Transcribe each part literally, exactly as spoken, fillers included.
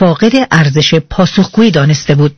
فاقد ارزش پاسخگویی دانسته بود.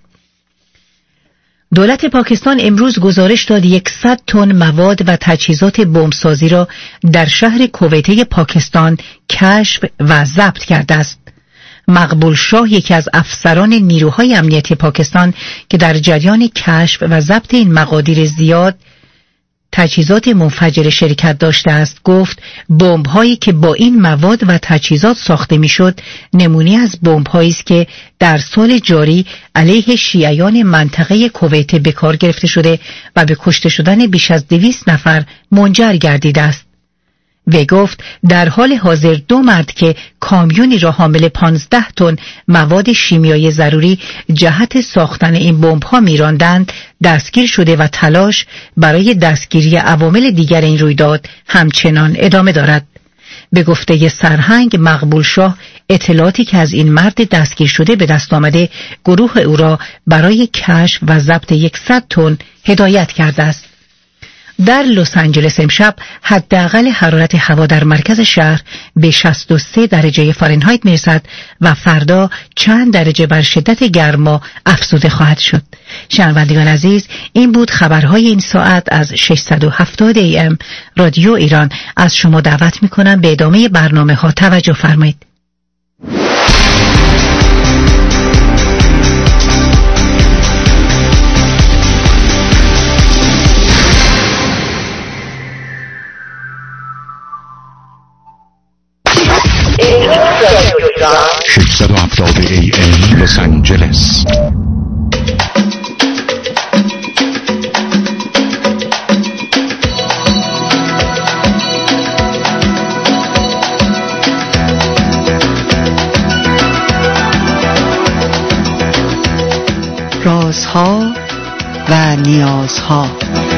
دولت پاکستان امروز گزارش داد صد تن مواد و تجهیزات بمبسازی را در شهر کویته پاکستان کشف و ضبط کرده است. مقبول شاه، یکی از افسران نیروهای امنیتی پاکستان که در جریان کشف و ضبط این مقادیر زیاد تجهیزات منفجره شرکت داشته است، گفت بمب‌هایی که با این مواد و تجهیزات ساخته میشد نمونه از بمب‌هایی است که در سال جاری علیه شیعیان منطقه کویت به کار گرفته شده و به کشته شدن بیش از دویست نفر منجر گردیده است. و گفت در حال حاضر دو مرد که کامیونی را حامل پانزده تن مواد شیمیایی ضروری جهت ساختن این بمب‌ها می‌راندند دستگیر شده و تلاش برای دستگیری عوامل دیگر این رویداد همچنان ادامه دارد. به گفته سرهنگ مقبول شاه، اطلاعاتی که از این مرد دستگیر شده به دست آمده گروه او را برای کشف و ضبط صد تن هدایت کرده است. در لس آنجلس امشب حداقل حرارت هوا در مرکز شهر به شصت و سه درجه فارنهایت میرسد و فردا چند درجه بر شدت گرما افزوده خواهد شد. شنوندگان عزیز، این بود خبرهای این ساعت از ششصد و هفتاد ای ام رادیو ایران. از شما دعوت میکنم به ادامه برنامه ها توجه فرمایید. ششصد و هفتاد ای ام لس آنجلس. رازها و نیازها.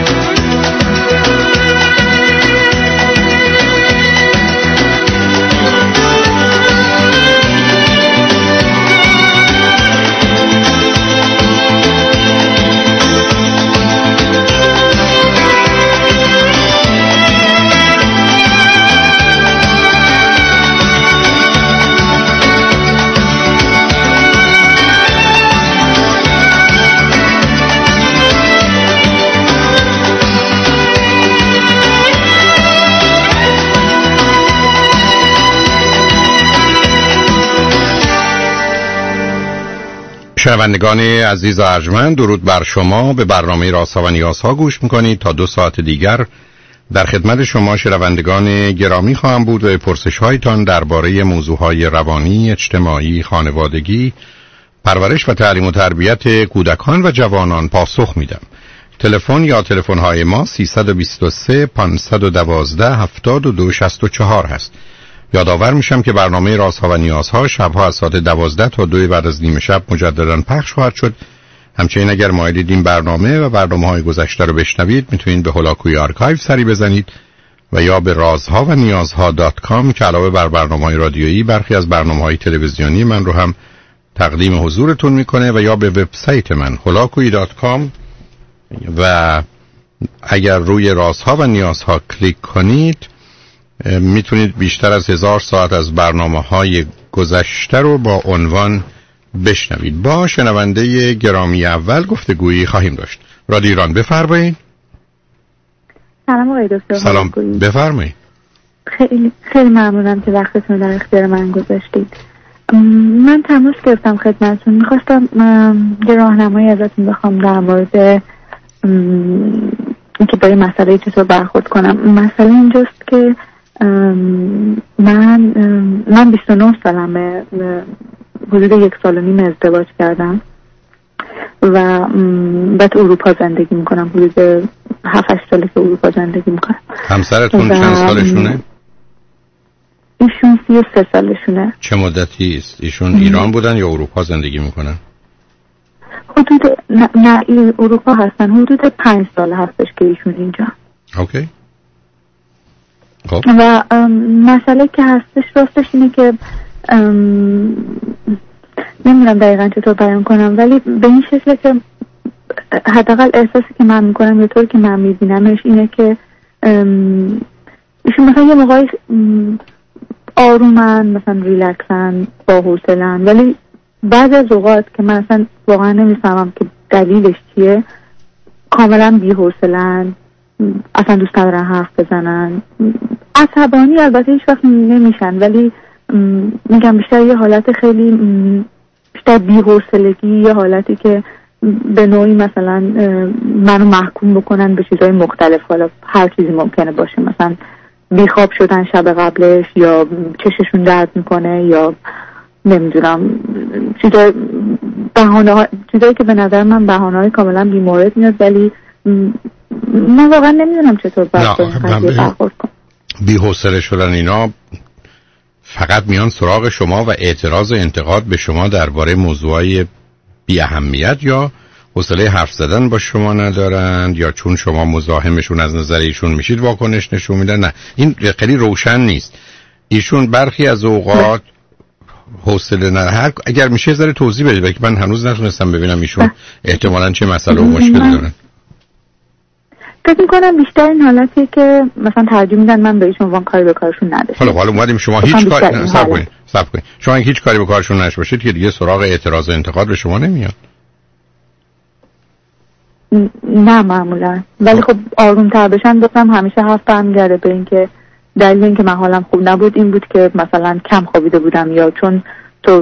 شنوندگان عزیز و ارجمند، درود بر شما. به برنامه رازها و نیازها گوش میکنید. تا دو ساعت دیگر در خدمت شما شنوندگان گرامی خواهم بود و پرسش هایتان درباره موضوعهای روانی، اجتماعی، خانوادگی، پرورش و تعلیم و تربیت کودکان و جوانان پاسخ میدم. تلفن یا تلفن های ما سیصد و بیست و سه پانصد و دوازده هفتاد و دو شصت و چهار هست. یادآور میشم که برنامه رازها و نیازها شبها از ساعت دوازده تا دو بعد از نیم شب مجددا پخش خواهد شد. همچنین اگر مایلید این برنامه و برنامه‌های گذشته رو بشنوید، میتونید به هولاکوی آرکایو سری بزنید و یا به رازها و نیازها دات کام که علاوه بر برنامه‌های رادیویی برخی از برنامه‌های تلویزیونی من رو هم تقدیم حضورتون میکنه و یا به وبسایت من هولاکوی دات کام. و اگر روی رازها و نیازها کلیک کنید میتونید بیشتر از هزار ساعت از برنامه‌های گذشته رو با عنوان بشنوید. با شنونده گرامی اول گفتگویی خواهیم داشت. رادیو ایران، بفرمایید. سلام آقای دکتر. سلام، بفرمایید. خیلی خیلی ممنونم که وقتتون در اختیار من گذاشتید. من تماس گرفتم خدمتتون، میخواستم یه راهنمایی ازتون بخوام در مورد اینکه با این مسئله چطور برخورد کنم. مسئله اینجاست که من من بیست و نه سالمه، حدود یک سال و نیم ازدواج کردم و بعد اروپا زندگی میکنم. حدود هفت هشت ساله که اروپا زندگی میکنم. همسرتون چند سالشونه؟ ایشون سی و سه سالشونه. چه مدتی است؟ ایشون ایران بودن یا اروپا زندگی میکنن؟ حدود نه, نه اروپا هستن. حدود پنج سال هستش که ایشون اینجا. اوکی. خب. و مسئله که هستش راستش اینه که نمیدونم دقیقا چطور بیان کنم، ولی به این شکله که حداقل احساسی که من میکنم یا طور که من میبینمش اینه که ایشون مثلا یه موقعی آرومن، مثلا ریلکسن، با حوصله‌ان، ولی بعضی از اوقات که من اصلا واقعا نمیفهمم که دلیلش چیه، کاملا بی‌حوصله‌اند، اصلا دوست ندارن حرف بزنن، عصبانی البته هیچ وقت نمیشن، ولی میگم بیشتر یه حالت خیلی بیشتر بی‌حوصلگی، یه حالتی که به نوعی مثلا منو محکوم بکنن به چیزهای مختلف، حالا هر چیزی ممکنه باشه، مثلا بیخواب شدن شب قبلش، یا چششون درد میکنه، یا نمیدونم چیزای بهانه، چیزایی که به نظر من بهانه‌های کاملا بی‌مورد میاد، ولی من واقعا نمیدونم چطور باید این قضیه برخورد کنم. بی‌حوصله شدن اینا فقط میان سراغ شما و اعتراض و انتقاد به شما درباره موضوعای بی اهمیت، یا حوصله حرف زدن با شما ندارند، یا چون شما مزاحمشون از نظر ایشون میشید واکنش نشون میدن؟ نه، این خیلی روشن نیست. ایشون برخی از اوقات حوصله نه، هر اگر میشه ذره توضیح بدید، که من هنوز نتونستم ببینم ایشون احتمالاً چه مسئله و مشکلی دارن. فکر میکنم بیشتر این حالتیه که مثلا ترجیح میدن من به ایشون وان کاری به کارشون نداشته. حالا حالا اومدیم شما هیچ کاری صبر کنید صبر کنید شما هیچ کاری به کارشون نشه باشید که دیگه سراغ اعتراض و انتقاد به شما نمیاد. نه معمولا، ولی خب آروم‌تر بشن گفتم همیشه حرف برمیگرده به این که دلیل این که من حالم خوب نبود این بود که مثلا کم خوابیده بودم، یا چون تو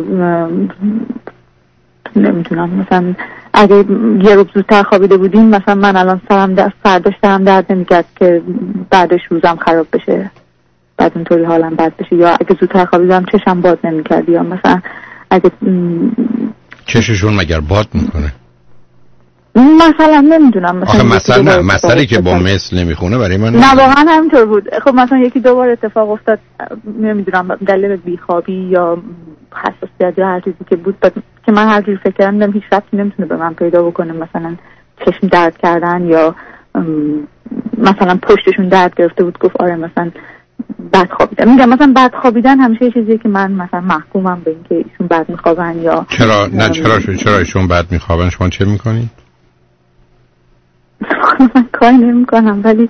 نمیدونم مثلا اگه یه روز زودتر خوابیده بودیم مثلا من الان سرم درد فرداش سرم درد نمیکرد که بعدش روزم خراب بشه، بعد اونطوری حالم بد بشه، یا اگه زودتر خوابیدم چشم باد نمیکرد، یا مثلا اگه چششون مگر باد میکنه؟ مثلا نمیدونم مثلا مثلا نه مسئله که با مثل نمیخونه برای من نه واقعا همینطور بود. خب مثلا یکی دو بار اتفاق افتاد، نمیدونم دلیل بیخوابی یا حساسیت یا هر چیزی که بود که من هر جوری فکر کردم هیچ ربطی نمیتونه به من پیدا بکنه، مثلا چشم درد کردن یا مثلا پشتشون درد گرفته بود گفت آره مثلا بد خوابیدن. میگم مثلا بد خوابیدن همیشه یه چیزیه که من مثلا محکومم به اینکه ایشون بد میخوابن یا چرا نه چرا چرا ایشون بد میخوابن؟ شما چه میکنید؟ من کاری نمی کنم، ولی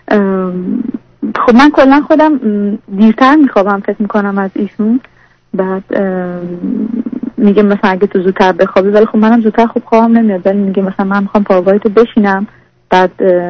خب من کلا خودم دیرتر میخوابم فکر میکنم از ایشون. بعد میگه مثلا اگه تو زودتر بخوابی، ولی خب منم زودتر خوب خوابم نمیاد، ولی میگه مثلا من میخوام پاگاهی تو بشینم، بعد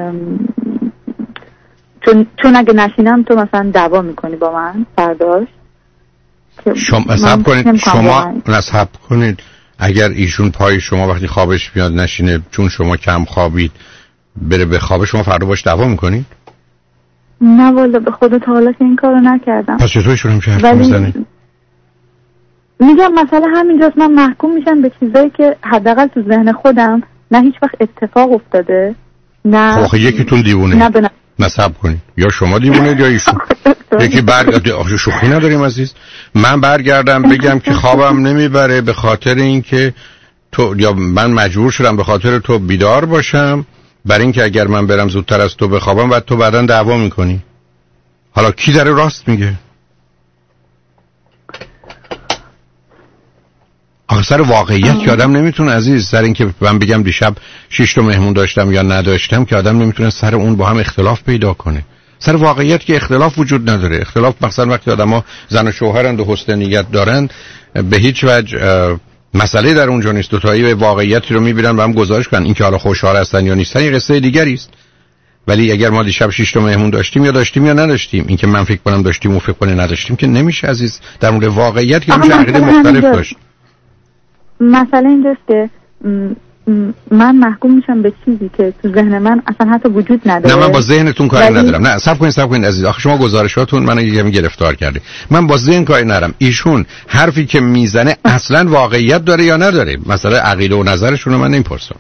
چون چون اگه نشینم تو مثلا دعوا میکنی با من فرداش. شما صبر کنید شما نصب کنید اگر ایشون پای شما وقتی خوابش میاد نشینه چون شما کم خوابید بره به خواب شما، فردا باش دعوا میکنید؟ نه والا به خدا تا حالا که این کارو نکردم. پس چطور ایشون همیشه حرف میزنید؟ میگم مسئله همینجاست، من محکوم میشم به چیزایی که حداقل تو ذهن خودم نه هیچ وقت اتفاق افتاده، نه آخه یکیتون دیوونه، نه بنا... نصب کنید یا شما دیوونه یا ایشون. یکی برگرد آخه شوخی نداریم عزیز، من برگردم بگم که خوابم نمیبره به خاطر اینکه تو، یا من مجبور شدم به خاطر تو بیدار باشم برای اینکه اگر من برم زودتر از تو بخوابم بعد تو بعداً دعوا میکنی. حالا کی داره راست میگه؟ آخه سر واقعیت که آدم نمیتونه عزیز، سر اینکه من بگم دیشب شش تا مهمون داشتم یا نداشتم که آدم نمیتونه سر اون با هم اختلاف پیدا کنه. سر واقعیت که اختلاف وجود نداره. اختلاف مثلا وقتی آدم‌ها زن و شوهرند و حسن نیت دارن به هیچ وجه مسئله در اونجا نیست، دو تایی واقعیتی رو میبینن و هم گزارش کنن. اینکه حالا خوشحال هستن یا نیستن یه قصه دیگری است. ولی اگر ما دیشب شش تا مهمون داشتیم یا داشتیم یا نداشتیم، اینکه من فکر کنم داشتیم و فکر کنه نداشتیم که نمیشه عزیز. در مورد واقعیت که میشه عقیده مختلف داشت. مسئله اینجاست که من محکوم میشم به چیزی که تو ذهن من اصلا حتی وجود نداره. نه من با ذهنتون کاری ولی... ندارم. نه صبر کنید صبر کنید عزیز، آخه شما گزارشاتون منو یه کمی گرفتار کرده. من با ذهن کاری ندارم. ایشون حرفی که میزنه اصلا واقعیت داره یا نداره؟ مثلا عقیده و نظرشون رو من نمیپرسم.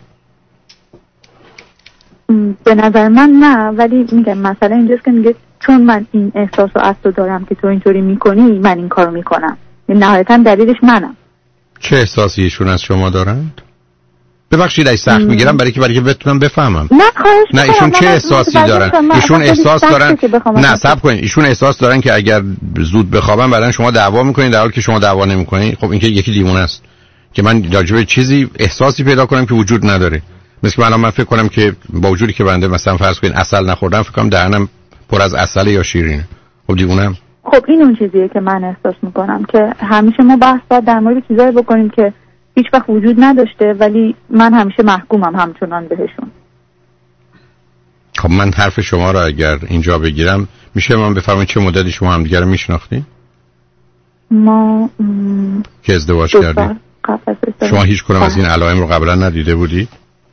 به نظر من نه، ولی میگم مسئله اینجاست که میگه چون من این احساس رو از تو دارم که تو اینطوری میکنی من این کارو میکنم. نهایتا دلیلش منم. چه احساسی ایشون از شما دارند؟ ببخشید اگه سخت میگیرم برای که برای که بتونم بفهمم. نه خواهش نه ایشون چه احساسی دارن؟ ایشون احساس دارن نه صبر کنید، ایشون احساس دارن که اگر زود بخوابم بعدن شما دعوا میکنید در حالی که شما دعوا نمیکنید. خب این که یکی دیوونه است که من راجع به چیزی احساسی پیدا کنم که وجود نداره. مثل الان من فکر کنم که با وجودی که بنده مثلا فرض کنید عسل نخوردم فکر کنم دهنم پر از عسل یا شیرینه. خب دیوونم. خب این اون چیزیه که من احساس میکنم که همیشه ما بحث باید در مورد چیزایی بکنیم که هیچ وقت وجود نداشته، ولی من همیشه محکومم همچنان بهشون. خب من حرف شما را اگر اینجا بگیرم میشه من بفهمم چه مدتی شما همدیگه رو میشناختین؟ ما که ازدواج کردید؟ شما هیچ کدوم از این علائم رو قبلا ندیده بودید؟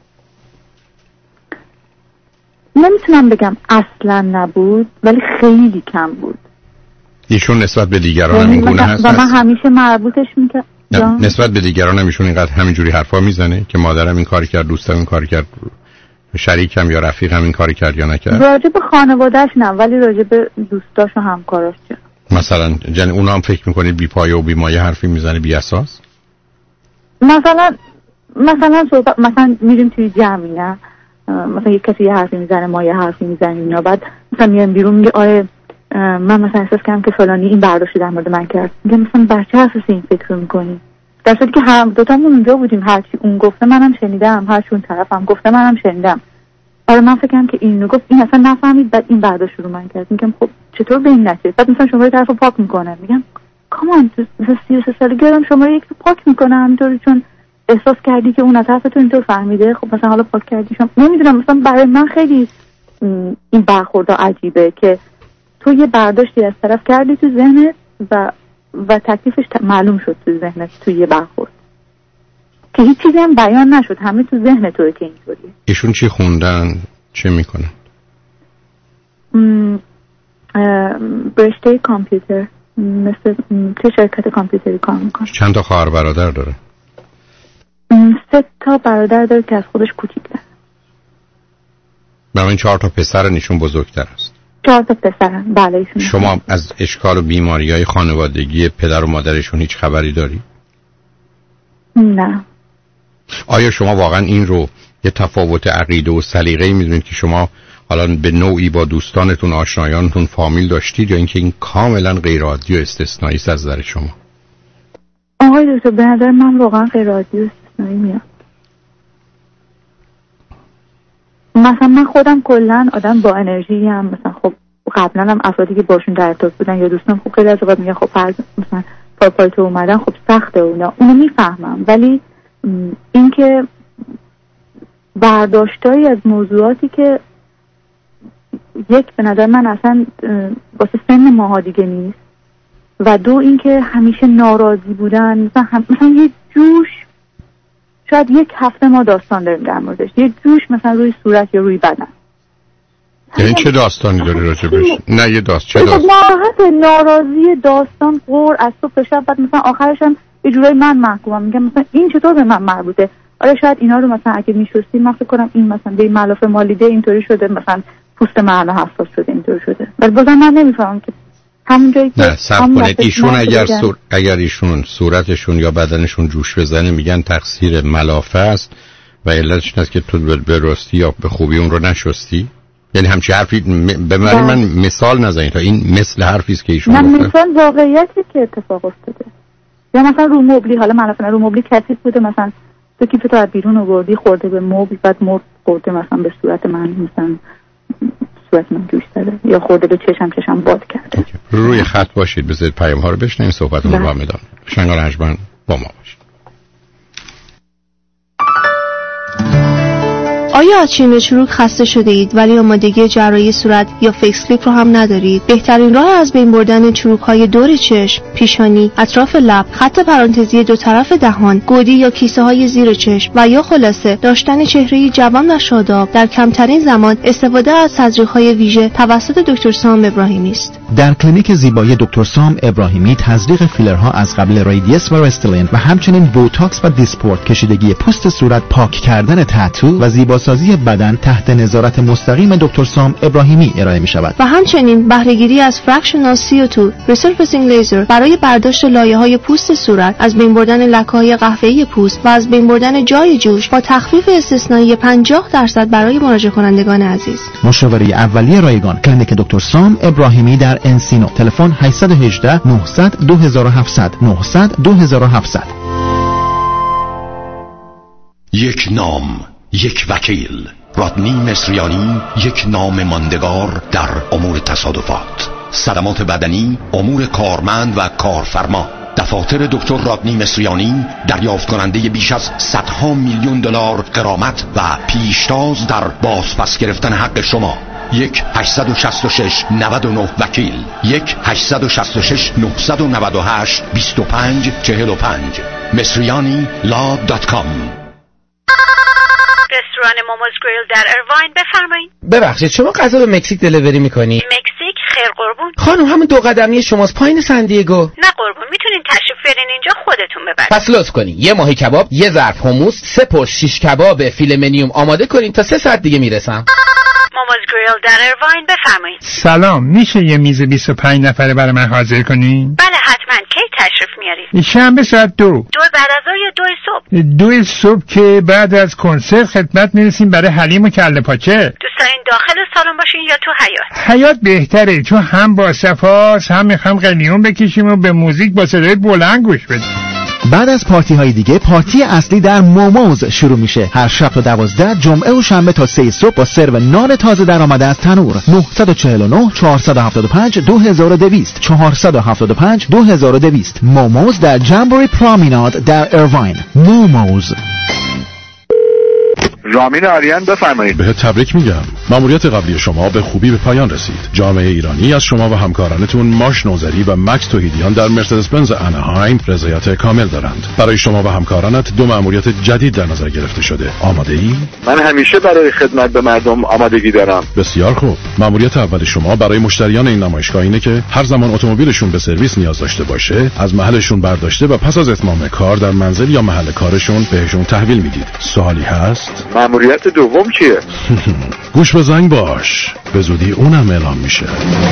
نمیتونم بگم اصلا نبود، ولی خیلی کم بود. ایشون نسبت به دیگران این گونه هست؟ و من همیشه مربوطش میکنم نسبت به دیگران هم ایشون اینقدر همینجوری حرفا میزنه که مادرم این کاری کرد، دوستم این کاری کرد، شریکم یا رفیقم این کاری کرد یا نکرد؟ راجع به خانواده‌اش نه، ولی راجع به دوستاش و همکاراش چه؟ مثلا یعنی اونا هم فکر میکنید بی پایه و بی مایه حرفی میزنه بی اساس؟ مثلا مثلا صحبت مثلا میریم توی جمعی، نه مثلا یک کسی یه حرفی میزنه، ما یه حرفی میزنیم، اینا بعد مثلا میام بیرون میگه آره من مثلا احساس کردم که فلانی این برداشت در مورد من کرد. میگم مثلا بر چه اساس این فکر میکنی؟ در صورتی که هم دو تامون اونجا بودیم، هرچی اون گفته منم شنیدم، هرچی اون طرفم گفته منم شنیدم. آره من فکر کردم که اینو گفت، این اصلا نفهمید، بعد این برداشت رو من کرد. میگم خب چطور به این نتیجه؟ بعد مثلا شما رو طرفو پاک میکنه. میگم کامان تو سی و سه سالگی دارم شما رو یک رو پاک میکنم همینطوری چون احساس کردی که اون از طرف تو اینطور فهمیده، خب مثلا حالا پاک کردی. شما نمیدونم، مثلا برای من خیلی این برخورد عجیبه که تو یه برداشتی از طرف کردی تو ذهنت و و تکلیفش معلوم شد تو ذهنت تو یه برخورد که هیچ چیزی هم بیان نشد، همه تو ذهن توئه که اینطوریه. ایشون چی خوندن؟ چه میکنن؟ رشته کامپیوتر، مثل توی شرکت کامپیوتری کار میکنه. چند تا خواهر برادر داره؟ سه تا برادر داره که از خودش کوچیک‌تره. برای این چهار تا پسر ایشون بزرگتر است. چهار تا پسرن. بله ایشون. شما از اشکال و بیماری‌های خانوادگی پدر و مادرشون هیچ خبری داری؟ نه. آیا شما واقعا این رو یه تفاوت عقیده و سلیقه‌ای می‌دونید که شما حالا به نوعی با دوستانتون آشنایانتون فامیل داشتید یا اینکه این کاملا غیر عادی و استثنایی است از نظر شما؟ آقای دکتر به نظر من واقعا غیر عادی و استثنایی میاد. مثلا من خودم کلا آدم با انرژی هم، مثلا خب قبلا هم افرادی که باشون در ارتباط بودن یا دوستان خب خیلی از اوقات میگن خب فرض مثلا پای پای تو اومدن خب سخته، اونا اونو میفهمم، ولی اینکه برداشتایی از موضوعاتی که یک به نظر من اصلا واسه سن ماها دیگه نیست و دو اینکه همیشه ناراضی بودن، مثلا, هم مثلا یه جوش شاید یک هفته ما داستان داریم در موردش، یه جوش مثلا روی صورت یا روی بدن. یعنی چه داستانی داری راجبش؟ نه یه داست چه داست؟ ناراحت، ناراضی، داستان قور از صبح تا شب، بعد مثلا آخرش هم یه جورایی من محکومم، میگم مثلا این چطور به من مربوطه؟ آره شاید اینا رو مثلا اگه میشستی من فکر کنم این مثلا به ملافه مالیده اینطوری شده، مثلا پوست من حساس شده اینطوری شده، ولی بازم من نمیفهمم که همون جایی که نه صبر کنید ایشون اگر سور... اگر ایشون صورتشون یا بدنشون جوش بزنه میگن تقصیر ملافه است و علتش این است که تو به راستی یا به خوبی اون رو نشستی. یعنی همچی حرفی به من من مثال نزنید تا این مثل حرفی است که ایشون گفته. من مثال واقعیتی که اتفاق افتاده، یا مثلا رو مبلی، حالا ملافه رو مبلی کثیف بوده، مثلا تو کیف تو از بیرون آوردی خورده به مبل، بعد مرد خورده مثلا به صورت من، مثلا صورت من جوش زده یا خورده به چشم، چشم باد کرده. روی خط باشید بذارید پیام ها رو بشنویم، صحبتمون رو ادامه بدیم. شنگال هجمن با ما باشید. آیا از چین چروک خسته شده اید ولی آمادگی جراحی صورت یا فیس لیفت رو هم ندارید؟ بهترین راه از بین بردن چروک‌های دور چشم، پیشانی، اطراف لب، خط پرانتزی دو طرف دهان، گودی یا کیسه های زیر چشم و یا خلاصه داشتن چهره جوان و شاداب در کمترین زمان استفاده از تزریق‌های ویژه توسط دکتر سام ابراهیمی است. در کلینیک زیبایی دکتر سام ابراهیمی تزریق فیلرها از قبل رادیس و رستلین و همچنین بوتاکس و دیسپورت، کشیدگی پوست صورت، پاک کردن تاتو و زیباسازی بدن تحت نظارت مستقیم دکتر سام ابراهیمی ارائه می شود. و همچنین بهره‌گیری از فرکشنال سی او دو ریسرفیسینگ لیزر برای برداشت لایه‌های پوست صورت، از بین بردن لکه‌های قهوه‌ای پوست و از بین بردن جای جوش با تخفیف استثنایی پنجاه درصد برای مراجعه کنندگان عزیز. مشاوره اولیه رایگان کلینیک دکتر سام ابراهیمی در انسینو. تلفن هشت یک هشت نه صفر صفر دو هفت صفر صفر نه صفر صفر دو هفت صفر صفر. یک نام، یک وکیل. رادنی مصریانی، یک نام ماندگار در امور تصادفات، صدمات بدنی، امور کارمند و کارفرما. دفاتر دکتر رادنی مصریانی دریافت کننده بیش از صدها میلیون دلار غرامت و پیشتاز در بازپس گرفتن حق شما. یک هشت شش شش نه نه وکیل، یک هشت شش شش نه نه هشت دو پنج چهار پنج. مصریانی لا دات کام. رستوران موموز گریل در اروین، بفرمایید. ببخشید شما غذا به مکزیک دلیوری میکنی؟ مکزیک؟ خیر قربون. خانم همون دو قدمی شماست پایین سندیگو. نه قربون، میتونین تشریف برین اینجا خودتون ببرید. پس لطف کنین یه ماهی کباب، یه ظرف حموس، سه پشت شیش کباب فیله منیوم آماده کنین تا سه ساعت دیگه میرسم. موموز گریل در اروین، بفرمایید. سلام، میشه یه میز بیست و پنج نفره برای من حاضر کنین؟ بله حتما. کی تشریف میارید؟ شنبه ساعت دو. دو بعد از ظهر یا دو صبح؟ دو صبح که بعد از کنسرت خدمت میرسیم برای حلیم و کله پاچه. دوست دارین داخل سالن باشین یا تو حیاط؟ حیاط بهتره چون هم با صفاست هم میخوام قلیون بکشیم و به موزیک با صدای بلند گوش بدیم. بعد از پارتی های دیگه پارتی اصلی در موموز شروع میشه. هر شب تا دوازده، جمعه و شنبه تا سه صبح با سرو نان تازه در آمده از تنور. نه چهار نه چهار هفت پنج دو دو صفر صفر چهار هفت پنج دو دو صفر صفر. موموز در جمبوری پرومیناد در اروین. موموز. رامین آریان، بفرمایید. بهت تبریک میگم. مأموریت قبلی شما به خوبی به پایان رسید. جامعه ایرانی از شما و همکارانتون ماش نوذری و مکس توحیدیان در مرسدس بنز اناهایم رضایت کامل دارند. برای شما و همکارانت دو مأموریت جدید در نظر گرفته شده. آماده ای؟ من همیشه برای خدمت به مردم آمادگی دارم. بسیار خوب. مأموریت اول شما برای مشتریان این نمایشگاه اینه که هر زمان اتومبیلشون به سرویس نیاز داشته باشه، از محلشون برداشته و پس از اتمام کار در منزل یا محل کارشون بهشون تحویل میدید. سوالی هست؟ مأموریت دوم چیه؟ گوش به زنگ باش، به زودی اونم اعلام میشه.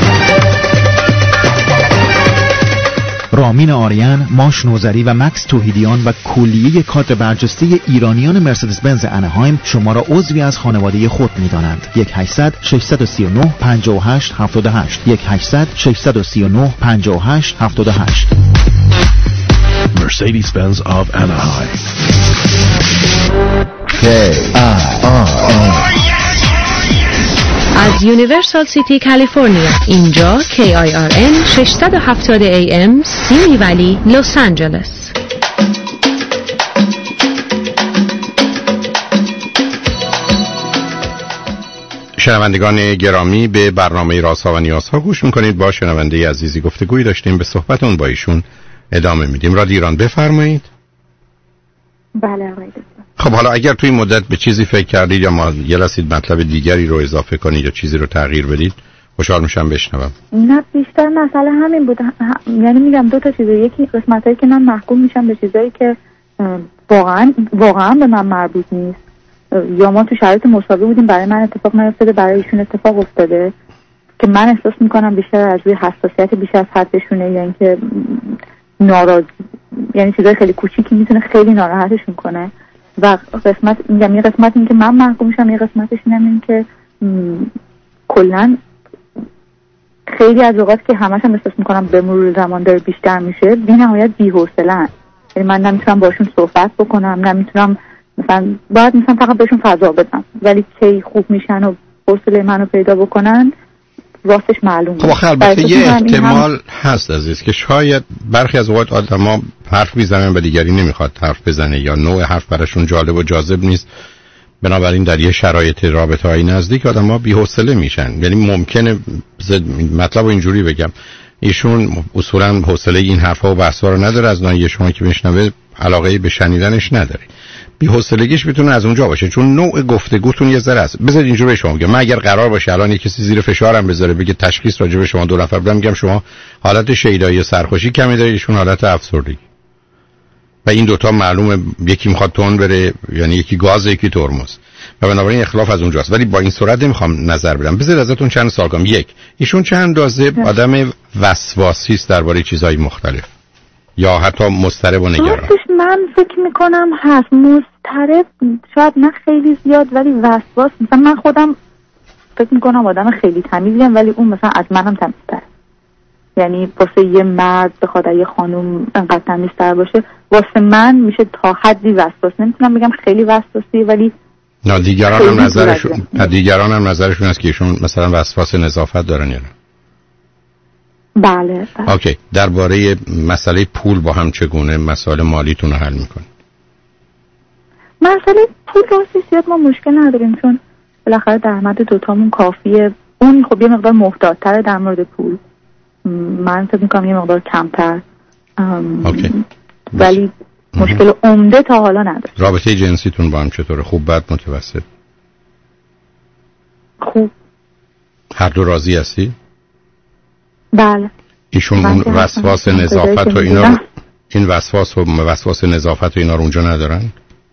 رامین آریان، ماش نوذری و مکس توحیدیان و کلیه کادر برجسته ایرانیان مرسدس بنز اناهایم شما را عضوی از خانواده خود می‌دانند. یک هشتصد ششصد و سی و نه پنجاه و هشت هفتاد و هشت یک هشتصد ششصد و سی و نه پنجاه و هشت هفتاد و هشت. Mercedes-Benz of Anaheim. K I R از یونیورسال سیتی کالیفرنیا. اینجا کی آی آر ان ششصد و هفتاد ای ام سیمی ولی لس آنجلس. شنوندگان گرامی، به برنامه رازها و نیازها گوش میکنید. با شنونده عزیزی گفتگویی داشتیم، به صحبتون با ایشون ادامه میدیم. رادیو ایران، بفرمایید. بله آقای دکتر. خب حالا اگر توی مدت به چیزی فکر کردید یا ما یه رسید مطلب دیگری رو اضافه کنید یا چیزی رو تغییر بدید، خوشحال میشم بشنوم. نه بیشتر مسئله همین بود. یعنی میگم دو تا چیز، یکی قسمتایی که من محکوم میشم به چیزایی که واقعا واقعا به من مربوط نیست، یا ما تو شرایط مساوی بودیم برای من اتفاق نیفتاده برای ایشون اتفاق افتاده که من احساس میکنم بیشتر از روی حساسیت بیشتر از حدشونه، یا اینکه ناراض، یعنی چیزای خیلی کوچیکی میتونه خیلی ناراحتشون کنه. و قسمت میگم یه قسمت این که من محکوم میشم، یه قسمتش اینم این که کلا خیلی از اوقات که همش هم احساس میکنم به مرور زمان داره بیشتر میشه، بی نهایت بی‌حوصله‌ام. یعنی من نمیتونم باشون صحبت بکنم، نمیتونم مثلا باید مثلا فقط بهشون فضا بدم، ولی کی خوب میشن و حوصله منو پیدا بکنن راستش معلوم نیست. خب البته یه احتمال هست عزیز که شاید برخی از اوقات آدما حرف میزنن و دیگری نمیخواد حرف بزنه، یا نوع حرف براشون جالب و جاذب نیست، بنابراین در یه شرایط رابطه‌های نزدیک آدما بی‌حوصله میشن. یعنی ممکنه مطلب اینجوری بگم، ایشون اصولا حوصله این حرفا و بحثا رو نداره، از ناحیه شما که میشنوه علاقه به شنیدنش نداره. بی‌حوصلگیش میتونه از اونجا باشه چون نوع گفتگوتون یه ذره است. بذارید اینجوری شما بگم، من اگر قرار باشه الان یک کسی زیر فشارم بذاره بگه تشخیص راجع به شما دو نفر بدم، میگم شما حالت شیدایی و سرخوشی کمی دارید، ایشون حالت افسردگی، و این دوتا معلومه یکی میخواد تون بره، یعنی یکی گاز یکی ترمز، و بنابراین اختلاف از اونجاست. ولی با این صورت نمیخوام نظر بدم. بذارید ازتون چند سوال کنم. یک، ایشون چند اندازه آدم وسواسی است درباره چیزهای مختلف یا حتی مضطرب و نگران؟ من فکر میکنم هست مضطرب، شاید نه خیلی زیاد ولی وسواس. مثلا من خودم فکر میکنم آدم خیلی تمیزیم، ولی اون مثلا از منم تمیزتره. یعنی واسه یه مرد بخواد یه خانم انقدر تمیزتر باشه، واسه من میشه تا حدی وسواس. نمیتونم بگم خیلی وسواسی، ولی نه دیگران هم نظرشون نه دیگران هم نظرشون است که ایشون مثلا وسواس نظافت دارن یا نه؟ بله, بله. اوکی. درباره مسئله پول با هم چگونه مسائل مالیتون رو حل میکنید؟ مسئله پول راستی زیاد ما مشکل نداریم، چون بالاخره درآمد دوتامون کافیه. اون خب یه مقدار محتاط‌تره در مورد پول، من فکر می‌کنم یه مقدار کمتر. اوکی. ولی مشکل عمده تا حالا نداره. رابطه جنسیتون با هم چطوره؟ خوب، بد، متوسط؟ خوب. هر دو راضی هستی؟ بله. ایشون اون وسواس نظافت و اینا رو، این وسواس و وسواس نظافت و اینا رو اونجا ندارن؟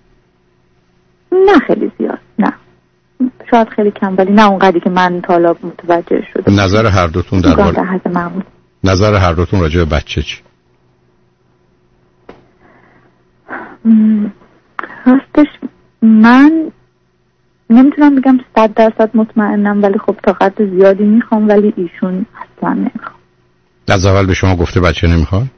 نه خیلی زیاد، نه شاید خیلی کم، ولی نه اونقدری که من تا حالا متوجه شده. نظر هر دوتون درباره در حد معمول. نظر هر دوتون راجع به بچه چی؟ راستش من نمیتونم بگم صد درصد مطمئنم، ولی خب تا حد زیادی میخوام، ولی ایشون اصلا نمیخوام. از اول به شما گفته بچه نمیخواد؟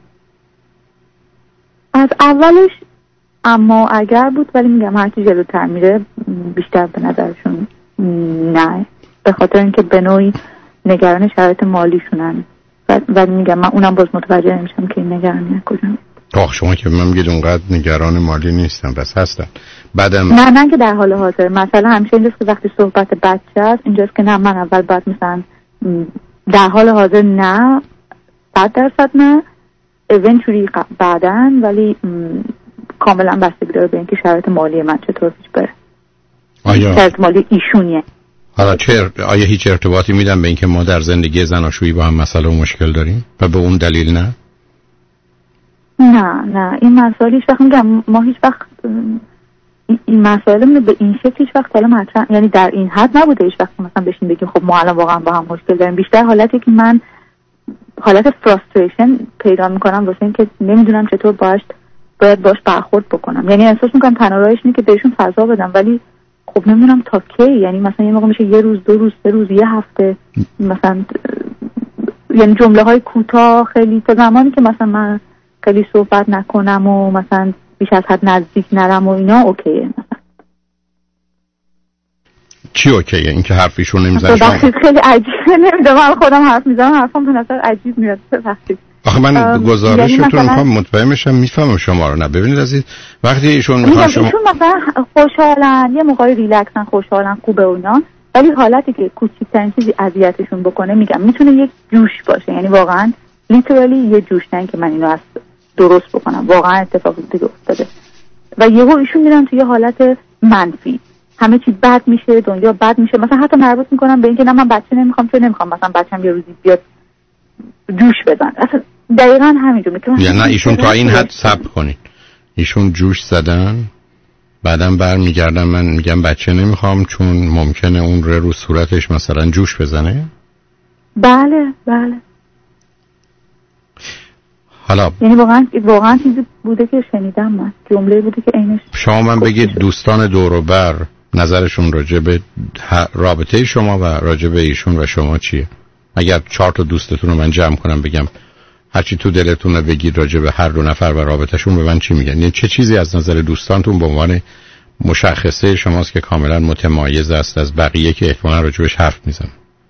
از اولش اما اگر بود، ولی میگم هرچی جلوتر میره بیشتر به نظرشون نه، به خاطر اینکه به نوعی نگران شرایط مالیشونن و, و میگم من اونم باز متوجه نمیشم که این نگرانی از کجا میاد. آخ شما که من میگید اونقدر نگران مالی نیستم، بس هستم. بعدم نه نه که در حال حاضر مثلا همیشه اینجاست که وقتی صحبت بچه است اینجاست که نه من اول باید مثلا در حال حاضر نه صد درصد نه اونچوری بعدن، ولی کاملا بستگی داره به اینکه شرایط مالی من چطور پیش بره. آیا شرایط مالی ایشونیه. حالا چه آیا هیچ ارتباطی میدن به اینکه ما در زندگی زناشویی با هم مسئله و مشکل داریم و به اون دلیل نه؟ نه نه این مسائل هیچ وقت میگم ما هیچ وقت این مسائل به این شکل هیچ وقت حالا مطرح، یعنی در این حد نبوده هیچ وقت مثلا بشین بگیم خب ما الان واقعا با هم مشکل داریم. بیشتر حالتی که من حالت فراستریشن پیدا میکنم واسه اینکه نمیدونم چطور باش باید باش برخورد بکنم، یعنی احساس میکنم تنها راهش اینه که بهشون فضا بدم، ولی خب نمیدونم تا کی، یعنی مثلا یه موقع میشه یه روز دو روز سه روز یه هفته، مثلا یعنی جمله های کوتاه خیلی، تا زمانی که مثلا من خیلی صحبت نکنم و مثلا بیش از حد نزدیک نرم و اینا اوکیه. مثلا چی اوکیه؟ این که حرفیشون نمیزنه شما خیلی عجیبه، نمیدونم خودم حرف میزنم حرفم به نظر عجیب میاد وقتی آخه من گزارشتون رو میخوام مطمئن بشم میفهمم شما رو. نه ببینید عزیز وقتی ایشون میخوان شما ایشون مثلا خوشحالن یه موقعی ریلکسن خوشحالن خوبه اونا، ولی حالتی که کوچیک‌ترین چیزی اذیتشون بکنه میگم میتونه یک جوش باشه، یعنی واقعا لیترالی یه جوش، نه که من اینو از درست بکنم، واقعا اتفاقی دیگه افتاده و یهو ایشون میرن توی یه حالت منفی، همه چی بد میشه، دنیا بد میشه، مثلا حتی مربوط میکنم به اینکه نه من بچه نمیخوام، چون نمیخوام مثلا بچه‌م یه روزی بیاد جوش بزن. اصلا دقیقاً همینجوری میگم. یعنی نه ایشون تا این حد صبر کنید، ایشون جوش زدن بعدم برمیگردن من میگم بچه نمیخوام چون ممکنه اون رو صورتش مثلا جوش بزنه. بله بله. حالا یعنی واقعا واقعا چیزی بوده که شنیدم، من جمله بوده که عینش. شما من بگید دوستان دور و بر نظرشون راجع به رابطه شما و راجع به ایشون و شما چیه؟ اگر چهار تا دوستتون رو من جمع کنم بگم هرچی تو دلتونه بگید راجع به هر دو نفر و رابطهشون، به من چی میگن؟ یعنی چه چیزی از نظر دوستانتون به عنوان مشخصه شماست که کاملا متمایز است از بقیه که احتمالاً راجبش حرف میزنن؟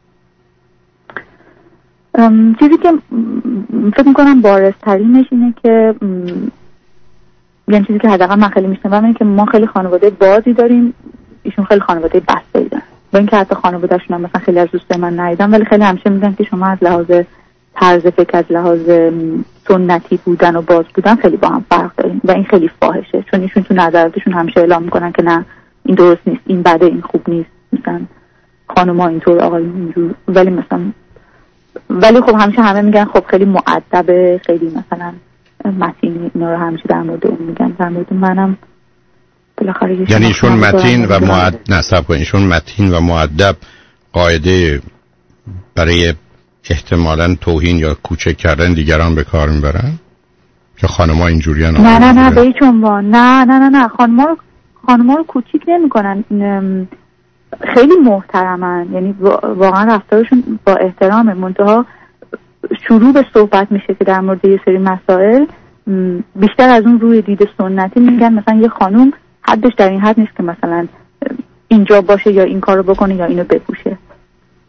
چیزی که فکر میکنم بارزترینش اینه که یعنی چیزی که حداقل من خیلی میشنوم اینه که ما خیلی خانواده بازی داریم، ایشون خیلی خانواده بسته‌ای دارن، با اینکه حتی خانواده‌شون هم مثلا خیلی از دوستای من ندیدن، ولی خیلی همیشه میگن که شما از لحاظ طرز فکر، از لحاظ سنتی بودن و باز بودن خیلی با هم فرق داریم و این خیلی فاحشه، چون ایشون تو نظراتشون همیشه اعلام میکنن که نه این درست نیست، این بده، این خوب نیست، مثلا خانم‌ها اینطور، آقایون اینجور، ولی مثلا ولی خب همیشه همه میگن خب خیلی مؤدبه، خیلی مثلا متین، اینا رو همیشه در مورد اون میگن، در مورد منم بالاخره. یعنی ایشون متین و مؤدب نسب کنین، ایشون متین و مؤدب قاعده برای احتمالاً توهین یا کوچک کردن دیگران به کار میبرن که خانم‌ها اینجوریان؟ نه نه نه به هیچ عنوان نه نه نه نه خانم‌ها رو خانم‌ها رو کوچیک نمی‌کنن، خیلی محترمن، یعنی واقعا رفتارشون با احترام، منتها شروع به صحبت میشه که در مورد یه سری مسائل بیشتر از اون روی دید سنتی میگن مثلا یه خانوم حدش در این حد نیست که مثلا اینجا باشه یا این کارو بکنه یا اینو بپوشه،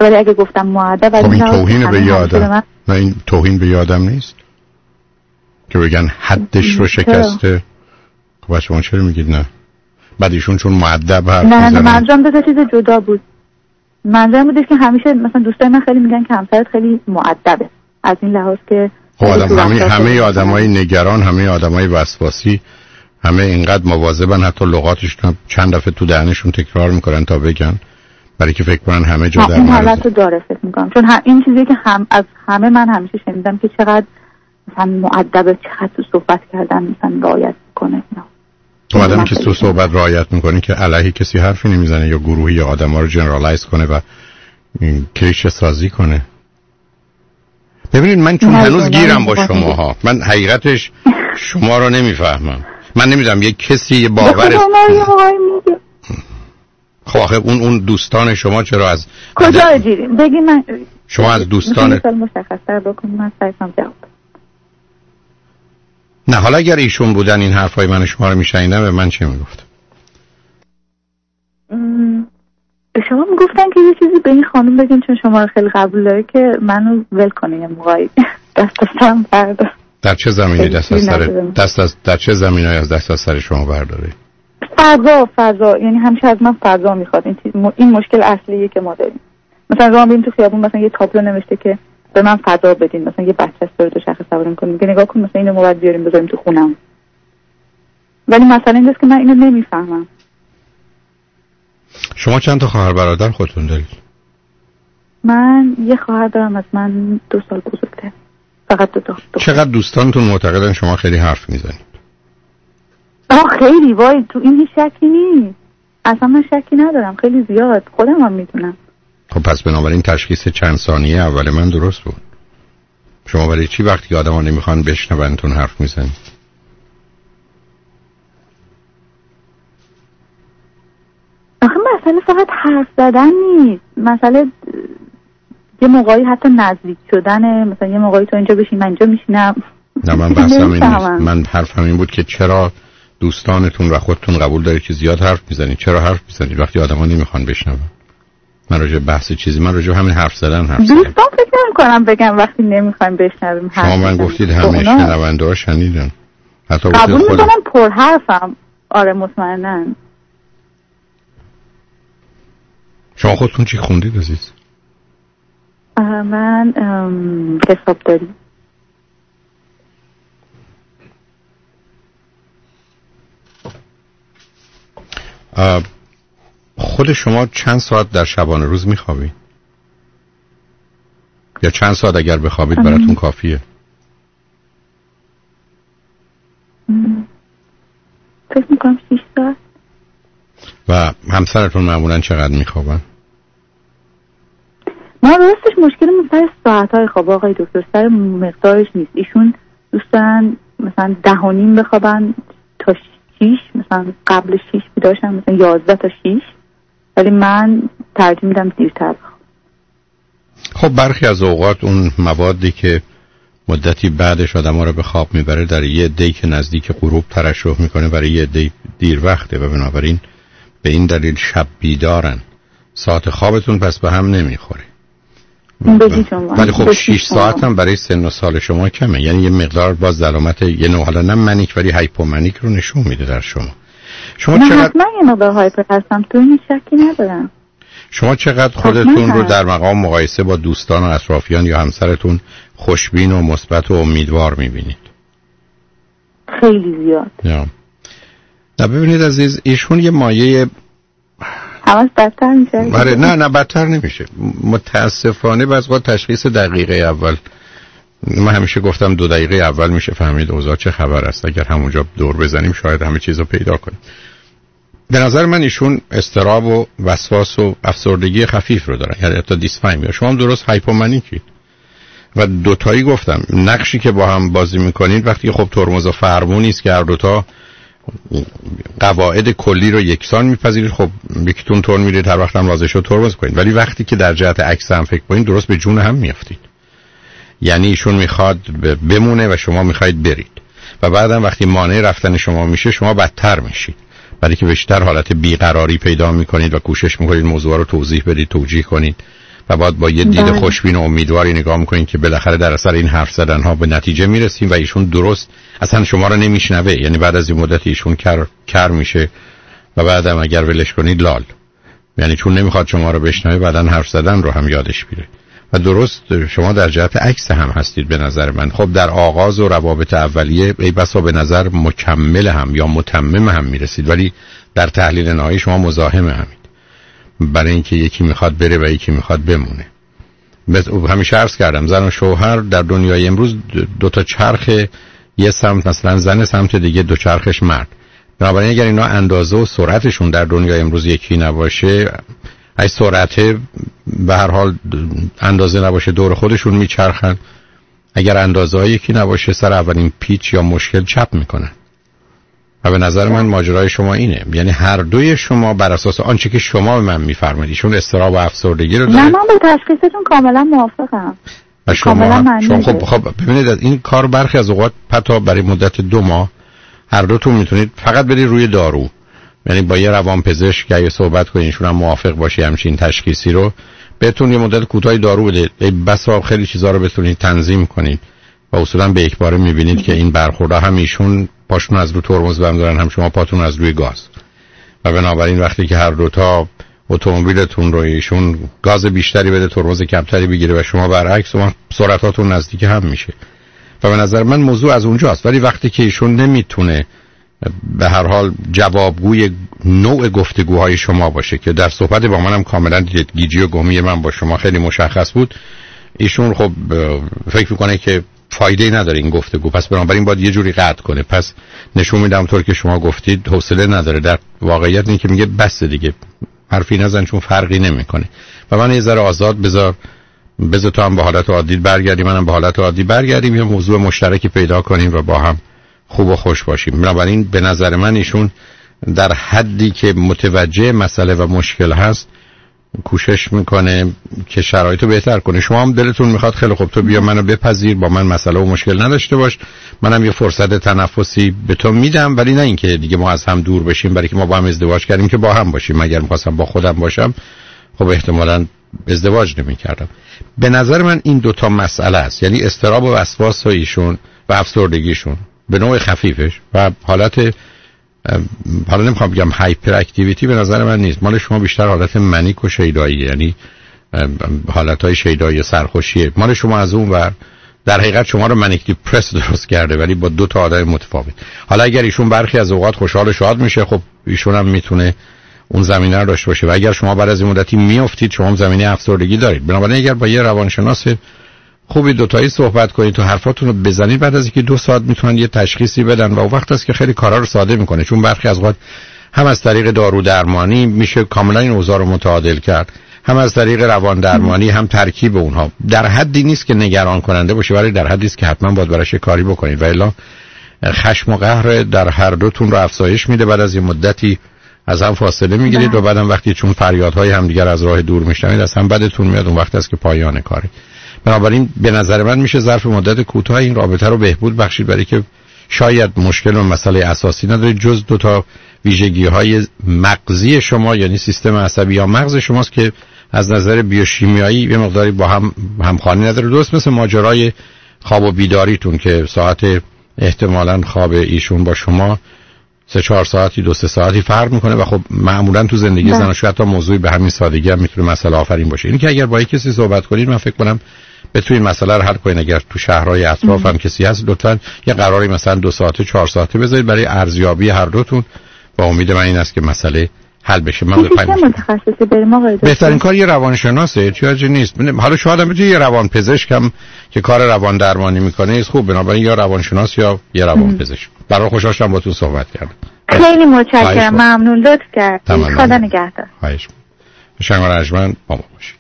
ولی اگه گفتم مؤدب خب این توهین به یادم نه، این توهین به یادم نیست که بگن حدش رو شکسته. خب شما چرا میگید نه؟ بعد ایشون چون مؤدب حرف نه میزنن. نه منظورم دو تا چیز جدا بود. منظورم بودش که همیشه مثلا دوستای من خیلی میگن که همسرت خیلی مؤدبه، از این لحاظ که خب آدم همه همه آدمای نگران، همه آدمای وسواسی، همه اینقدر مواظبن حتی لغاتشون چند دفعه تو دهنشون تکرار میکنن تا بگن، برای که فکر کنن همه جا در این حالت رو داره فکر میکنم. چون این چیزی که هم از همه من همیشه شنیدم که چقدر مثلا مؤدبه، چقدر تو صحبت کردن مثلا رعایت کنه. تو آدمی که تو صحبت رعایت میکنی که علیه کسی حرفی نمیزنه یا گروهی یا آدما رو جنرالایز کنه و کلیشه سازی کنه. ببینید من چون هنوز گیرم با شماها، من حقیقتش شما رو نمیفهمم. من نمیدونم یک کسی یه باور خب آخه اون اون دوستان شما چرا از کجا گیریم؟ بگی من شما از دوستان مثلا مشخص‌تر بکنم من سعی‌ام جواب. نه حالا اگر ایشون بودن این حرفای من شما رو میشنیدن به من چه میگفت؟ شما میگفتن که یه چیزی به این خانم بگین چون شما رو خیلی قبول داره که منو ول کنه یه موقعی دست از سرم بردار. در چه زمینی دست از سر دست از در چه زمینه‌ای از دست از سر شما برداره؟ فضا فضا یعنی همیشه از من فضا میخواد. این این مشکل اصلیه که ما داریم. مثلا راه میریم تو خیابون مثلا یه تابلو نوشته که به من فضا بدین، مثلا یه بچه است دو شخص سوار می‌کنه میگه نگاه کن مثلا اینو ما باید بیاریم بذاریم تو خونم. ولی مثلا اینجاست که من اینو نمیفهمم. شما چند تا خواهر برادر خودتون دارید؟ من یه خواهر دارم از من دو سال بزرگتر. فقط دو تا. چقدر دوستانتون معتقدن شما خیلی حرف میزنید؟ آه خیلی وای تو این شکی نیست. اصلا من شکی ندارم، خیلی زیاد، خودم هم میدونم. خب پس بنابراین تشخیص چند ثانیه اول من درست بود. شما برای چی وقتی آدم‌ها نمیخوان بشنونتون حرف میزنید؟ آخه مسئله فقط حرف زدن نیست، مسئله یه موقعی حتی نزدیک شدنه. مثلا یه موقعی تو اینجا بشین من اینجا میشینم. نه من بحثم این نیست. من حرفم این بود که چرا دوستانتون و خودتون قبول دارید که زیاد حرف میزنید؟ چرا حرف میزنید وقتی آدما نمیخوان بشنون؟ من راجع بحث چیزی من راجع همین حرف زدن حرف زدم. دوستان فکر نمی‌کنم بگم وقتی نمیخوایم بشنویم حرف. شما من گفتید همه شنونده‌ها شنیدن. حتی قبول می‌کنم پر حرفم. آره مطمئناً. شما خودتون چی خوندید عزیز؟ من حسابداری. خود شما چند ساعت در شبانه روز میخوابید؟ یا چند ساعت اگر بخوابید براتون کافیه؟ فکر میکنم شیش ساعت. و همسرتون معمولا چقدر میخوابن؟ ما راستش مشکلمون سر ساعتهای خواب آقای دکتر، سر مقدارش نیست. ایشون دوست دارن مثلا ده و نیم بخوابن تا شیش، مثلا قبل شیش بیدارشن مثلا یازده تا شیش، ولی من ترجیح میدم دیرتر بخوام. خب برخی از اوقات اون موادی که مدتی بعدش آدم‌ها رو به خواب میبره در یه عده‌ای که نزدیک غروب ترشح میکنه برای یه عده‌ای دیر وقته و بنابراین به این دلیل شب بیدارن. ساعت خوابتون پس به هم نمیخوره. ولی خب شش ساعت هم برای سن و سال شما کمه، یعنی یه مقدار باز علامت یه نوع حالا نه منیک ولی هایپومنیک رو نشون میده در شما. شما نه چقدر حتما یه مقدار هایپر هستم، تو این شکی ندارم. شما چقدر خودتون رو در مقام مقایسه با دوستان و اطرافیان یا همسرتون خوشبین و مثبت و امیدوار میبینید؟ خیلی زیاد. یا نه ببینید عزیز، ایشون یه مایه همش بدتر میشه. آره نه نه بدتر نمیشه. متاسفانه بعضی وقت تشخیص دقیقه اول، من همیشه گفتم دو دقیقه اول میشه فهمید اوضاع چه خبر است. اگر همونجا دور بزنیم شاید همه چیز رو پیدا کنیم. به نظر من ایشون اضطراب و وسواس و افسردگی خفیف رو دارن، یعنی حتی دیسفایمیا. شما هم درست هایپومنیکید و دوتایی گفتم نقشی که با هم بازی میکنید وقتی خب ترمز و فرمون نیست که هر دوتا قواعد کلی رو یکسان میپذیرید، خب یکیتون تون میرید هر وقت هم لازم شد ترمز کنید، ولی وقتی که در جهت عکس هم فکر کنید درست به جون هم میافتید. یعنی ایشون میخواد بمونه و شما میخواید برید و بعدم وقتی مانع رفتن شما میشه شما بدتر میشید، برای که بیشتر حالت بیقراری پیدا میکنید و کوشش میکنید موضوع رو توضیح بدید، توجیه کنید و باید با یه دید خوشبین و امیدواری نگاه میکنین که بالاخره در اثر این حرف زدن ها به نتیجه میرسیم و ایشون درست اصلا شما رو نمیشنوه. یعنی بعد از این مدت ایشون کر کر میشه و بعدم اگر ولش کنید لال، یعنی چون نمیخواد شما رو بشنوه بعدن حرف زدن رو هم یادش میره. و درست شما در جهت عکس هم هستید به نظر من. خب در آغاز و روابط اولیه ای بسا به نظر مکمل هم یا متمم هم میرسید، ولی در تحلیل نهایی شما مزاحم همید، برای اینکه یکی میخواد بره و یکی میخواد بمونه. همیشه عرض کردم زن و شوهر در دنیای امروز دو تا چرخ، یه سمت مثلا زن، سمت دیگه دو چرخش مرد. بنابراین اگر اینا اندازه و سرعتشون در دنیای امروز یکی نباشه، ای سرعت به هر حال اندازه نباشه دور خودشون میچرخن، اگر اندازه ها یکی نباشه سر اولین پیچ یا مشکل چپ میکنن. و به نظر من ماجرای شما اینه، یعنی هر دوی شما بر اساس آنچه که شما به من میفرمایید ایشون اضطراب و افسردگی رو داره. نه من با تشخیصتون کاملا موافقم. و شما شما خب خب ببینید از این کار برخی از اوقات حتی برای مدت دو ماه هر دوتون میتونید فقط برید روی دارو، یعنی با یه روانپزشک که صحبت کنین ایشون هم موافق باشه همچین تشخیصی رو بهتون یه مدت کوتاهی دارو بده، بسا خیلی چیزا رو بتونید تنظیم کنید و اصولا به یک باره میبینید که این برخوردا هم ایشون پاشون از رو ترمز برمی دارن هم شما پاتون از روی گاز. و بنابراین وقتی که هر دوتا اتومبیلتون رو ایشون گاز بیشتری بده ترمز کمتری بگیره و شما برعکس، شما سرعتاتون نزدیک هم میشه. و به نظر من موضوع از اونجاست. ولی وقتی که ایشون نمیتونه به هر حال جوابگوی نوع گفتگوهای شما باشه که در صحبت با منم کاملا گیجی و گمی من با شما خیلی مشخص بود، ایشون خب فکر میکنه که فایده نداره این گفتگو، پس بنابراین باید یه جوری قطع کنه. پس نشون میدم طور که شما گفتید حوصله نداره. در واقعیت اینه که میگه بس دیگه حرفی نزن چون فرقی نمیکنه و من یه ذره آزاد بذار بذار تو هم به حالت عادی برگردی منم به حالت عادی برگردیم، یه موضوع مشترکی پیدا کنیم و با هم خوب و خوش باشیم. بنابراین به نظر من ایشون در حدی که متوجه مسئله و مشکل هست کوشش میکنه که شرایطو بهتر کنه. شما هم دلتون میخواد خیلی خوب تو بیا منو بپذیر، با من مسئله و مشکل نداشته باش، منم یه فرصت تنفسی به تو میدم، ولی نه اینکه دیگه ما از هم دور بشیم برای که ما با هم ازدواج کردیم که با هم باشیم. اگر میخواستم با خودم باشم خب احتمالاً ازدواج نمیکردم. به نظر من این دوتا مسئله است، یعنی اضطراب و وسواس ایشون و افسردگیشون به نوع خفیفش و حالت، حالا نمیخوام بگم هایپر اکتیویتی به نظر من نیست، مال شما بیشتر حالت منیک و شیدایی، یعنی حالتهای شیدایی سرخوشیه. مال شما از اون ور در حقیقت شما رو منیک دیپرس درست کرده ولی با دو تا آدم متفاوت. حالا اگر ایشون برخی از اوقات خوشحال و شاد میشه خب ایشون هم میتونه اون زمینه رو داشته باشه و اگر شما بعد از این مدتی میافتید شما هم زمینه افسردگی دارید. بنابراین اگر با یه روانشناس خوبی دوتایی صحبت کنید تو حرفاتون رو بزنید، بعد از اینکه دو ساعت میتونن یه تشخیصی بدن و اون وقت است که خیلی کارا رو ساده میکنه، چون برخی از اوقات هم از طریق دارو درمانی میشه کاملا این اوضاع رو متعادل کرد، هم از طریق روان درمانی، هم ترکیب اونها. در حدی نیست که نگران کننده باشه ولی در حدی است که حتما باید براش کاری بکنید و الا خشم و قهر در هر دوتون رو افزایش میده. بعد از این مدتی از هم فاصله میگیرید و بعدم وقتی چون فریادهای همدیگر از راه دور میشنوید از هم بدتون میاد، اون وقت است که پایان کاری. بنابراین به نظر من میشه ظرف مدت کوتاه این رابطه رو بهبود بخشید، برای که شاید مشکل و مسئله اساسی نداره جز دو تا ویژگی‌های مغزی شما، یعنی سیستم عصبی یا مغز شماست که از نظر بیوشیمیایی یه مقداری با هم همخوانی نداره. درست مثل ماجرای خواب و بیداریتون که ساعت احتمالاً خواب ایشون با شما سه چهار ساعتی دو سه ساعتی فرق میکنه و خب معمولا تو زندگی زناشویی حتی موضوعی به همین سادگی هم میتونه مسئله آفرین باشه. این که اگر با کسی صحبت کنید من فکر کنم بتونید مسئله رو حل کنید. اگر تو شهرهای اطراف هم کسی هست لطفاً یه قراری مثلا دو ساعته چهار ساعته بذارید برای ارزیابی هر دوتون و امید من این است که مسئله حل بشه. من متخصصی بریم آقای دکتر. بهترین کار یه روانشناسه، احتیاجی نیست. حالا شاید هم بتونید یه روانپزشک هم که کار روان درمانی میکنه است خوب، بنابراین یا روانشناس یا یه روانپزشک. برای خوشحال شدم باهاتون صحبت کردم. خیلی متشکرم، ممنون، لطف کردید. خدا نگهدار. خواهش می‌کنم. شنگ رجمن با ما باشید.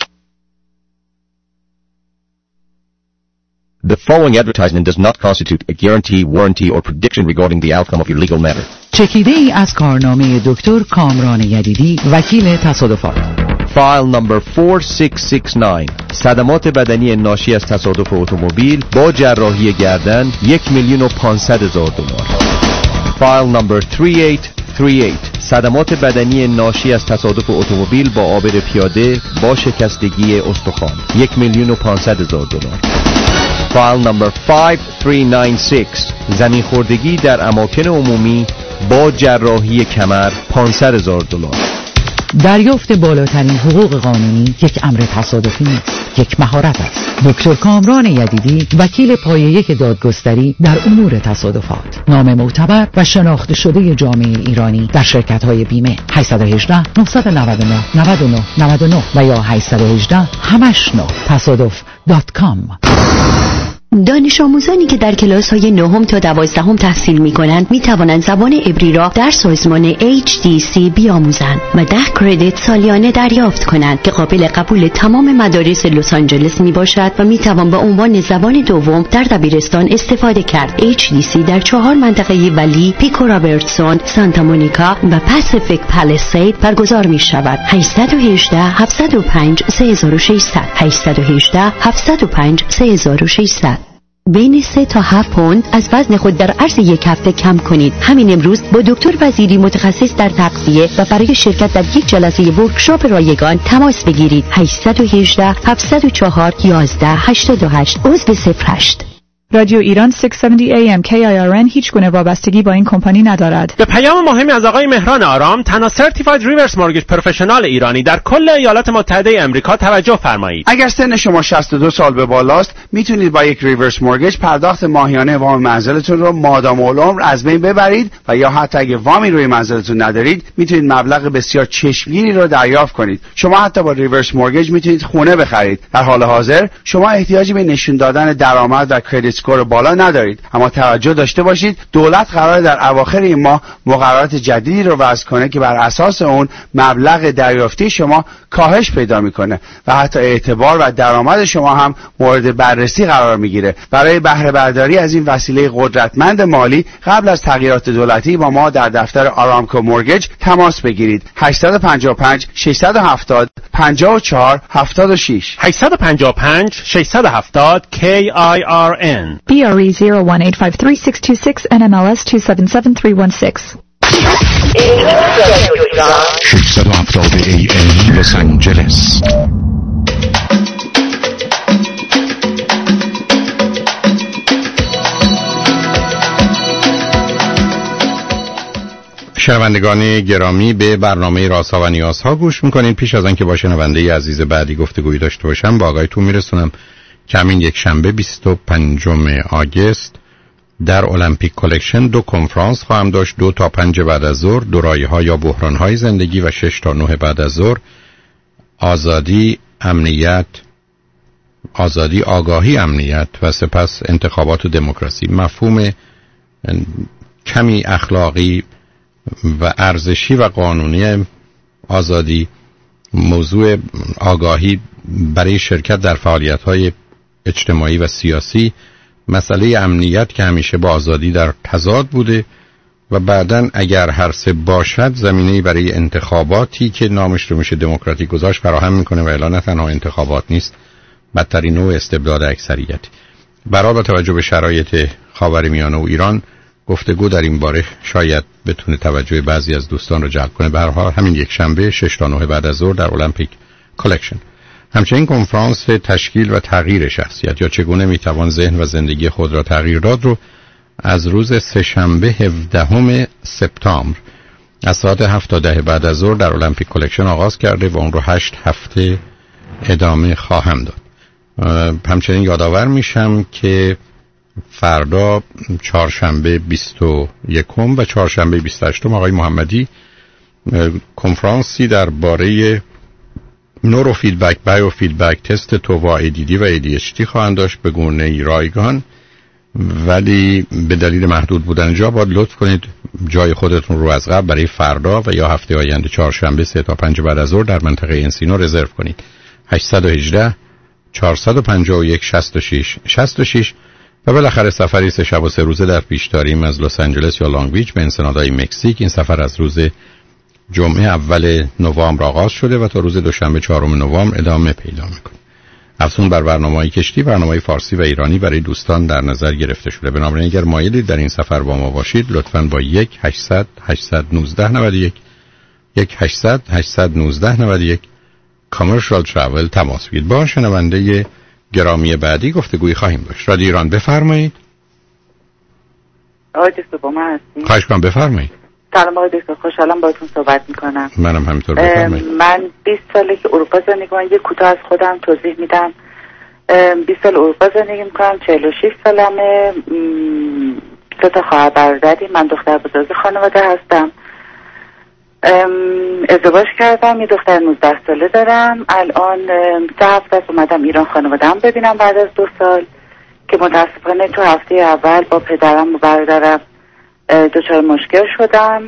The following advertisement does not constitute a guarantee, warranty or prediction regarding the outcome of your legal matter. چکیده ای از کارنامه دکتر کامران یدیدی، وکیل تصادفات. File number four six six nine. صدمات بدنی ناشی از تصادف اتومبیل با جراحی گردن یک میلیون و پانصد هزار دلار. File number three eight three eight. صدمات بدنی ناشی از تصادف اتومبیل با عابر پیاده با شکستگی استخوان، یک میلیون و پانصد هزار دلار. فایل نمبر پنج سه نه شش، زمین خوردگی در اماکن عمومی با جراحی کمر، پانصد هزار دلار. دریافت بالاترین حقوق قانونی یک امر تصادفی نیست، یک مهارت است. دکتر کامران یدیدی، وکیل پایه یک دادگستری در امور تصادفات، نام معتبر و شناخته شده جامعه ایرانی در شرکت‌های بیمه. هشت یک هشت، نه نه نه، نه نه نه نه و یا هشت یک هشت همش نه تصادف دات کام. دانش آموزانی که در کلاس‌های نهم تا دوازدهم تحصیل می‌کنند می‌توانند زبان عبری را در سازمان اچ دی سی بیاموزند و ده کردیت سالیانه دریافت کنند که قابل قبول تمام مدارس لس آنجلس میباشد و می‌توان به عنوان زبان دوم در دبیرستان استفاده کرد. اچ دی سی در چهار منطقه ولی، پیکو رابرتسون، سانتا مونیکا و پاسیفیک پالیسید برگزار می‌شود. هشت یک هشت، هفت صفر پنج، سه هزار و ششصد هشت یک هشت، هفت صفر پنج، سه هزار و ششصد. بین سه تا هفت پوند از وزن خود در عرض یک هفته کم کنید. همین امروز با دکتر وزیری متخصص در تغذیه و برای شرکت در یک جلسه ورکشاپ رایگان تماس بگیرید. هشت یک هشت، هفت صفر چهار، یک یک هشت هشت عضو صفر هشت. رادیو ایران ششصد و هفتاد ای ام کی آی آر ان هیچ گونه وابستگی با این کمپانی ندارد. به پیام مهمی از آقای مهران آرام، تنها سرتیفاید ریورس مورگیج پروفشنال ایرانی در کل ایالات متحده امریکا توجه فرمایید. اگر سن شما شصت و دو سال به بالاست، میتونید با یک ریورس مورگیج پرداخت ماهیانه وام منزلتون رو مادام العمر از بین ببرید و یا حتی اگه وامی روی منزلتون ندارید، میتونید مبلغ بسیار چشمگیری رو دریافت کنید. شما حتی با ریورس مورگیج میتونید خونه بخرید. در حال حاضر شما احتیاجی به نشون دادن درآمد و کردیت اسکور بالا ندارید، اما توجه داشته باشید دولت قرار در اواخر این ماه مقررات جدیدی رو وضع کنه که بر اساس اون مبلغ دریافتی شما کاهش پیدا میکنه و حتی اعتبار و درآمد شما هم مورد بررسی قرار میگیره. برای بهره برداری از این وسیله قدرتمند مالی قبل از تغییرات دولتی با ما در دفتر آرامکو مورگیج تماس بگیرید. هشت پنج پنج، شش هفت صفر، پنج چهار هفت شش هشت پنج پنج، شش هفت صفر کی آی آر ان بی آر ای zero one eight five three six two six ان ام ال اس two seven seven three one six. ششصد و هفتاد ای ام لس آنجلس. شنوندگان گرامی، به برنامه رازها و نیازها گوش میکنین. پیش از آنکه با شنونده عزیز بعدی گفتگویی داشته باشم، با آقایتون میرسونم که همین یک شنبه بیست و پنجم آگوست در المپیک کلکشن دو کنفرانس خواهم داشت. دو تا پنج بعد از ظهر، دو رایه ها یا بحران های زندگی، و شش تا نه بعد از ظهر آزادی، امنیت، آزادی، آگاهی، امنیت و سپس انتخابات و دموکراسی. مفهوم کمی اخلاقی و ارزشی و قانونی آزادی، موضوع آگاهی برای شرکت در فعالیت‌های اجتماعی و سیاسی، مسئله امنیت که همیشه با آزادی در تضاد بوده و بعداً اگر هر سه باشد زمینه‌ای برای انتخاباتی که نامش رو میشه دموکراتیک گذاشت فراهم میکنه و الا نه تنها انتخابات نیست، بدترین نوع استبداد اکثریت. برای با توجه به شرایط خاورمیانه و ایران، گفتگو در این باره شاید بتونه توجه بعضی از دوستان رو جلب کنه. به هر حال همین یک شنبه شش تا نه بعد از ظهر در المپیک کلکشن. همچنین کنفرانس تشکیل و تغییر شخصیت یا چگونه میتوان ذهن و زندگی خود را تغییر داد رو از روز سه شنبه هفدهم سپتامبر از ساعت هفت تا ده بعد از ظهر در المپیک کلکشن آغاز کرده و اون رو هشت هفته ادامه خواهم داد. همچنین یادآور میشم که فردا چهارشنبه بیست و یکم و چهارشنبه بیست و هشتم آقای محمدی کنفرانسی درباره نورو فیدبک، بایو فیدبک، تست تووا، ای دی دی و ای دی اچ دی خواهند داشت به گونه رایگان، ولی به دلیل محدود بودن جا باید لطف کنید جای خودتون رو از قبل برای فردا و یا هفته آینده چهارشنبه سه تا پنج بعد از ظهر در منطقه انسینو رزرو کنید. هشت یک هشت چهار پنج یک شش شش شش شش و بالاخره سفری سه شب و سه روزه در پیش داریم از لس آنجلس یا لانگ بیچ به انسنادای مکزیک. این سفر از روز جمعه اول نوامبر آغاز شده و تا روز دوشنبه چهارم نوامبر ادامه پیدا میکنه. افزون بر برنامه‌های کشتی، برنامه‌های فارسی و ایرانی برای دوستان در نظر گرفته شده. بنابراین اگر مایلید در این سفر با ما باشید، لطفاً با یک هشتصد هشتصد و نوزده نود و یک یک هشتصد هشتصد و نوزده نود و یک کامرشال تراول تماس بگیرید. با شنونده گرامی بعدی گفتگویی خواهیم داشت. رادیو ایران بفرمایید. آقای دکتر با من هستید؟ خواهش کنم بفرمایید. سلام آقای دکتر، خوشحالم باهاتون صحبت میکنم. منم همینطور، بفرمایید. من بیست ساله که اروپا زندگی میکنم. یه کوتاه از خودم توضیح میدم. بیست سال اروپا زندگی میکنم، چهل و شش سالمه، سه تا خواهر برادری، من دختر بزرگ خانواده هستم. ازدواج کردم، یه دختر نوزده ساله دارم. الان سه هفته است اومدم ایران خانواده‌ام ببینم بعد از دو سال که متاسفانه تو هفته اول با پدرم و برادرم دچار مشکل شدم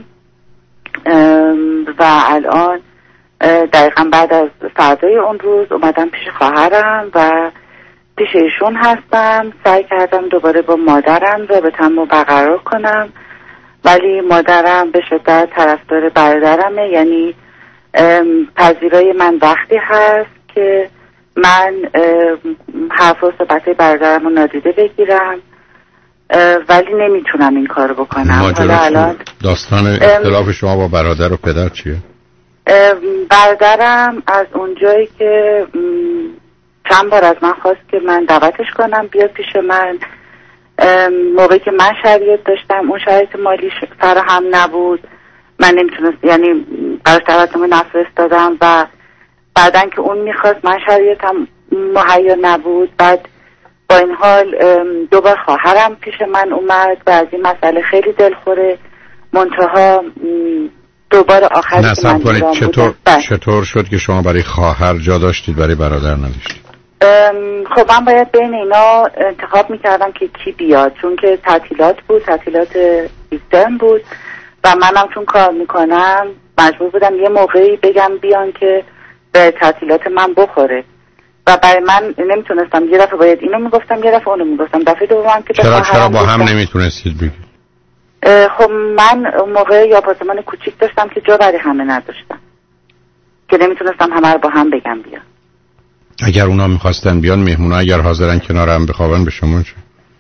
و الان دقیقا بعد از فردای اون روز اومدم پیش خواهرم و پیش ایشون هستم. سعی کردم دوباره با مادرم رابطه‌مو برقرار کنم، ولی مادرم به شدت طرفدار برادرمه. یعنی پذیرای من وقتی هست که من حرف و صحبت برادرم رو نادیده بگیرم، ولی نمیتونم این کارو بکنم. حالا الان داستان اختلاف شما با برادر و پدر چیه؟ برادرم از اونجایی که چند بار از من خواست که من دعوتش کنم بیاد پیش من، موقعی که من شرایط داشتم اون شرایط مالی فراهم نبود، من نمیتونست، یعنی براش دعوتمو نفرستادم و بعدن که اون میخواست من شرایطم مهیا نبود. بعد با این حال دوبار خواهرم پیش من اومد و از این مسئله خیلی دلخوره. منتها دوبار آخری که من کنید چطور چطور شد که شما برای خواهر جا داشتید برای برادر نداشتید؟ خب من باید بین اینا انتخاب میکردم که کی بیاد، چون که تعطیلات بود، تعطیلات ایسترن بود و منم چون کار میکنم مجبور بودم یه موقعی بگم بیان که به تعطیلات من بخوره و برای من نمیتونستم. یه دفعه باید اینو میگفتم، یه دفعه اونو میگفتم. دفعه دوم که چرا چرا با هم نمیتونستید بگید؟ خب من اون موقع یا آپارتمان کوچیک داشتم که جا برای همه نداشتم که نمیتونستم همه رو با هم بگم بیا. اگر اونا میخواستن بیان مهمونا اگر حاضرن کنار هم بخوابن به شما چه؟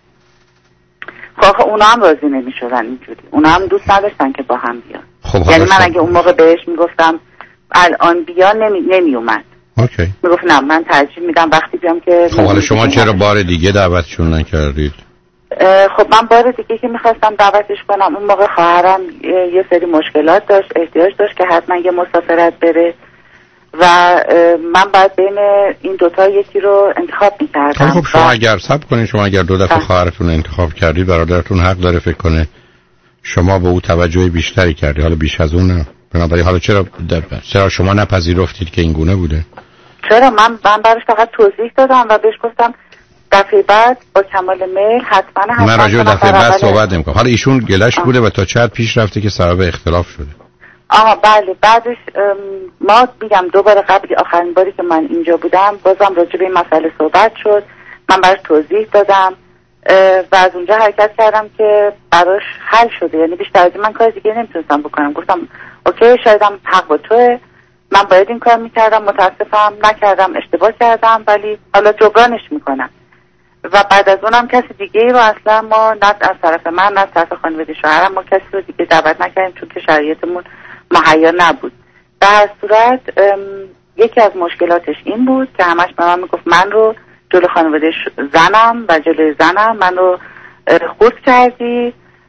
خب اونا هم راضی نمیشدن اینجوری، اونا هم دوست نداشتن که با هم بیان. خب یعنی من اگه اون موقع بهش میگفتم الان بیا نمی نمی اومد. اوکی. میگفت نه من ترجیح میدم وقتی بیام که. خب حالا شما چرا بار دیگه دعوتشون نکردید؟ خب من بار دیگه که میخواستم دعوتش کنم اون موقع خواهرم یه سری مشکلات داشت، احتیاج داشت که حتما یه مسافرت بره و من باید بین این دوتا یکی رو انتخاب میکردم. خب شما اگر صبر کنید، شما اگر دو دفعه خواهرتون انتخاب کردید برادرتون حق داره فکر کنه شما به او توجه بیشتری کردی، حالا بیش از اون نه. بنابراین حالا چرا در چرا شما نپذیرفتید که این گونه بوده؟ چرا من من براش فقط توضیح دادم و بهش گفتم دفعه بعد با کمال میل حتما حتما من راجع به دفعه بعد صحبت نمی‌کنم. حالا ایشون گلش بوده و تا چقدر پیش رفته که سبب اختلاف شده؟ آها بله، بعدش ما میگم دوباره قبل آخرین باری که من اینجا بودم بازم راجع به این مسئله صحبت شد، من براش توضیح دادم و از اونجا حرکت کردم که براش حل شده. یعنی بیشتر از من کار دیگه نمیتونستم بکنم. گفتم اوکی شایدم حق با توه، من باید این کار میکردم، متاسفم نکردم، اشتباه کردم، ولی حالا جبرانش میکنم. و بعد از اونم کسی دیگه ای رو اصلا ما نه از طرف من نه از طرف خانواده شوهرم ما کسی رو دیگه دعوت نکردیم چون که شرایطمون مهیا نبود. در هر صورت یکی از مشکلاتش این بود که همش به من میگفت من رو جلو خانواده زنم و جلو زنم من رو خورد کردی.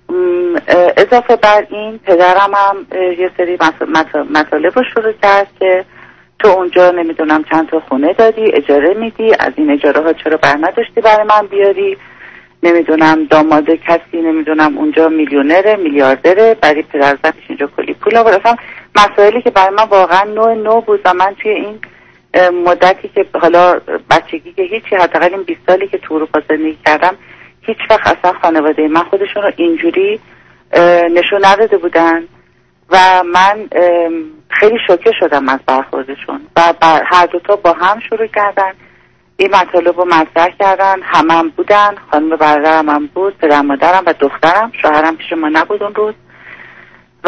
اضافه بر این پدرم هم یه سری مطالب رو شروع کرد که تو اونجا نمیدونم چند تا خونه دادی اجاره میدی، از این اجاره ها چرا بر نداشتی برای من بیاری، نمیدونم داماد کسی نمیدونم اونجا میلیونره میلیاردره برای پدر زنش اینجا کلی پول آورد. اصلا مسائلی که برای من واقعا نوع نو بود و من توی این مدتی که حالا بچگی که هیچی حداقل این بیست سالی که تو اروپا زندگی کردم هیچ وقت اصلا خانواده من خودشون رو اینجوری نشون نداده بودن و من خیلی شوکه شدم از برخوردشون و هر دوتا با هم شروع کردن این مطالب رو مطرح کردن. همه هم بودن، خانم برادرم هم بود، پدر مادرم و دخترم، شوهرم پیش ما نبود اون روز و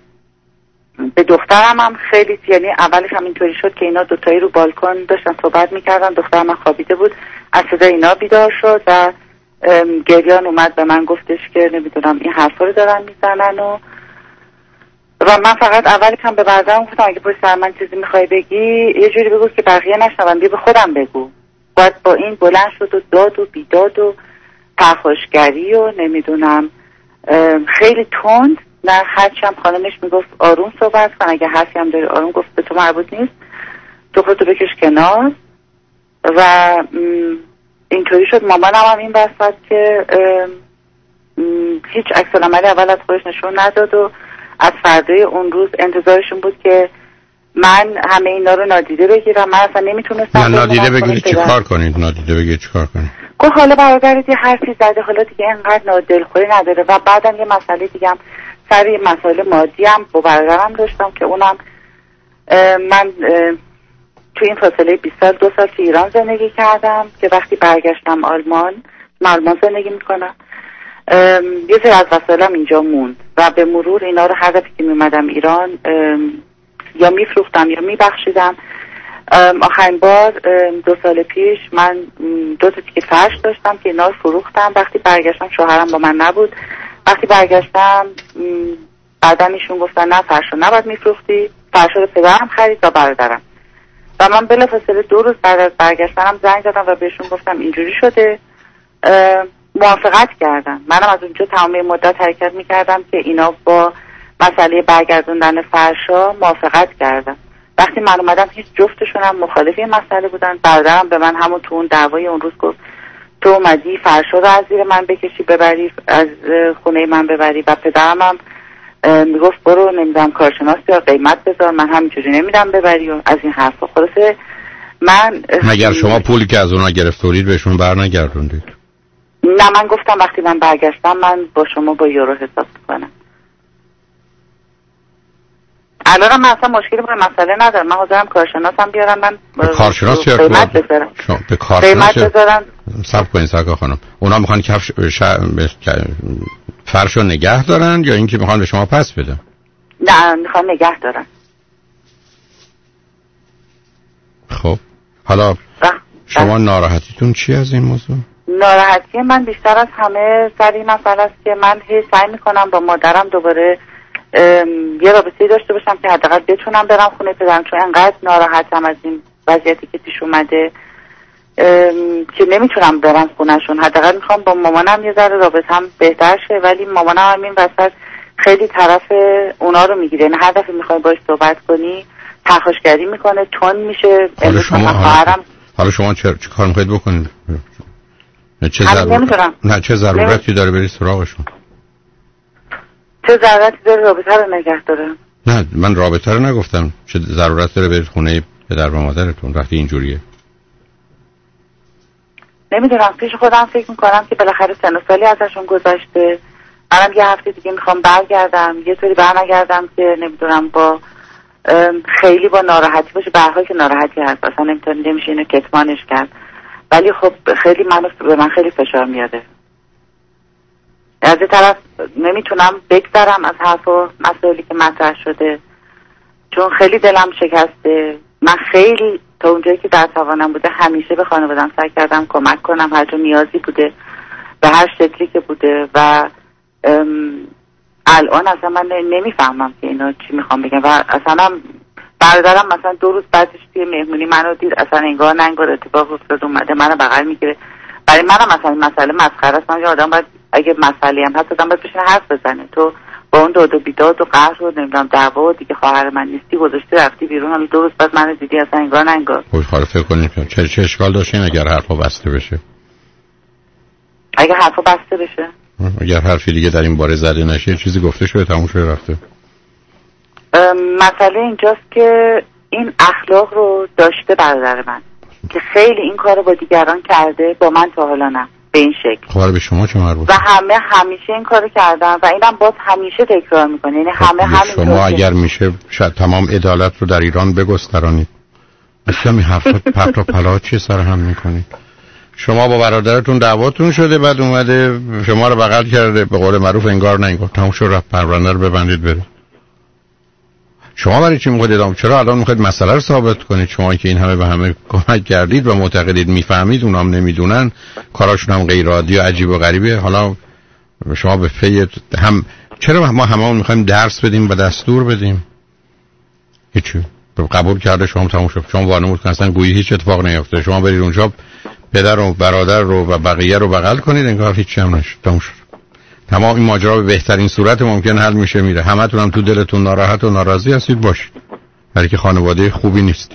به دخترم هم خیلی، یعنی اولش هم اینطوری شد که اینا دوتایی رو بالکن داشتن صحبت میکردن، دخترم هم خوابیده بود، از صدای اینا بیدار شد و گریان اومد به من گفتش که نمیدونم این حرفا رو دارن میزنن و و من فقط اولی کم به برادرم گفتم اگه پشت سر من چیزی میخوای بگی یه جوری بگو که بقیه نشنون، بیا به خودم بگو. باید با این بلند شد و داد و بیداد و پرخاشگری و نمیدونم خیلی تند، نه هرچی هم خانمش میگفت آروم صحبت کن، اگه حرفی هم داری آروم، گفت به تو مربوط نیست، تو خودتو بکش کنار. و اینطوری شد مامانم هم این وسط که هیچ عکس العملی اول از خودش نشون نداد و از فردای اون روز انتظارشون بود که من همه اینا رو نادیده بگیرم. من اصلا نمیتونستم. نه نادیده بگیرید چی کار کنید؟ نادیده بگیرید چی کار کنید؟ گفت حالا برادرت یه حرفی زده، حالا دیگه اینقدر نادلخوری نداره. و بعدم یه مسئله دیگه هم سر یه مسئله مادی هم با برادرم داشتم که اونم من توی این فاصله بیست سال دو سال تو ایران زندگی کردم که وقتی برگشتم آلمان، من آلمان زندگی میکنم، یه سری از وسایلم اینجا موند و به مرور اینا رو هر دفعه که میومدم ایران یا میفروختم یا میبخشیدم. آخرین بار دو سال پیش من دو تا تیکه فرش داشتم که اینا رو فروختم. وقتی برگشتم شوهرم با من نبود. وقتی برگشتم بعدن ایشون گفتن نه فرش رو نباید میفروختی، فرش رو پدرم خرید و برادرم. و من بلافاصله دو روز بعد از برگشتنم زنگ زدم و بهشون گفتم اینجوری شده. موافقت کردم. منم از اونجا تمام مدت حرکت میکردم که اینا با مسئله برگردوندن فرشا موافقت کردم. وقتی من اومدم هیچ جفتشون هم مخالف این مسئله بودن. برادرم به من همون تو اون دعوای اون روز گفت تو اومدی فرشا رو از زیر من بکشی ببری، از خونه من ببری. و پدرم هم میگفت برو نمیدونم کارشناس یا قیمت بذار، من همینجوری نمیدم ببری و از این حرفا. خلاصه من مگر شما پولی که از اونا گرفتید بهشون برنگردوندید؟ نه من گفتم وقتی من برگشتم من با شما با یورو حساب کنم. الان من اصلا مشکلی با مسئله ندارم. من حاضرم کارشناسم بیارم، من کارشناس یا قیمت بذارم. به کارشناس بذارم. صبر کنید ساکا خانم، اونا میخوان کفش ش... فرشو نگه دارن یا اینکه میخوان به شما پس بدن؟ نه میخوان نگه دارن. خب حالا شما ناراحتیتون چی از این موضوع؟ ناراحتی من بیشتر از همه سر این مسئله است که من هی سعی میکنم با مادرم دوباره یه رابطه‌ای داشته باشم که حداقل بتونم برم خونه پدرم، چون انقدر ناراحتم از این وضعیتی که پیش اومده که نمیتونم برم خونهشون. حداقل میخوام با مامانم یه ذره رابطه‌ام بهتر شه، ولی مامانم هم این وسط خیلی طرف اونا رو میگیره. یعنی هر دفعه میخوای باهاش صحبت کنی پرخاشگری میکنه، تون میشه. حالا شما حالا, حالا شما چه, چه کار میخواید بکنید؟ چه ضرورت نه چه ضرورتی داره بری سراغشون؟ چه ضرورتی داره رابطه رو نگه داره؟ نه من رابطه رو نگفتم. چه ضرورت داره برید خونه پدر و مادرتون وقتی اینجوریه؟ نمیدونم، پیش خودم فکر میکنم که بالاخره سن و سالی ازشون گذشته. منم یه هفته دیگه میخوام برگردم، یه طوری برنگردم که نمیدونم با خیلی با ناراحتی باشه. به هر حال که ناراحتی هست، اصلا نمیتونم نمیشه اینو کتمانش کرد، ولی خب خیلی منو به من خیلی فشار میاده. از این طرف نمیتونم بگذرم از حرف و مسائلی که مطرح شده، چون خیلی دلم شکسته. من خیلی تا اونجایی که در توانم بوده همیشه به خانواده‌ام سعی کردم کمک کنم، هر جا نیازی بوده به هر شکلی که بوده. و الان اصلا من نمیفهمم که اینا چی میخوام بگم. و اصلا برادرم مثلا دو روز بعدش توی مهمونی منو دید، اصلا انگار نه انگار اتفاق افتاد، اومده منو بغل میگیره. برای منم مثلا مسئله مسخره است. من یه آدم باید اگه مسئله هم هست آدم باید بشینه حرف بزنه. تو با اون داد و بیداد و قهر و نمیدونم دعوا و دیگه خواهر من نیستی گذاشتی رفتی بیرون، حالا دو روز بعد منو دیدی، اصلا انگار نه انگار. خب حالا فکر کنید چه چه اشکال داشتین اگر حرفا بسته بشه؟ اگه حرفا بسته بشه؟ اگر حرفی دیگه در این باره زده نشه، چیزی گفته شده تموم شده رفته. مسئله اینجاست که این اخلاق رو داشته برادر من که خیلی این کارو با دیگران کرده، با من تا حالا نه به این شکل. خب به شما چه مربوطه؟ و همه همیشه این کارو کردن و اینم باز همیشه تکرار میکنه. یعنی همه همین شما اگر میشه شاید تمام عدالت رو در ایران بگسترانید. اصلا این حرفات پرت و پلا چی سر هم میکنید؟ شما با برادرتون دعواتون شده، بعد اومده شما رو بغل کرده، به قول معروف انگار نه انگار. تموم شد، رفت پرونده رو ببندید بره. شما برای چی میخواید ادامه؟ چرا الان میخواید مسئله رو ثابت کنید؟ شما که این همه به همه کمک کردید و معتقدید میفهمید، اونا هم نمیدونن، کاراشون هم غیر عادی و عجیب و غریبه. حالا شما به فی هم چرا ما هممون میخوایم درس بدیم و دستور بدیم؟ هیچی قبول کرده شما تموم شد. شما وانمود کن اصلا گویی هیچ اتفاق نیفته. شما برید اونجا پدر و برادر رو و بقیه رو بغل کنید انگار هیچی هم نشد. تموم شد. تمام این ماجرا به بهترین صورت ممکن حل میشه میره. همتون هم تو دلتون ناراحت و ناراضی هستید باشید. برای که خانواده خوبی نیست.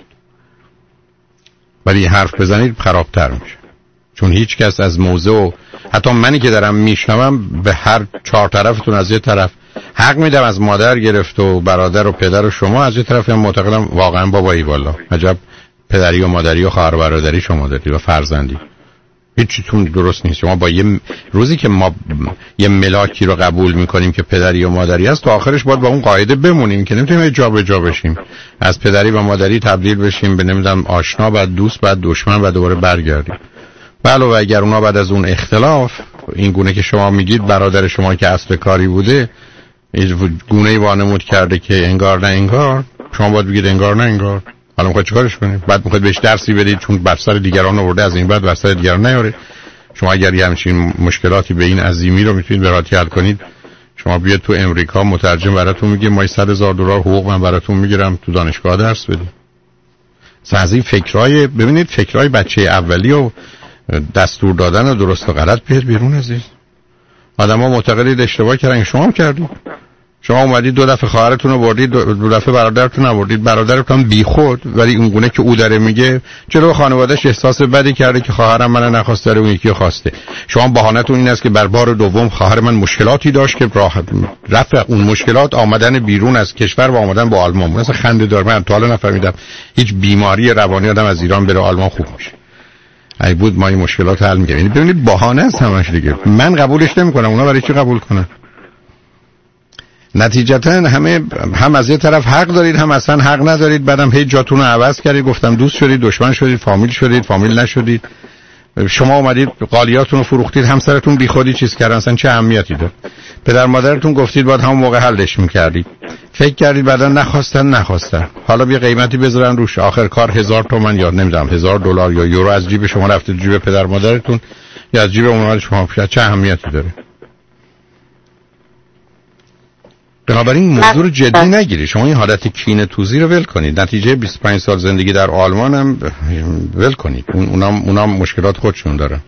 ولی حرف بزنید خرابتر میشه. چون هیچ کس از موضع و حتی منی که دارم میشنوم به هر چهار طرفتون از یه طرف حق میدم، از مادر گرفت و برادر و پدر و شما از یه طرف هم معتقدم واقعا بابایی والا عجب پدری و مادری و خواهر و برادری شما دارید و فرزندی. هیچیتون درست نیست. شما با یه روزی که ما یه ملاکی رو قبول میکنیم که پدری و مادری است تا آخرش باید با اون قاعده بمونیم که نمیتونیم جا به جا بشیم، از پدری و مادری تبدیل بشیم به نمیدونم آشنا، بعد دوست، بعد دشمن و دوباره برگردیم. بله و اگر اونا بعد از اون اختلاف این گونه که شما میگید برادر شما که اصل کاری بوده گونه‌ای وانمود کرده که انگار نه انگار، شما باید بگید انگار نه انگار. حالا میخواید چیکارش کنید؟ بعد میخواید بهش درسی بدید چون بر سر دیگران آورده از این بعد بر سر دیگران نیاره. شما اگر یه همچین مشکلاتی به این عظیمی رو میتونید به راحتی حل کنید، شما بیاید تو امریکا مترجم براتون میگه ما صد هزار دلار حقوق من براتون میگیرم تو دانشگاه درس بدید. از این فکرای ببینید فکرای بچه اولی و دستور دادن و درست و غلط بیاد بیرون عزیز. آدم‌ها معتقدید اشتباه کردن، شما هم کردید. شما اومدید دو دفعه خواهرتون رو بردید، دو دفعه برادرتون آوردید. برادرتون بیخود ولی اون گونه که او داره میگه جلو خانواده‌اش احساس بدی کرده که خواهرم منو نخواسته اون یکی رو خواسته. شما بهانه‌تون این است که بر بار دوم خواهر من مشکلاتی داشت که راه رفع اون مشکلات آمدن بیرون از کشور و آمدن با آلمان. مثلا خنده دار. من تا حالا نفهمیدم هیچ بیماری روانی آدم از ایران بره آلمان خوب میشه. ای بود ما این مشکلات حل می‌کردیم. یعنی ببینید بهانه است همش دیگه. من قبولش نمی‌کنم، اونا برای چی قبول کنن؟ نتیجتا همه هم از یه طرف حق دارید هم اصلا حق ندارید. بعدم هی جاتون رو عوض کردید، گفتم دوست شدید، دشمن شدید، فامیل شدید، فامیل نشدید. شما اومدید قالیاتون رو فروختید، همسرتون بیخودی چیز کردن، اصلا چه اهمیتی داره؟ پدر مادرتون گفتید باید همون موقع حلش می‌کردید. فکر کردید بعدا نخواستن نخواستن. حالا بیا قیمتی بذارن روش. آخر کار هزار تومان یا نمیدونم هزار دلار یا یورو از جیب شما رفته جیب پدر مادرتون یا از جیب اونها شما، چه اهمیتی داره؟ بنابراین موضوع رو جدی نگیری. شما این حالت کینه توزی رو ول کنید. نتیجه بیست و پنج سال زندگی در آلمان هم ول کنید. اون اونام اونام مشکلات خودشون دارن.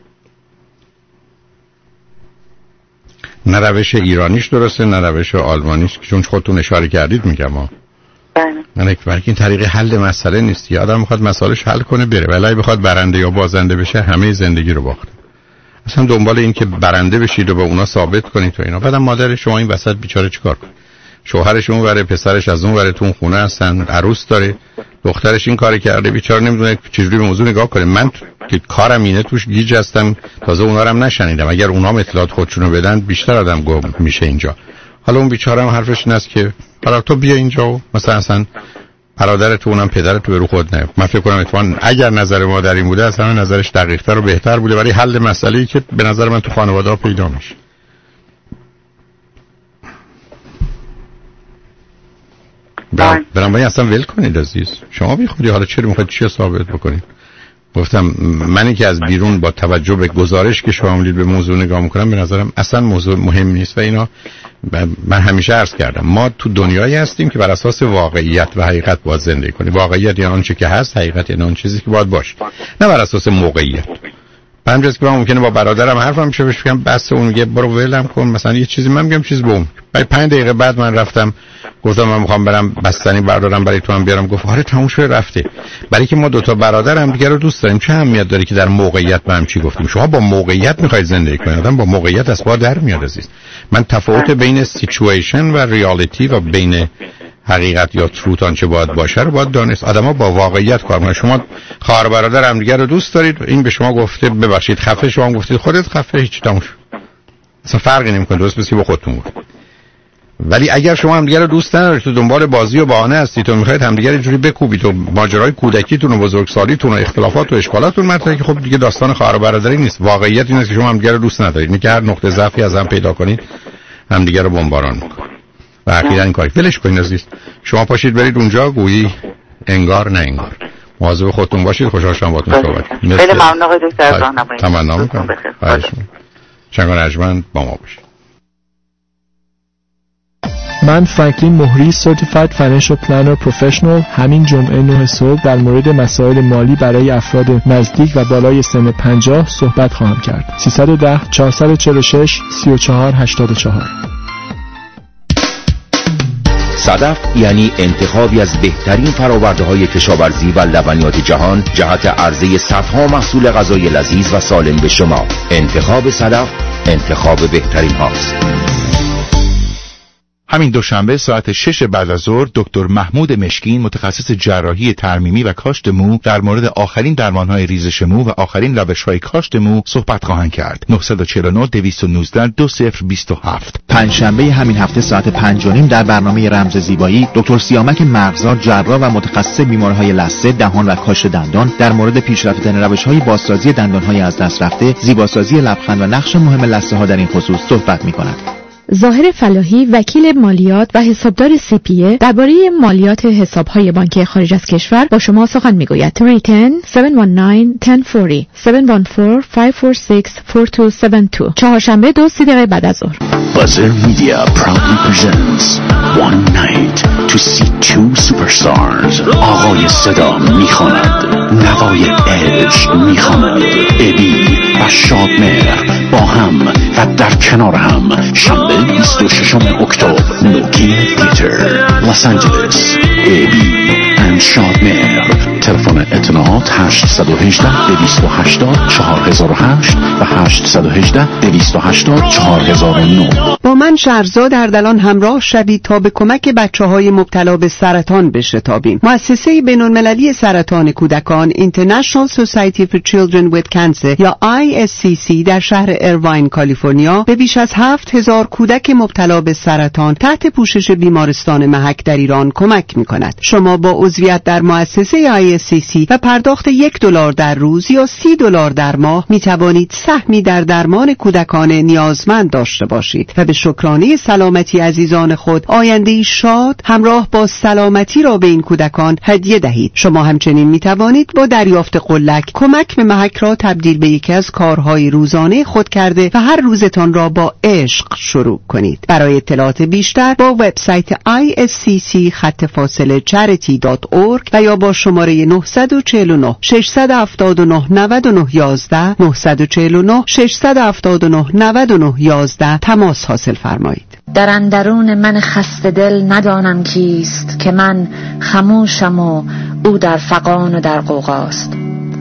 نه روش ایرانیش درسته نه روش آلمانیش، چون خودتون اشاره کردید میگم ها. بله. من این طریق حل مسئله نیست. یه آدم میخواد مسائلش حل کنه بره، ولی بخواد برنده یا بازنده بشه همه زندگی رو باخته. اصلا دنبال این که برنده بشید و به اونا ثابت کنید تو اینا. بعدم مادر شما این وسط بیچاره چیکار کنه؟ شوهرش اون وره، پسرش از اون وره، تو خونه هستن، عروس داره، دخترش این کارو کرده، بیچاره نمیدونه چجوری به موضوع نگاه کنه. من که کارم اینه توش گیج هستم، تازه اونا رو هم نشنیدم. اگر اونا اطلاعات خودشونو بدن بیشتر آدم گم میشه اینجا. حالا اون بیچاره هم حرفش این است که برای تو بیا اینجا و مثلا اصلا برادرت اونم پدرت تو رو خود نه. من فکر کنم اتفاقا اگر نظر مادر این بوده اصلا نظرش دقیق‌تر و بهتر بوده برای حل مسئله‌ای که به نظر من تو خانواده‌ها پیدا میشه. برام برام اصلا ول کنید عزیز. شما بی خودی حالا چرا میخواید چی ثابت بکنید؟ گفتم منی که از بیرون با توجه به گزارش که شما میدید به موضوع نگاه میکنم به نظرم اصلا موضوع مهم نیست و اینا. من همیشه عرض کردم ما تو دنیایی هستیم که بر اساس واقعیت و حقیقت باید زندگی کنیم. واقعیت یعنی آنچه که هست، حقیقت یعنی آن چیزی که باید باشه، نه بر اساس موقعیت. همینجاست که من ممکنه با برادرم حرفم میشه بهش بگم بس اون میگه برو ولم کن، مثلا یه چیزی من میگم چیز بوم. بعد پنج دقیقه بعد من رفتم گفتم من میخوام برم بستنی بردارم برای تو هم بیارم، گفت آره تموم شده رفته. برای که ما دو تا برادر هم دیگه رو دوست داریم. چه اهمیت داره که در موقعیت به هم چی گفتیم؟ شما با موقعیت میخواید زندگی کنید، آدم با موقعیت از پا در میاد عزیز. من تفاوت بین سیچویشن و ریالیتی و بین حقیقت یا تروت آنچه باید باشه رو باید دانست. آدما با واقعیت کار میکنن. شما خواهر برادر هم دیگه رو دوست دارید، این به شما گفته ببخشید خفه، شما هم گفتید خودت خفه، هیچ تموم شد. اصلا فرقی نمیکنه، درست مثل با خودتون بود. ولی اگر شما هم دیگه رو دوست ندارید، تو دنبال بازی و بهانه هستید و میخواید همدیگه اینجوری بکوبید و ماجرای کودکیتون و بزرگسالیتون و اختلافات و اشکالاتون مطرحه که خب دیگه داستان خواهر برادری نیست. واقعیت این است که شما هم دیگه رو دوست ندارید. اینکه هر نقطه ضعفی از هم پیدا کنید هم دیگه رو بمباران میکنید. و اخیراً این کاری ولش کنید عزیز. شما پاشید برید اونجا گویی انگار نه انگار. مواظب خودتون باشید. خوشحال شدم باهاتون صحبت کردم. خیلی ممنون آقای دکتر راهنمایی. تمنا می‌کنم. چنگان ارجمند با ما باشید. من فرانکلین مهری Certified Financial Planner Professional همین جمعه نه صبح در مورد مسائل مالی برای افراد نزدیک و بالای سن پنجاه صحبت خواهم کرد. سیصد و ده چهارصد و چهل و شش سی و چهار هشتاد و چهار. صدف یعنی انتخابی از بهترین فرآورده‌های کشاورزی و لبنیات جهان جهت عرضه صدها محصول غذای لذیذ و سالم به شما. انتخاب صدف انتخاب بهترین هاست. همین دوشنبه ساعت شش بعد از ظهر دکتر محمود مشکین متخصص جراحی ترمیمی و کاشت مو در مورد آخرین درمانهای ریزش مو و آخرین روش‌های کاشت مو صحبت خواهند کرد. نه چهار نه دویست و نوزده دو صفر بیست و هفت. پنجشنبه همین هفته ساعت پنج و نیم در برنامه رمز زیبایی دکتر سیامک مرغزار جراح و متخصص بیماری‌های لثه، دهان و کاشت دندان در مورد پیشرفت‌ترین روش‌های بازسازی دندان‌های از دست رفته، زیباسازی لبخند و نقش مهم لثه‌ها در این خصوص صحبت می‌کند. ظاهر فلاحی وکیل مالیات و حسابدار سی پی ای درباره مالیات حساب‌های بانکی خارج از کشور با شما سخن می‌گوید. سه یک صفر هفت یک نه یک صفر چهار صفر هفت یک چهار پنج چهار شش چهار دو هفت دو چهارشنبه دو سی دقیقه بعد از ظهر. Buzzer Media proudly presents One Night to See Two Superstars. آقای صدا میخواند، نوای عشق میخواند. ابی و شادمهر با هم و در کنار هم شنبه بیست و ششم اکتبر نوکی تیتر لس آنجلس. ابی و شادمهر. تلفن اطلاعات هشت یک هشت دویست و هشتاد چهار هزار و هشت و هشت یک هشت دویست و هشتاد چهار هزار و نه. با من شهرزاد اردلان همراه شوید تا به کمک بچه‌های مبتلا به سرطان بشتابیم. مؤسسه بین‌المللی سرطان کودکان International Society for Children with Cancer یا آی اس سی سی در شهر ایرواین کالیفرنیا به بیش از هفت هزار کودک مبتلا به سرطان تحت پوشش بیمارستان محک در ایران کمک می‌کند. شما با عضویت در مؤسسه آی اس سی سی و پرداخت یک دلار در روز یا سی دلار در ماه می توانید سهمی در درمان کودکان نیازمند داشته باشید و به شکرانه سلامتی عزیزان خود آینده‌ای شاد همراه با سلامتی را به این کودکان هدیه دهید. شما همچنین می توانید با دریافت قلک کمک به محک را تبدیل به یکی از کارهای روزانه خود کرده و هر روزتان را با عشق شروع کنید. برای اطلاعات بیشتر با وبسایت آی اس سی سی خط فاصله چریتی دات اورگ و یا با شماره نه چهار نه شش هفت نه نه نه یازده نه چهار نه شش هفت نه نه نه یازده تماس حاصل فرمایید. در اندرون من خسته دل ندانم کیست که من خموشم و او در فغان و در غوغاست.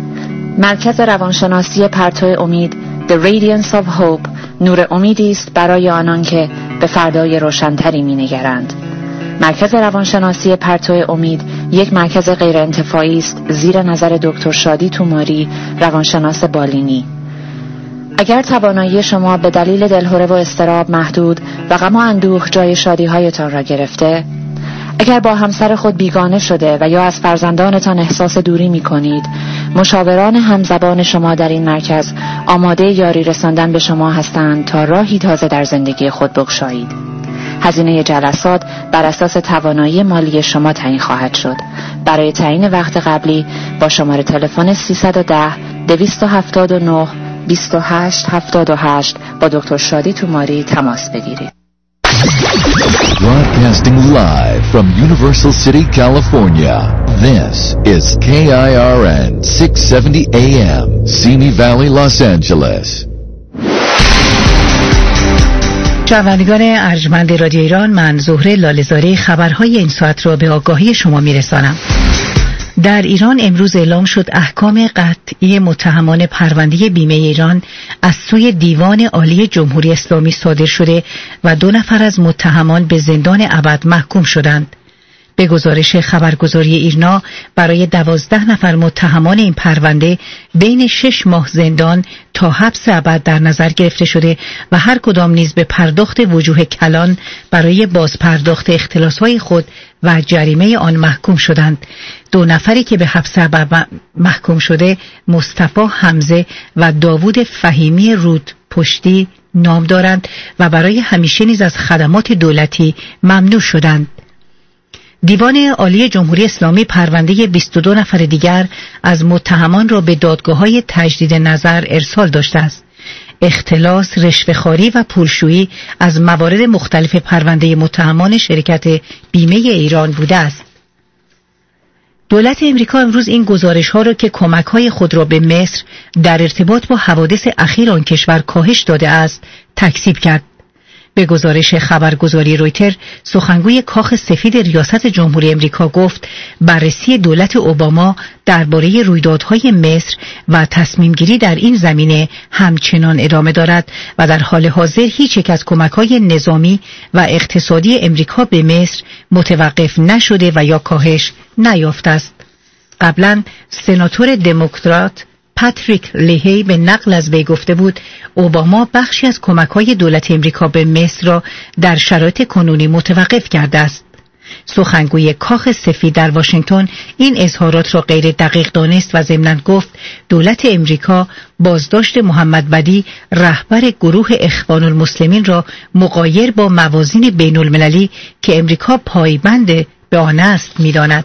مرکز روانشناسی پرتو امید The Radiance of Hope نور امیدی است برای آنان که به فردای روشن‌تری می‌نگرند. مرکز روانشناسی پرتو امید یک مرکز غیر انتفاعی است زیر نظر دکتر شادی توماری، روانشناس بالینی. اگر توانایی شما به دلیل دلهره و اضطراب محدود و غم و اندوه جای شادی‌هایتان را گرفته، اگر با همسر خود بیگانه شده و یا از فرزندانتان احساس دوری می کنید، مشاوران همزبان شما در این مرکز آماده یاری رساندن به شما هستند تا راهی تازه در زندگی خود بگشایید. هزینه جلسات بر اساس توانایی مالی شما تعیین خواهد شد. برای تعیین وقت قبلی با شماره تلفن سیصد و ده دویست و هفتاد و نه بیست و هشت هفتاد و هشت با دکتر شادی توماری تماس بگیرید. Broadcasting live from Universal City, California. This is K I R N six seventy A M, Simi Valley, Los Angeles. شنوندگان ارجمند رادیو ایران، من زهره لاله‌زاری خبرهای این ساعت را به آگاهی شما میرسانم. در ایران امروز اعلام شد احکام قطعی متهمان پرونده بیمه ایران از سوی دیوان عالی جمهوری اسلامی صادر شده و دو نفر از متهمان به زندان ابد محکوم شدند. به گزارش خبرگزاری ایرنا برای دوازده نفر متهمان این پرونده بین شش ماه زندان تا حبس ابد در نظر گرفته شده و هر کدام نیز به پرداخت وجوه کلان برای بازپرداخت اختلاس‌های خود و جریمه آن محکوم شدند. دو نفری که به حبس ابد محکوم شده مصطفی حمزه و داوود فهیمی رود پشتی نام دارند و برای همیشه نیز از خدمات دولتی ممنوع شدند. دیوان عالی جمهوری اسلامی پرونده بیست و دو نفر دیگر از متهمان را به دادگاه‌های تجدید نظر ارسال داشته است. اختلاس، رشوه‌خواری و پولشویی از موارد مختلف پرونده متهمان شرکت بیمه ایران بوده است. دولت امریکا امروز این گزارش‌ها را که کمک‌های خود را به مصر در ارتباط با حوادث اخیر آن کشور کاهش داده است، تکذیب کرد. به گزارش خبرگزاری رویتر، سخنگوی کاخ سفید ریاست جمهوری امریکا گفت بررسی دولت اوباما درباره رویدادهای مصر و تصمیمگیری در این زمینه همچنان ادامه دارد و در حال حاضر هیچ یک از کمک‌های نظامی و اقتصادی امریکا به مصر متوقف نشده و یا کاهش نیافته است. قبلا سناتور دموکرات پاتریک لیهی به نقل از وی گفته بود اوباما بخشی از کمک‌های دولت امریکا به مصر را در شرایط کنونی متوقف کرده است. سخنگوی کاخ سفید در واشنگتن این اظهارات را غیر دقیق دانست و ضمناً گفت دولت امریکا بازداشت محمد بدی رهبر گروه اخوان المسلمین را مغایر با موازین بین المللی که امریکا پایبند به آن است می‌داند.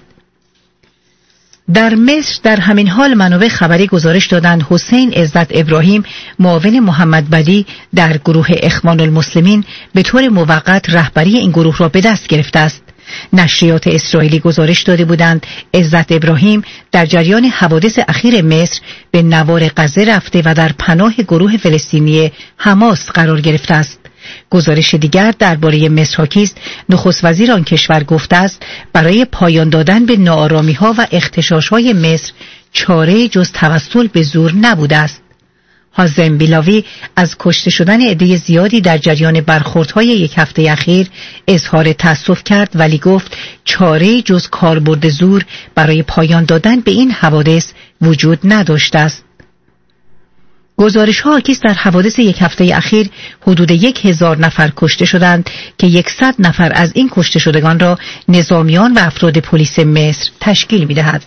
در مصر در همین حال منابع خبری گزارش دادند حسین عزت ابراهیم معاون محمد بدی در گروه اخوان المسلمین به طور موقت رهبری این گروه را به دست گرفته است. نشریات اسرائیلی گزارش داده بودند عزت ابراهیم در جریان حوادث اخیر مصر به نوار غزه رفته و در پناه گروه فلسطینی حماس قرار گرفته است. گزارش دیگر درباره مصر حاکی است. نخست وزیر آن کشور گفته است برای پایان دادن به ناآرامی‌ها و اغتشاش‌های مصر چاره جز توسل به زور نبوده است. حازم بیلاوی از کشته شدن عده زیادی در جریان برخوردهای یک هفته اخیر اظهار تأسف کرد ولی گفت چاره جز کاربرد زور برای پایان دادن به این حوادث وجود نداشته است. گزارش ها حاکی است در حوادث یک هفته اخیر حدود یک هزار نفر کشته شدند که یکصد نفر از این کشته شدگان را نظامیان و افراد پلیس مصر تشکیل می دهد.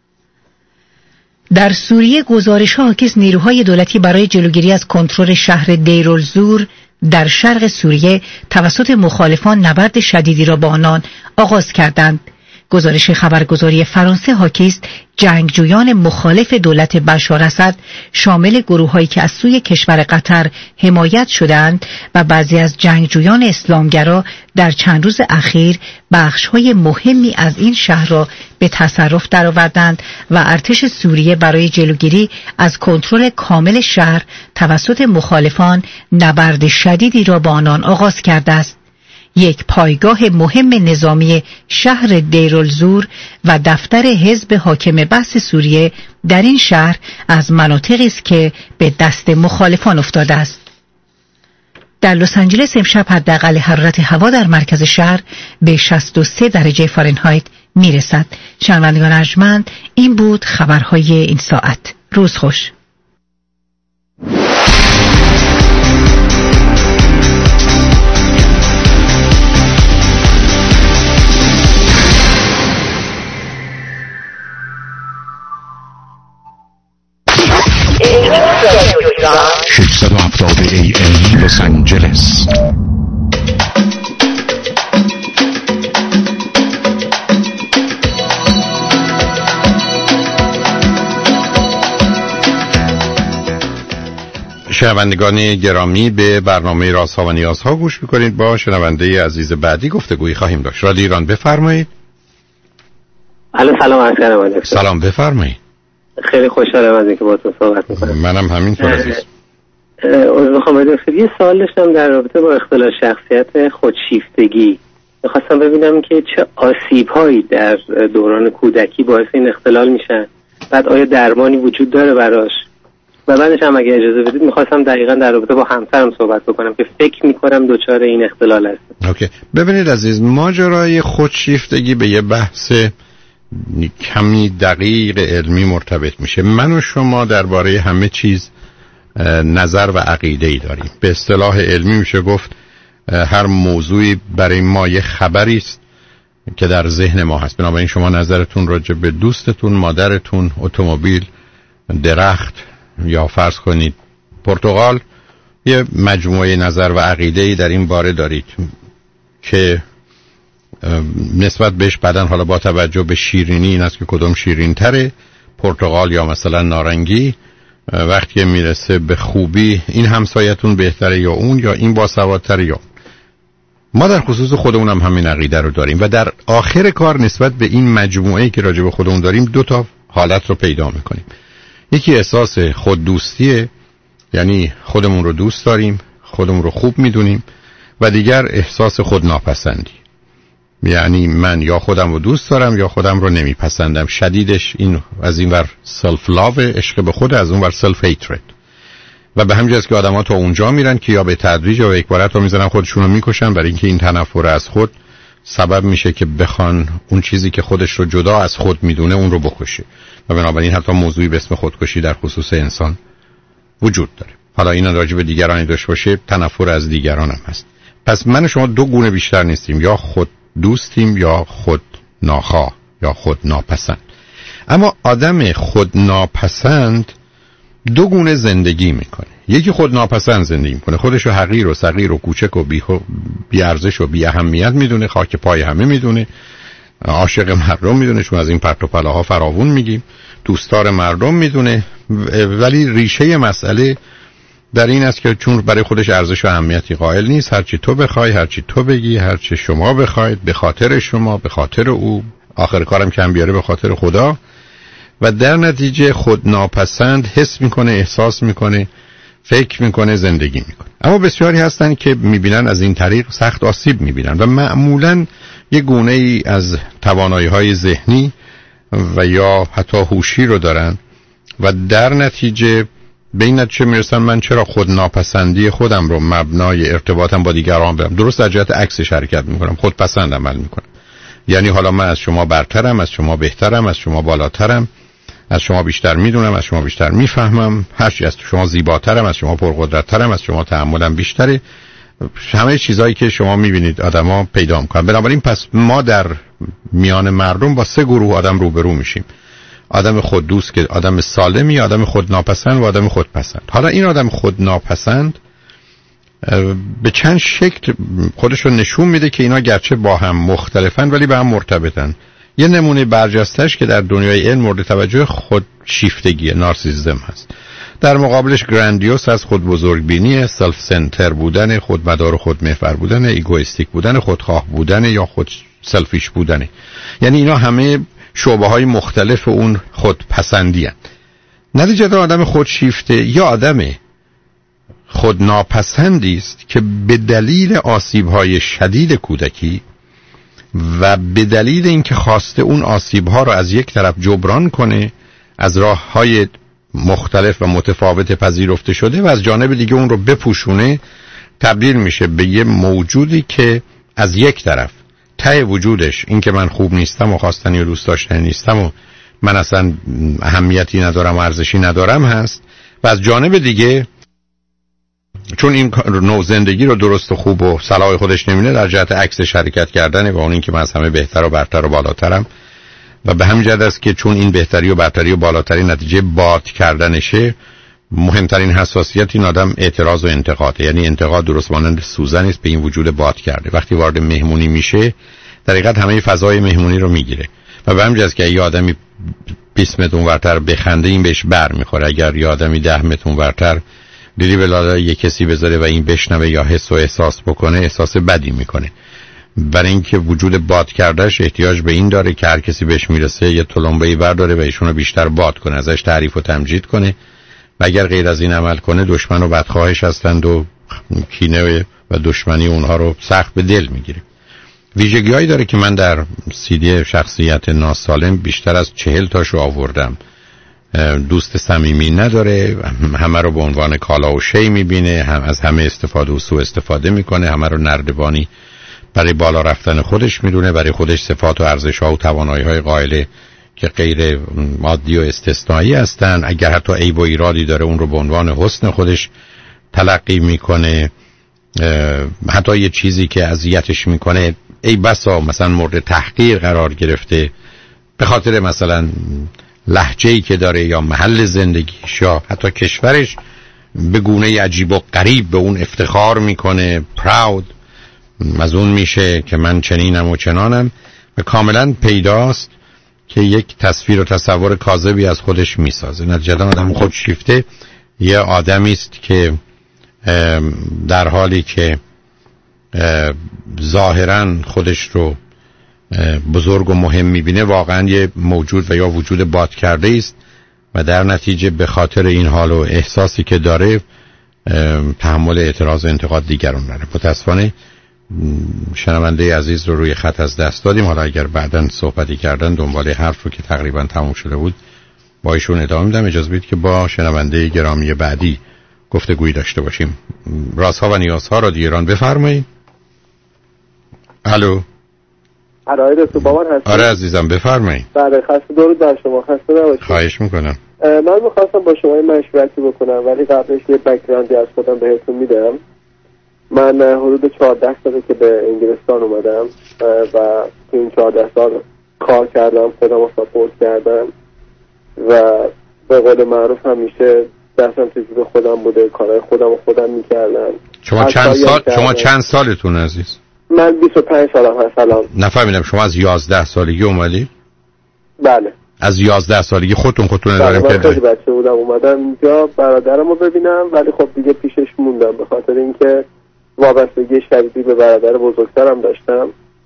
در سوریه گزارش ها حاکی است نیروهای دولتی برای جلوگیری از کنترل شهر دیرالزور در شرق سوریه توسط مخالفان نبرد شدیدی را با آنان آغاز کردند. گزارش خبرگزاری فرانسه حاکی است جنگجویان مخالف دولت بشار اسد شامل گروه‌هایی که از سوی کشور قطر حمایت شدند و بعضی از جنگجویان اسلامگرا در چند روز اخیر بخش‌های مهمی از این شهر را به تصرف درآوردند و ارتش سوریه برای جلوگیری از کنترل کامل شهر توسط مخالفان نبرد شدیدی را با آنان آغاز کرده است. یک پایگاه مهم نظامی شهر دیرالزور و دفتر حزب حاکم بحث سوریه در این شهر از مناطقی است که به دست مخالفان افتاده است. در لس آنجلس امشب حداقل حرارت هوا در مرکز شهر به شصت و سه درجه فارنهایت میرسد. شنوندگان ارجمند، این بود خبرهای این ساعت. روز خوش. ششصد و هفتاد ای ام لس آنجلس. شنوندگان گرامی، به برنامه رازها و نیازها گوش میکنید. با شنونده عزیز بعدی گفتگویی خواهیم داشت. رادیو ایران، بفرمایید. الو، سلام عرض کردم. سلام، بفرمایید. خیلی خوشحالم از اینکه باهاتون صحبت میکنم. منم همینطور عزیز. عرض میخوام دکتر یه سوال داشتم در رابطه با اختلال شخصیت خودشیفتگی. میخواستم ببینم که چه آسیب‌هایی در دوران کودکی باعث این اختلال میشن، بعد آیا درمانی وجود داره براش، و بعدش هم اگه اجازه بدید میخواستم دقیقاً در رابطه با همسرم صحبت بکنم که فکر میکنم دچار این اختلال هست. اوکی. ببینید عزیز، ماجرای خودشیفتگی به یه بحث کمی دقیق علمی مرتبط میشه. من و شما درباره همه چیز نظر و عقیده‌ای داریم. به اصطلاح علمی میشه گفت هر موضوعی برای ما یه خبری است که در ذهن ما هست. بنابراین شما نظرتون راجع به دوستتون، مادرتون، اتومبیل، درخت یا فرض کنید پرتقال، یه مجموعه نظر و عقیده‌ای در این باره دارید که نسبت بهش بعدن حالا با توجه به شیرینی این است که کدوم شیرین تره، پرتقال یا مثلا نارنگی، وقتی میرسه به خوبی این همسایتون بهتره یا اون، یا این باسوادتره یا اون. ما در خصوص خودمون هم همین عقیده رو داریم و در آخر کار نسبت به این مجموعه‌ای که راجع به خودمون داریم دو تا حالت رو پیدا میکنیم. یکی احساس خود دوستیه، یعنی خودمون رو دوست داریم، خودمون رو خوب میدونیم، و دیگر احساس خود ناپسندی، یعنی من یا خودم رو دوست دارم یا خودم رو نمیپسندم. شدیدش این از این ور سلف لاو، عشق به خود، از اون ور سلف هیترد. و به همین جاست که آدم‌ها تا اونجا میرن که یا به تدریج یا به یک باره تا میزنن خودشون رو میکشن، برای اینکه این تنفر از خود سبب میشه که بخوان اون چیزی که خودش رو جدا از خود میدونه اون رو بکشه. و بنابراین حتی موضوعی به اسم خودکشی در خصوص انسان وجود داره. حالا این راجع به دیگرانی داشته باشه، تنفر از دیگران هم هست. پس من و شما دو گونه بیشتر نیستیم، یا خود دوستیم یا خود ناخواه یا خود ناپسند. اما آدم خود ناپسند دو گونه زندگی میکنه. یکی خود ناپسند زندگی میکنه، خودش رو حقیر و صغیر و کوچک و بی, بی ارزش و بی اهمیت میدونه، خاک پای همه میدونه، عاشق مردم میدونه، چون از این پرت و پلاها فراوون میگیم، دوستدار مردم میدونه. ولی ریشه مسئله در این است که چون برای خودش ارزش و اهمیتی قائل نیست، هرچی تو بخوای، هرچی تو بگی، هرچی شما بخواید، به خاطر شما، به خاطر او، آخر کارم کم بیاره به خاطر خدا. و در نتیجه خود ناپسند حس میکنه، احساس میکنه، فکر میکنه، زندگی میکنه. اما بسیاری هستن که میبینن از این طریق سخت آسیب میبینن و معمولاً یک گونه ای از توانایی های ذهنی و یا حتی هوشی رو دارن و در نتیجه به این نتیجه میرسن من چرا خود ناپسندی خودم رو مبنای ارتباطم با دیگران برم، درست در جهت عکسش حرکت میکنم، خود پسند عمل میکنم. یعنی حالا من از شما برترم، از شما بهترم، از شما بالاترم، از شما بیشتر میدونم، از شما بیشتر میفهمم، هرچی از شما زیباترم، از شما پرقدرترم، از شما تحملم بیشتره. همه چیزایی که شما میبینید آدما پیدا میکنن. بنابراین پس ما در میان مردم با سه گروه آدم روبرو میشیم: آدم خود دوست که آدم سالمی، آدم خود ناپسند و آدم خود پسند. حالا این آدم خود ناپسند به چند شکل خودش رو نشون میده که اینا گرچه با هم مختلفن ولی به هم مرتبطن. یه نمونه برجسته‌اش که در دنیای علم مورد توجه خودشیفتگی، نارسیسیسم هست. در مقابلش گراندیوس از خود بزرگبینی، سلف سنتر بودن، خودمدار و خودمحور بودن، ایگویستیک بودن، خودخواه بودن یا خود سلفیش بودن. یعنی اینا همه شعبه های مختلف اون خودپسندی هستند. نتیجه آدم خودشیفته یا آدم خود ناپسندی است که به دلیل آسیب‌های شدید کودکی و به دلیل اینکه خواسته اون آسیب‌ها رو از یک طرف جبران کنه، از راه‌های مختلف و متفاوت پذیرفته شده و از جانب دیگه اون رو بپوشونه، تبدیل میشه به یه موجودی که از یک طرف ته وجودش این که من خوب نیستم و خواستنی و دوست داشتنی نیستم و من اصلا اهمیتی ندارم و ارزشی ندارم هست، و از جانب دیگه چون این نوع زندگی رو درست و خوب و صلاح خودش نمی‌بینه، در جهت عکس حرکت کردنه و اون این که من از همه بهتر و برتر و بالاترم. و به همین جهت است که چون این بهتری و برتری و بالاتری نتیجه باد کردنشه، مهمترین حساسیت این آدم اعتراض و انتقاده. یعنی انتقاد درست مانند سوزن است به این وجود باد کرده. وقتی وارد مهمونی میشه در حقیقت همه فضای مهمونی رو میگیره و به همین جهت است که یه آدمی بیست متر اونورتر بخنده این بهش بر میخوره. اگر یه آدمی ده متر اونورتر دلی بلاده یه کسی بذاره و این بشنوه یا حس و احساس بکنه، احساس بدی میکنه. برای اینکه وجود باد کردهش احتیاج به این داره که هر کسی بهش میرسه یه تلمبه‌ای برداره و ایشونو بیشتر باد کنه، ازش تعریف و تمجید کنه. و اگر غیر از این عمل کنه دشمن و بدخواهش هستند و کینه و دشمنی اونها رو سخت به دل میگیره. ویژگی‌هایی داره که من در سیدی شخصیت ناسالم بیشتر از چهل تاشو آوردم. دوست صمیمی نداره، همه رو به عنوان کالا و شی میبینه، هم از همه استفاده و سوء استفاده میکنه، همه رو نردبانی برای بالا رفتن خودش میدونه، برای خودش صفات و ارزش‌ها و توانایی‌های قائله که غیر مادی و استثنایی هستن. اگر حتی عیب و ایرادی داره اون رو به عنوان حسن خودش تلقی میکنه. حتی یه چیزی که اذیتش میکنه ای بسا مثلا مورد تحقیر قرار گرفته به خاطر مثلا لهجه‌ای که داره یا محل زندگیش یا حتی کشورش، به گونه عجیب و غریب به اون افتخار میکنه، پراود از اون میشه که من چنینم و چنانم. و کاملا پیداست که یک تصویر و تصور کاذبی از خودش میسازه. نتیجتا آدم خودشیفته یه آدمی است که در حالی که ظاهراً خودش رو بزرگ و مهم میبینه، واقعاً یه موجود و یا وجود باد کرده است و در نتیجه به خاطر این حال و احساسی که داره تحمل اعتراض و انتقاد دیگران نداره. متاسفانه شنونده عزیز رو روی خط از دست دادیم. حالا اگر بعداً صحبتی کردن دنبال حرف رو که تقریباً تموم شده بود با ایشون ادامه میدم. اجازه بدید که با شنونده گرامی بعدی گفتگویی داشته باشیم. رازها و نیازها رادیو ایران، بفرمایید. الو. آره دکتر بابان هستم. آره عزیزم بفرمایید. بله خسته درود بر شما. خسته نباشید. خواهش میکنم. من میخواستم با شما مشورتی بکنم ولی قبلش یه بک‌گراندی از خودم بهتون میدم. من حدود چهارده ساله که به انگلستان اومدم و تو این چهارده سال کار کردم، خودم رو ساپورت کردم و به قول معروف همیشه دستم تو جیب خودم بوده، کارهای خودم رو خودم میکردم. شما چند سال شما چند سالتون عزیز؟ من بیست و پنج سالم هست الان. نفهمیدم شما از یازده سالگی اومدید؟ بله. از یازده سالگی خودتون خودتون اداره کردید؟ خیلی بچه بودم اومدم اینجا برادرم رو ببینم ولی خب دیگه پیشش موندم به خاطر اینکه وابستگی شدیدی به برادر بزرگترم داشتم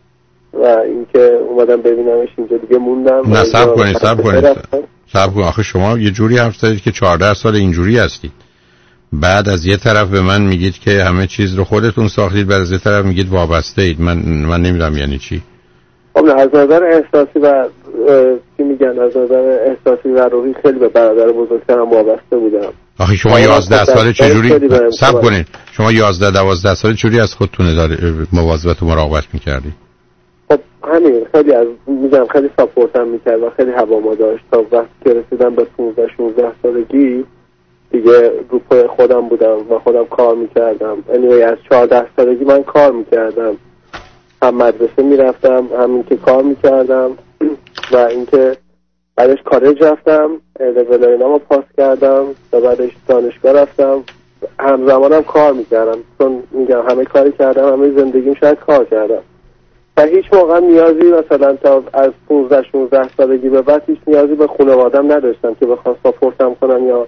و اینکه اومدم ببینمش اینجا دیگه موندم. نه صبر کنید صبر کنید صبر کنید آخه شما یه جوری حرف زدید که چهارده سال اینجوری هستید، بعد از یه طرف به من میگید که همه چیز رو خودتون ساختید، بعد از یه طرف میگید وابسته اید. من من نمیدونم یعنی چی. خب نه، از نظر احساسی و چی میگن از نظر احساسی و روحی خیلی به برادر بزرگترم وابسته بودم. آخه شما یازده ساله چجوری صبر کنید شما یازده دوازده ساله چجوری از خودتون داره مواظبت و مراقبت میکردید؟ خب همین خیلی از میگم خیلی ساپورتم میکرد و خیلی هواما داشت تا وقتی که رسیدم به پانزده شانزده سالگی دیگه رو پای خودم بودم و خودم کار میکردم. anyway از چهارده سالگی من کار میکردم، هم مدرسه میرفتم همین که کار میکردم و اینکه بعدش کالج رفتم، لول اینامو پاس کردم و بعدش دانشگاه رفتم، همزمانم کار میکردم چون میگم همه کاری کردم، همه زندگیم شاید کار کردم و هیچ موقع نیازی مثلا تا از پانزده شانزده سالگی به بعد هیچ نیازی به خانواده‌ام نداشتم که بخوام ساپورتم کنم یا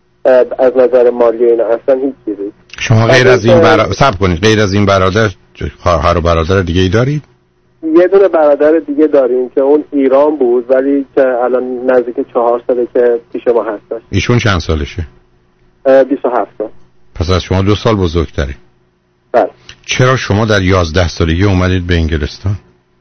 از نظر مالی اینا، اصلا هیچ چیزی. شما غیر از این برادر صبر کنید غیر از این برادر خواهر و برادر دیگه ای دارید؟ یه دونه برادر دیگه داریم که اون ایران بود ولی که الان نزدیک چهار ساله که پیش ما هستش. ایشون چند سالشه؟ بیست و هفت سال. پس از شما دو سال بزرگتری. بله. چرا شما در یازده سالگی اومدید به انگلستان؟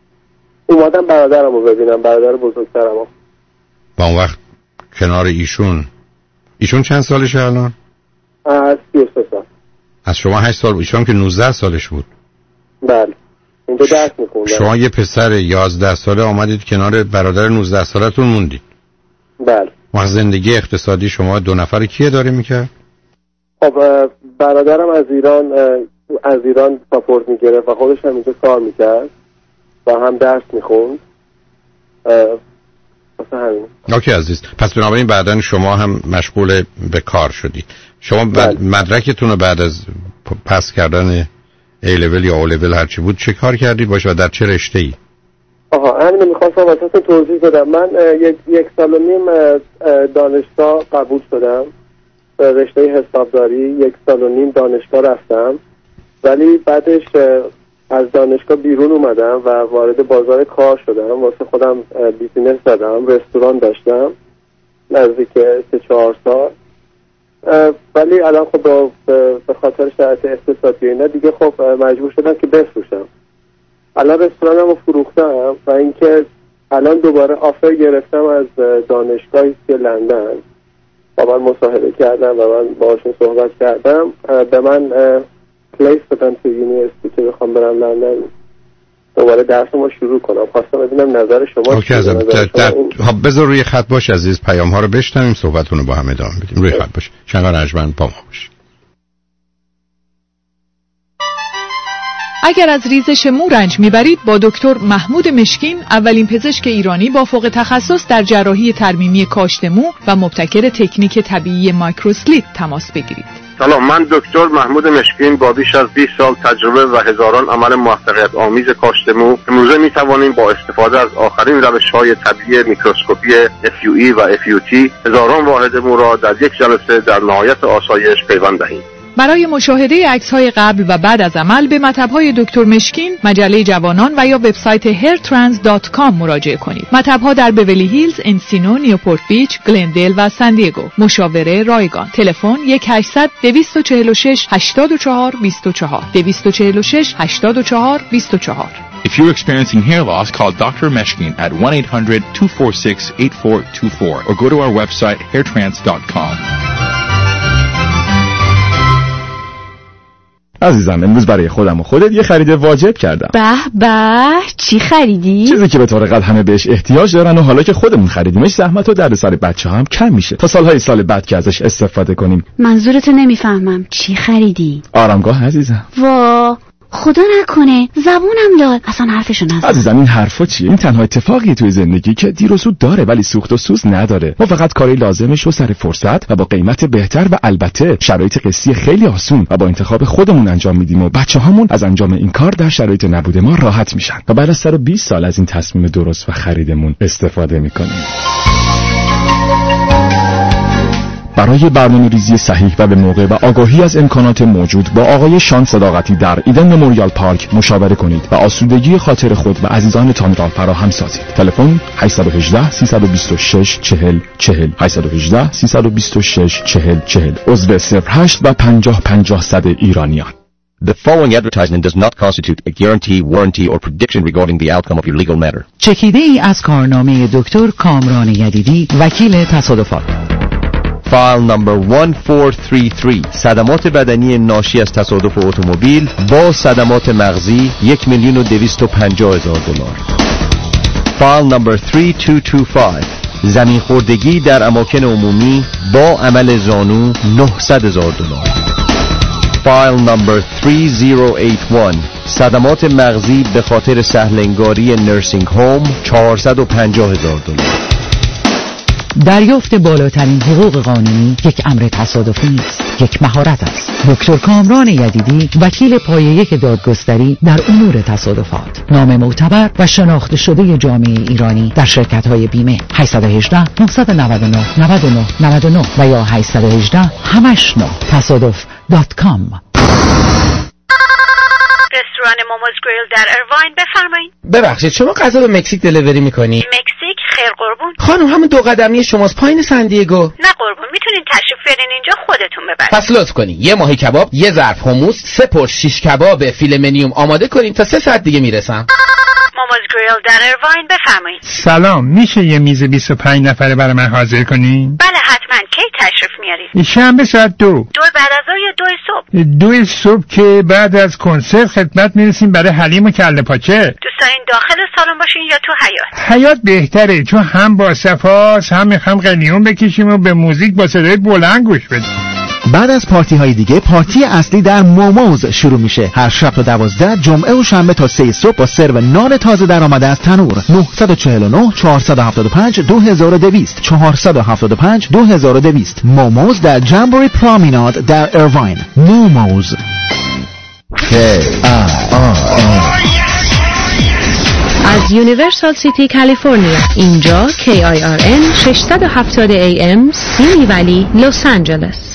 اومدم برادرم رو ببینم، برادر بزرگترم رو. با اون وقت کنار ایشون ایشون چند سالشه الان؟ از سی و سه سال. از شما هشت سال، ایشون که نوزده سالش بود. بله. اینجا درس میخوندم. شما یه پسر یازده ساله آمدید کنار برادر نوزده سالتون موندید. بله. وقت زندگی اقتصادی شما دو نفر کیه داره میکرد؟ خب برادرم از ایران از ایران ساپورت میگرفت و خودش هم اینجا کار میکرد و هم درس میخوند. اوکی عزیز، پس بنابراین بعدن شما هم مشغول به کار شدید. شما بعد مدرکتون رو بعد از پس کردن ای لول یا او لول هرچی بود چه کار کردید باشه و در چه رشته ای؟ آها همین میخواستم واسه توضیح بدم. من یک یک سال و نیم دانشگاه قبول شدم به رشته حسابداری، یک سال و نیم دانشگاه رفتم ولی بعدش از دانشگاه بیرون اومدم و وارد بازار کار شدم، واسه خودم بیزینس زدم، رستوران داشتم نزدیک سه چهار سال ولی الان خب به خاطر شرایط اقتصادی اینا دیگه خب مجبور شدم که بفروشم. الان رستورانم رو فروختم و اینکه الان دوباره آفر گرفتم از دانشگاهی که لندن با من مصاحبه کردم و من باهاشون صحبت کردم، به من پلیس بدن تو یونیورسیتی که بخوام برم لندن دوباره درسمو شروع کنم. خواستم ببینم نظر شما اوکی ازم ها بذار روی خط باش عزیز، پیام ها رو بشنویم صحبتون رو با هم ادامه بدیم. روی خط باش شنگار نجمن با ما باش. اگر از ریزش مو رنج میبرید با دکتر محمود مشکین، اولین پزشک ایرانی با فوق تخصص در جراحی ترمیمی کاشت مو و مبتکر تکنیک طبیعی مایکروسلیپ تماس بگیرید. سلام، من دکتر محمود مشکین با بیش از بیست سال تجربه و هزاران عمل موفقیت آمیز کاشت مو امروزه می توانیم با استفاده از آخرین روش‌های طبیعی میکروسکوپی اف یو ای و اف یو تی هزاران واحد مو را در یک جلسه در نهایت آسایش پیوند دهیم. برای مشاهده عکس‌های قبل و بعد از عمل به مطب‌های دکتر مشکین، مجله جوانان و یا وبسایت هیر ترانس دات کام مراجعه کنید. مطب‌ها در بیولی هیلز، انسینو، نیوپورت بیچ، گلندل و سان دیگو. مشاوره رایگان. تلفن یک هشتصد دویست و چهل و شش هشتاد و چهار بیست و چهار دویست و چهل و شش هشتاد و چهار بیست و چهار. If you're experiencing hair loss, call Doctor Meshkin at one eight hundred two four six eight four two four or go to our website hair trance dot com. عزیزم، امروز برای خودم و خودت یه خرید واجب کردم. به به، چی خریدی؟ چیزی که به طور قد همه بهش احتیاج دارن و حالا که خودمون خریدیمش زحمت و دردسر بچه‌ها هم کم میشه تا سالهای سال بعد که ازش استفاده کنیم. منظورتو نمیفهمم، چی خریدی؟ آرامگاه عزیزم. وا، خدا نکنه زبونم داد، اصلا حرفشو نزن. عزیزم این حرفا چیه؟ این تنها اتفاقیه توی زندگی که دیر و زود داره ولی سوخت و سوز نداره. ما فقط کاری لازمش رو سر فرصت و با قیمت بهتر و البته شرایط قسطی خیلی آسون و با انتخاب خودمون انجام میدیم و بچه‌هامون از انجام این کار در شرایط نبود ما راحت میشن و بعد از صد و بیست سال از این تصمیم درست و خریدمون استفاده میکنیم. برای برنامه ریزی صحیح و به موقع و آگاهی از امکانات موجود با آقای شان صداقتی در ایدن مموریال پارک مشاوره کنید و آسودگی خاطر خود و عزیزانتان را فراهم سازید. تلفن هشت یک هشت سه دو شش چهل چهل هشت یک هشت سه دو شش چهل چهل عضو صفر هشت و پنجاه پنجاه صد ایرانیان. The following advertisement does not constitute a guarantee, warranty or prediction regarding the outcome of your legal matter. چکیده ای از کارنامه دکتر کامران یدیدی، وکیل تصادفات. فایل نمبر یک چهار سه سه، صدمات بدنی ناشی از تصادف اتومبیل با صدمات مغزی یک میلیون و دویست و پنجاه هزار دلار. فایل نمبر سه دو دو پنج، زمین خوردگی در اماکن عمومی با عمل زانو نهصد هزار دلار. فایل نمبر سه صفر هشت یک، صدمات مغزی به خاطر سهلنگاری نرسینگ هوم چهارصد و پنجاه هزار دلار. دریافت بالاترین حقوق قانونی یک امر تصادفی نیست، یک مهارت است. دکتر کامران یدیدی، وکیل پایه یک دادگستری در امور تصادفات، نام معتبر و شناخته شده جامعه ایرانی در شرکت‌های بیمه. هشت یک هشت نه نه نه نه نه نه نه و یا هشت یک هشت همش نه تصادف دات کام. رستوران موموز گریل در ایرواین، بفرمایید. ببخشید شما غذا به مکزیک دلیوری میکنی؟ مکزیک؟ خیر قربون. خانم همون دو قدمی شماست پایین سن دیگو. نه قربون، میتونین تشریف برین اینجا خودتون ببرید. پس لطف کنی یه ماهی کباب، یه ظرف حموس، سه پرس شیش کباب فیله منیوم آماده کنین تا سه ساعت دیگه میرسم. موموز گریل در ایرواین، بفرمایید. سلام، میشه یه میز بیست و پنج نفره برای من حاضر کنین؟ بله حتما. کی تشریف میارید؟ شنبه ساعت دو. دو بعد از ظهر یا دو صبح؟ دو صبح که بعد از کنسرت خدمت میرسیم برای حلیم و کله پاچه. دوست دارین داخل سالن باشین یا تو حیاط؟ حیاط بهتره چون هم با صفاست هم میخوام قلیون بکشیم و به موزیک با صدای بلند گوش بدیم. بعد از پارتی های دیگه پارتی اصلی در موموز شروع میشه. هر شب تا دوازده، جمعه و شنبه تا سه صبح با سرو نان تازه در آمده از تنور. نه چهار نه چهار هفت پنج دو دو صفر صفر چهار هفت پنج دو دو صفر صفر. موموز در جمبوری پرومیناد در ایرواین. موموز. از یونیورسال سیتی کالیفرنیا، اینجا کی آی آر ان ششصد و هفتاد ای ام سیمی ولی لس آنجلس.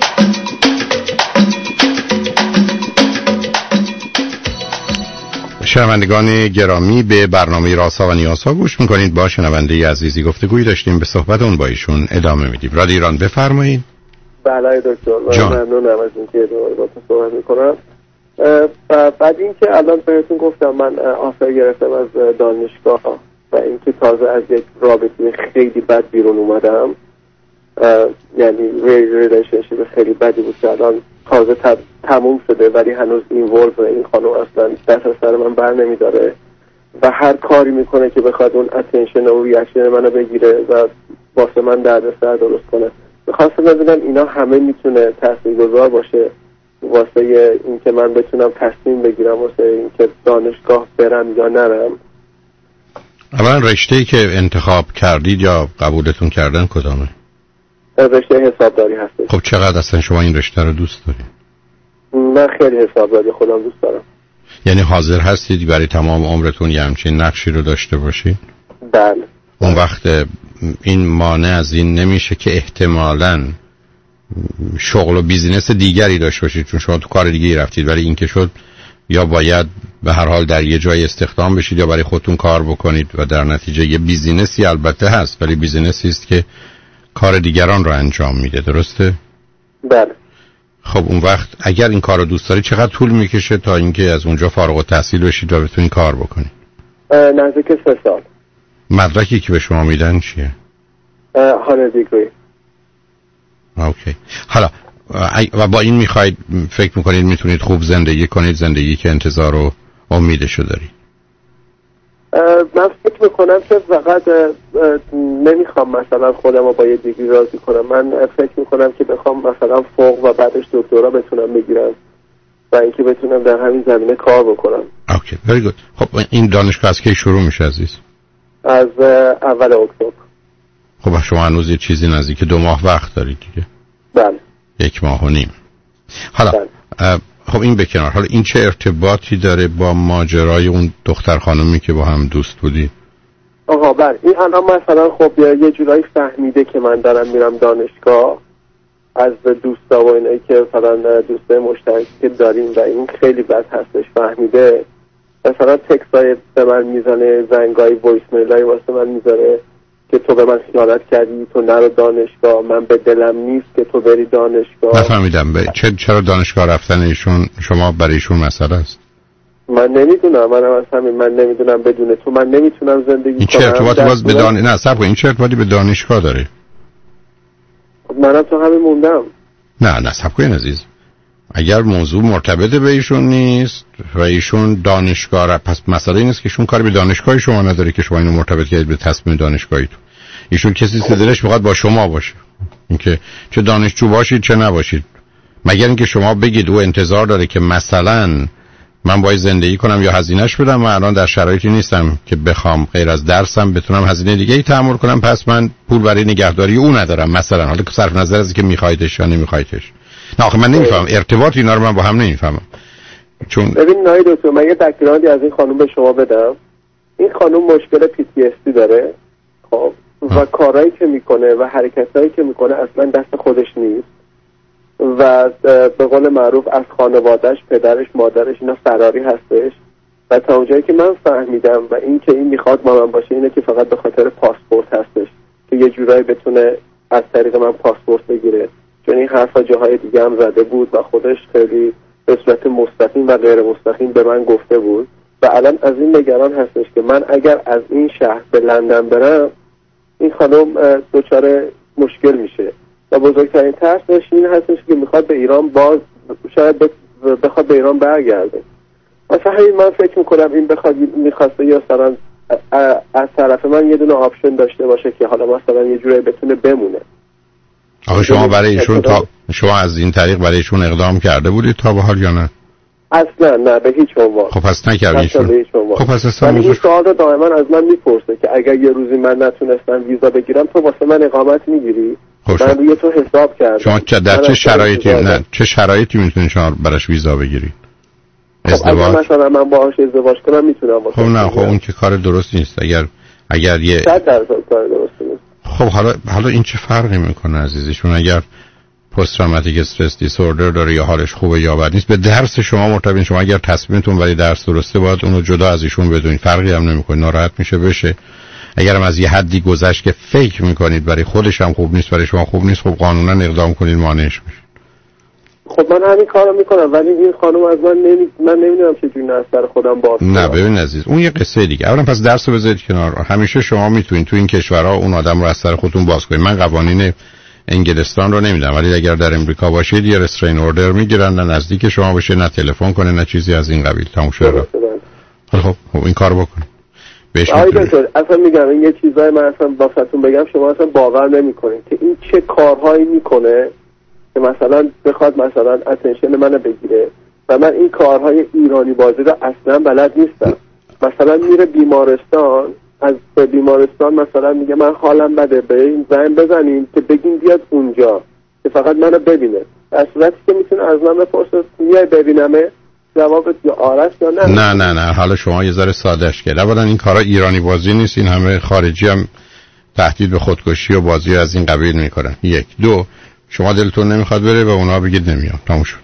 شنوندگان گرامی، به برنامه رازها و نیازها گوش میکنید. با شنونده عزیزی گفتگویی داشتیم، به صحبت اون با ایشون ادامه میدیم. رادیو ایران، بفرمایید. بله دکتر، من ممنونم از اینکه دوباره باهاتون صحبت میکنم. بعد اینکه الان بهتون گفتم من آفر گرفتم از دانشگاه و اینکه تازه از یک رابطه خیلی بد بیرون اومدم، یعنی ریلیشنشیپ خیلی بدی بود که الان تازه تموم شده ولی هنوز اینوالو این خانم اصلا دست از سر من بر نمیداره و هر کاری میکنه که بخواد اون اتنشن و ریاکشن منو بگیره و واسه من دردسر درست کنه. میخواستم ببینم اینا همه میتونه تاثیرگذار باشه واسه اینکه من بتونم تصمیم بگیرم واسه اینکه دانشگاه برم یا نرم. اولا رشته‌ای که انتخاب کردید یا قبولتون کردن کدامه؟ رشته حسابداری هستش. خب چقدر اصلا شما این رشته رو دوست دارید؟ من خیلی حسابداری خودم دوست دارم. یعنی حاضر هستید برای تمام عمرتون یه همچین نقشی رو داشته باشید؟ بله. اون وقت این مانع از این نمیشه که احتمالاً شغل و بیزینس دیگری داشته باشید، چون شما تو کار دیگه‌ای رفتید، ولی این که شد یا باید به هر حال در یه جای استخدام بشید یا برای خودتون کار بکنید و در نتیجه یه بیزینسی البته هست، ولی بیزینسی است که کار دیگران رو انجام میده. درسته؟ بله. خب اون وقت اگر این کار رو دوست دارید چقدر طول میکشه تا اینکه از اونجا فارغ التحصیل بشید و بتونید کار بکنید؟ نزدیک سه سال. مدرکی که به شما میدن چیه؟ هانر دیگری. اوکی. حالا و با این میخواید فکر میکنید میتونید خوب زندگی کنید، زندگی که انتظار و امیدشو دارید؟ من فکر میکنم که فقط نمیخوام مثلا خودم رو با یه دیگری راضی کنم. من فکر میکنم که بخوام مثلا فوق و بعدش دکترا بتونم بگیرم و اینکه بتونم در همین زمینه کار بکنم. اوکی، very good. خب این دانشگاه از کی شروع میشه عزیز؟ از اول اکتبر. خب شما هنوز یه چیزی نزدیک دو ماه وقت دارید دیگه. بله. یک ماه و نیم. حالا بله. خب این به کنار، حالا این چه ارتباطی داره با ماجرای اون دختر خانومی که با هم دوست بودی؟ آها بله، این الان مثلا خب یه جورایی فهمیده که من دارم میرم دانشگاه از دوستا و اینایی که مثلا دوستای مشترکی که داریم و این خیلی بد هستش. فهمیده مثلا تکستای به من میزنه، زنگای وایس میلای واسه من میذاره که تو به من خیانت کردی، تو نرو دانشگاه، من به دلم نیست که تو بری دانشگاه. نفهمیدم به چه چرا دانشگاه رفتن ایشون شما برای ایشون مسئله است؟ من نمیدونم، من اصلا من نمیدونم بدون تو من نمیتونم زندگی این کنم. چه ارتباطی باز به دان... نه صبر کن، این چه ارتباطی به دانشگاه داره؟ منم تو همین موندم. نه نه صبر کن عزیز، اگر موضوع مرتبط به ایشون نیست و ایشون دانشگاه را، پس مسئله این است که ایشون کاری به دانشگاه شما نداره که شما اینو مرتبط کردید به تصمیم دانشگاهی تو. ایشون کسی که دلش میخواد با شما باشه، اینکه چه دانشجو باشید چه نباشید، مگر اینکه شما بگید او انتظار داره که مثلا من باید زندگی کنم یا هزینهش بدم و الان در شرایطی نیستم که بخوام غیر از درسم بتونم هزینه دیگه ای تحمل کنم، پس من پول برای نگهداری او ندارم مثلا، حالا صرف نظر از اینکه میخوایدش یا نمیخوایدش. نه آخه من نمیفهمم ارتباط اینا رو، من با هم نمیفهمم. چون ببین نای دکتر، من یه تکلیفی از این خانم به شما بدم. این خانم مشکل پی تی اس دی داره، خب، و کارهایی که میکنه و حرکتایی که میکنه اصلا دست خودش نیست و به قول معروف از خانوادهش، پدرش، مادرش اینا فراری هستش و تا اونجایی که من فهمیدم و این که این میخواد با من باشه اینه که فقط به خاطر پاسپورت هستش که یه جورایی بتونه از طریق من پاسپورت بگیره، چون این حرفا جاهای دیگه هم زده بود و خودش خیلی به صورت مستقیم و غیر مستقیم به من گفته بود و الان از این نگران هستش که من اگر از این شهر به لندن برم این خانم دچار مشکل میشه و بزرگترین ترسش این هستش که میخواد به ایران باز شاید بخواد به ایران برگرده. مثلا همین من فکر میکنم این بخواد میخواسته یا مثلا از طرف من یه دونه آپشن داشته باشه که حالا مثلا یه جوری بتونه بمونه. آقا شما برای ایشون تا شما از این طریق برای ایشون اقدام کرده بودید تا به حال یا نه؟ اصلا نه، به هیچ عنوان. خب پس نکردیشون. خب پس اصلا من این سوال رو دائما از من میپرسه که اگر یه روزی من نتونستم ویزا بگیرم تو واسه من اقامت میگیری؟ خب من روی تو حساب کردم. شما در چه شرایطی نه چه شرایطی میتونید شما براش ویزا بگیرید؟ ازدواج؟ خب مثلا من باهاش ازدواج کنم میتونم. خب نه، خب اون که کار درست نیست. اگر اگر یه صد درصد کار درست نیست. خب حالا حالا این چه فرقی میکنه عزیزشون؟ اگر پست تروماتیک استرس دیسوردر داره یا حالش خوبه یا بد نیست، به درس شما مرتبط. شما اگر تصمیمتون برای درس درسته باید اونو جدا از ایشون بدونید، فرقی هم نمیکنه، ناراحت میشه بشه. اگر هم از یه حدی گذشت که فکر میکنید برای خودش هم خوب نیست، برای شما خوب نیست، خب قانونا اقدام کنید، مانعش میشه. خب من همین کارو میکنم ولی این خانم از من نمی... من نمیدونم چه جوری از سر خودم باز کنم. نه ببین عزیز، اون یه قصه دیگه. اولا پس درسو بذارید کنار. همیشه شما میتونید تو این کشورها اون آدم رو از سر خودتون باز کنید. من قوانین انگلستان رو نمیدونم ولی اگر در امریکا باشید یه رسترین اوردر میگیرن، نه نزدیک شما باشه، نه تلفن کنه، نه چیزی از این قبیل. تموم شد. خب خب این کارو بکن. بهش میگم اصلا میگم این یه چیزای من اصلا واسهتون بگم شما اصلا باور نمیکنید که این چه کارهایی میکنه که مثلا بخواد مثلا اتنشن منو بگیره و من این کارهای ایرانی بازی رو اصلا بلد نیستم. مثلا میره بیمارستان از بیمارستان مثلا میگه من حالم بده، به این زنگ بزنیم که بگیم بیاد اونجا که فقط منو ببینه، در صورتی که میتونه از من بپرسه میای ببینمه، جوابت یا آرش یا نه. نه نه نه حالا شما یه ذره سادهش کرد. اولا این کارا ایرانی بازی نیست، این همه خارجی هم تهدید به خودکشی و بازی از این قبیل میکنن. یک. دو، شما دلتون نمیخواد بره و اونا بگید نمیام، تموم شد.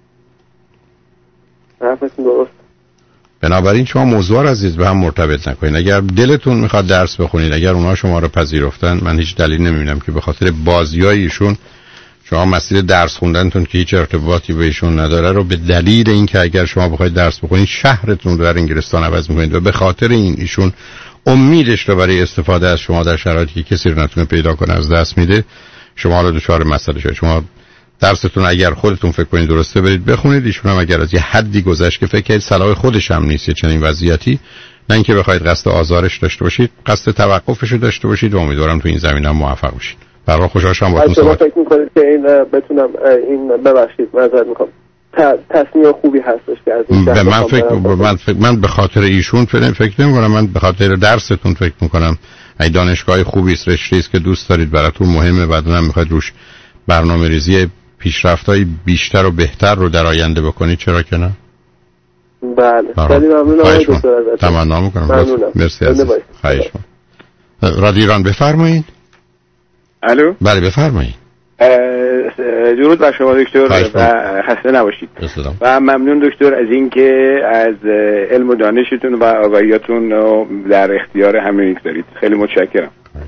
حرفتون درست. بنابراین شما موضوع عزیز به هم مرتبط نکنید. اگر دلتون میخواد درس بخونید، اگر اونا شما رو پذیرفتن، من هیچ دلیل نمیبینم که به خاطر بازیای ایشون شما مسیر درس خوندنتون که هیچ ارتباطی به ایشون نداره رو به دلیل اینکه اگر شما بخواید درس بخونید شهرتون رو در انگلستان عوض میکنید و به خاطر این ایشون امیدش رو برای استفاده از شما در شرایطی که کسی رو نتونه پیدا کنه از دست میده، شما رو دچار مسئله شد. شما درستون اگر خودتون فکر کنید درسته برید بخونید، ایشون هم اگر از یه حدی گذشت که فکر کنید صلاح خودش هم نیست چنین وضعیتی، نه اینکه بخواید قصد آزارش داشته باشید، قصد توقفش رو داشته باشید و امیدوارم تو این زمینه موفق باشید. برای خوشحال شدم باهاتون صحبت. فکر می‌کنید که این بتونم این ببخشید معذرت می‌خوام تصمیم خوبی هستش که از این به من فکر من فکر من به خاطر ایشون فکر فکر نمی‌کنم، من به خاطر درستون فکر می‌کنم. ای دانشگاه خوبی است، رشته‌ای است که دوست دارید، براتون مهمه، بعداً هم می‌خواید روش برنامه‌ریزی پیشرفت‌های بیشتر و بهتر رو در آینده بکنید، چرا که نه؟ بله. خیلی ممنونم آقای دکتر ازتون. تمنا می‌کنم. ممنونم. مرسی عزیز. خواهش می‌کنم. رادیو ایران بفرمایید. الو. بله بفرمایید. درود بر شما دکتر و خسته نباشید. و ممنون دکتر از اینکه از علم و دانشتون و آگاهیاتون در اختیار همه میگذارید. خیلی متشکرم.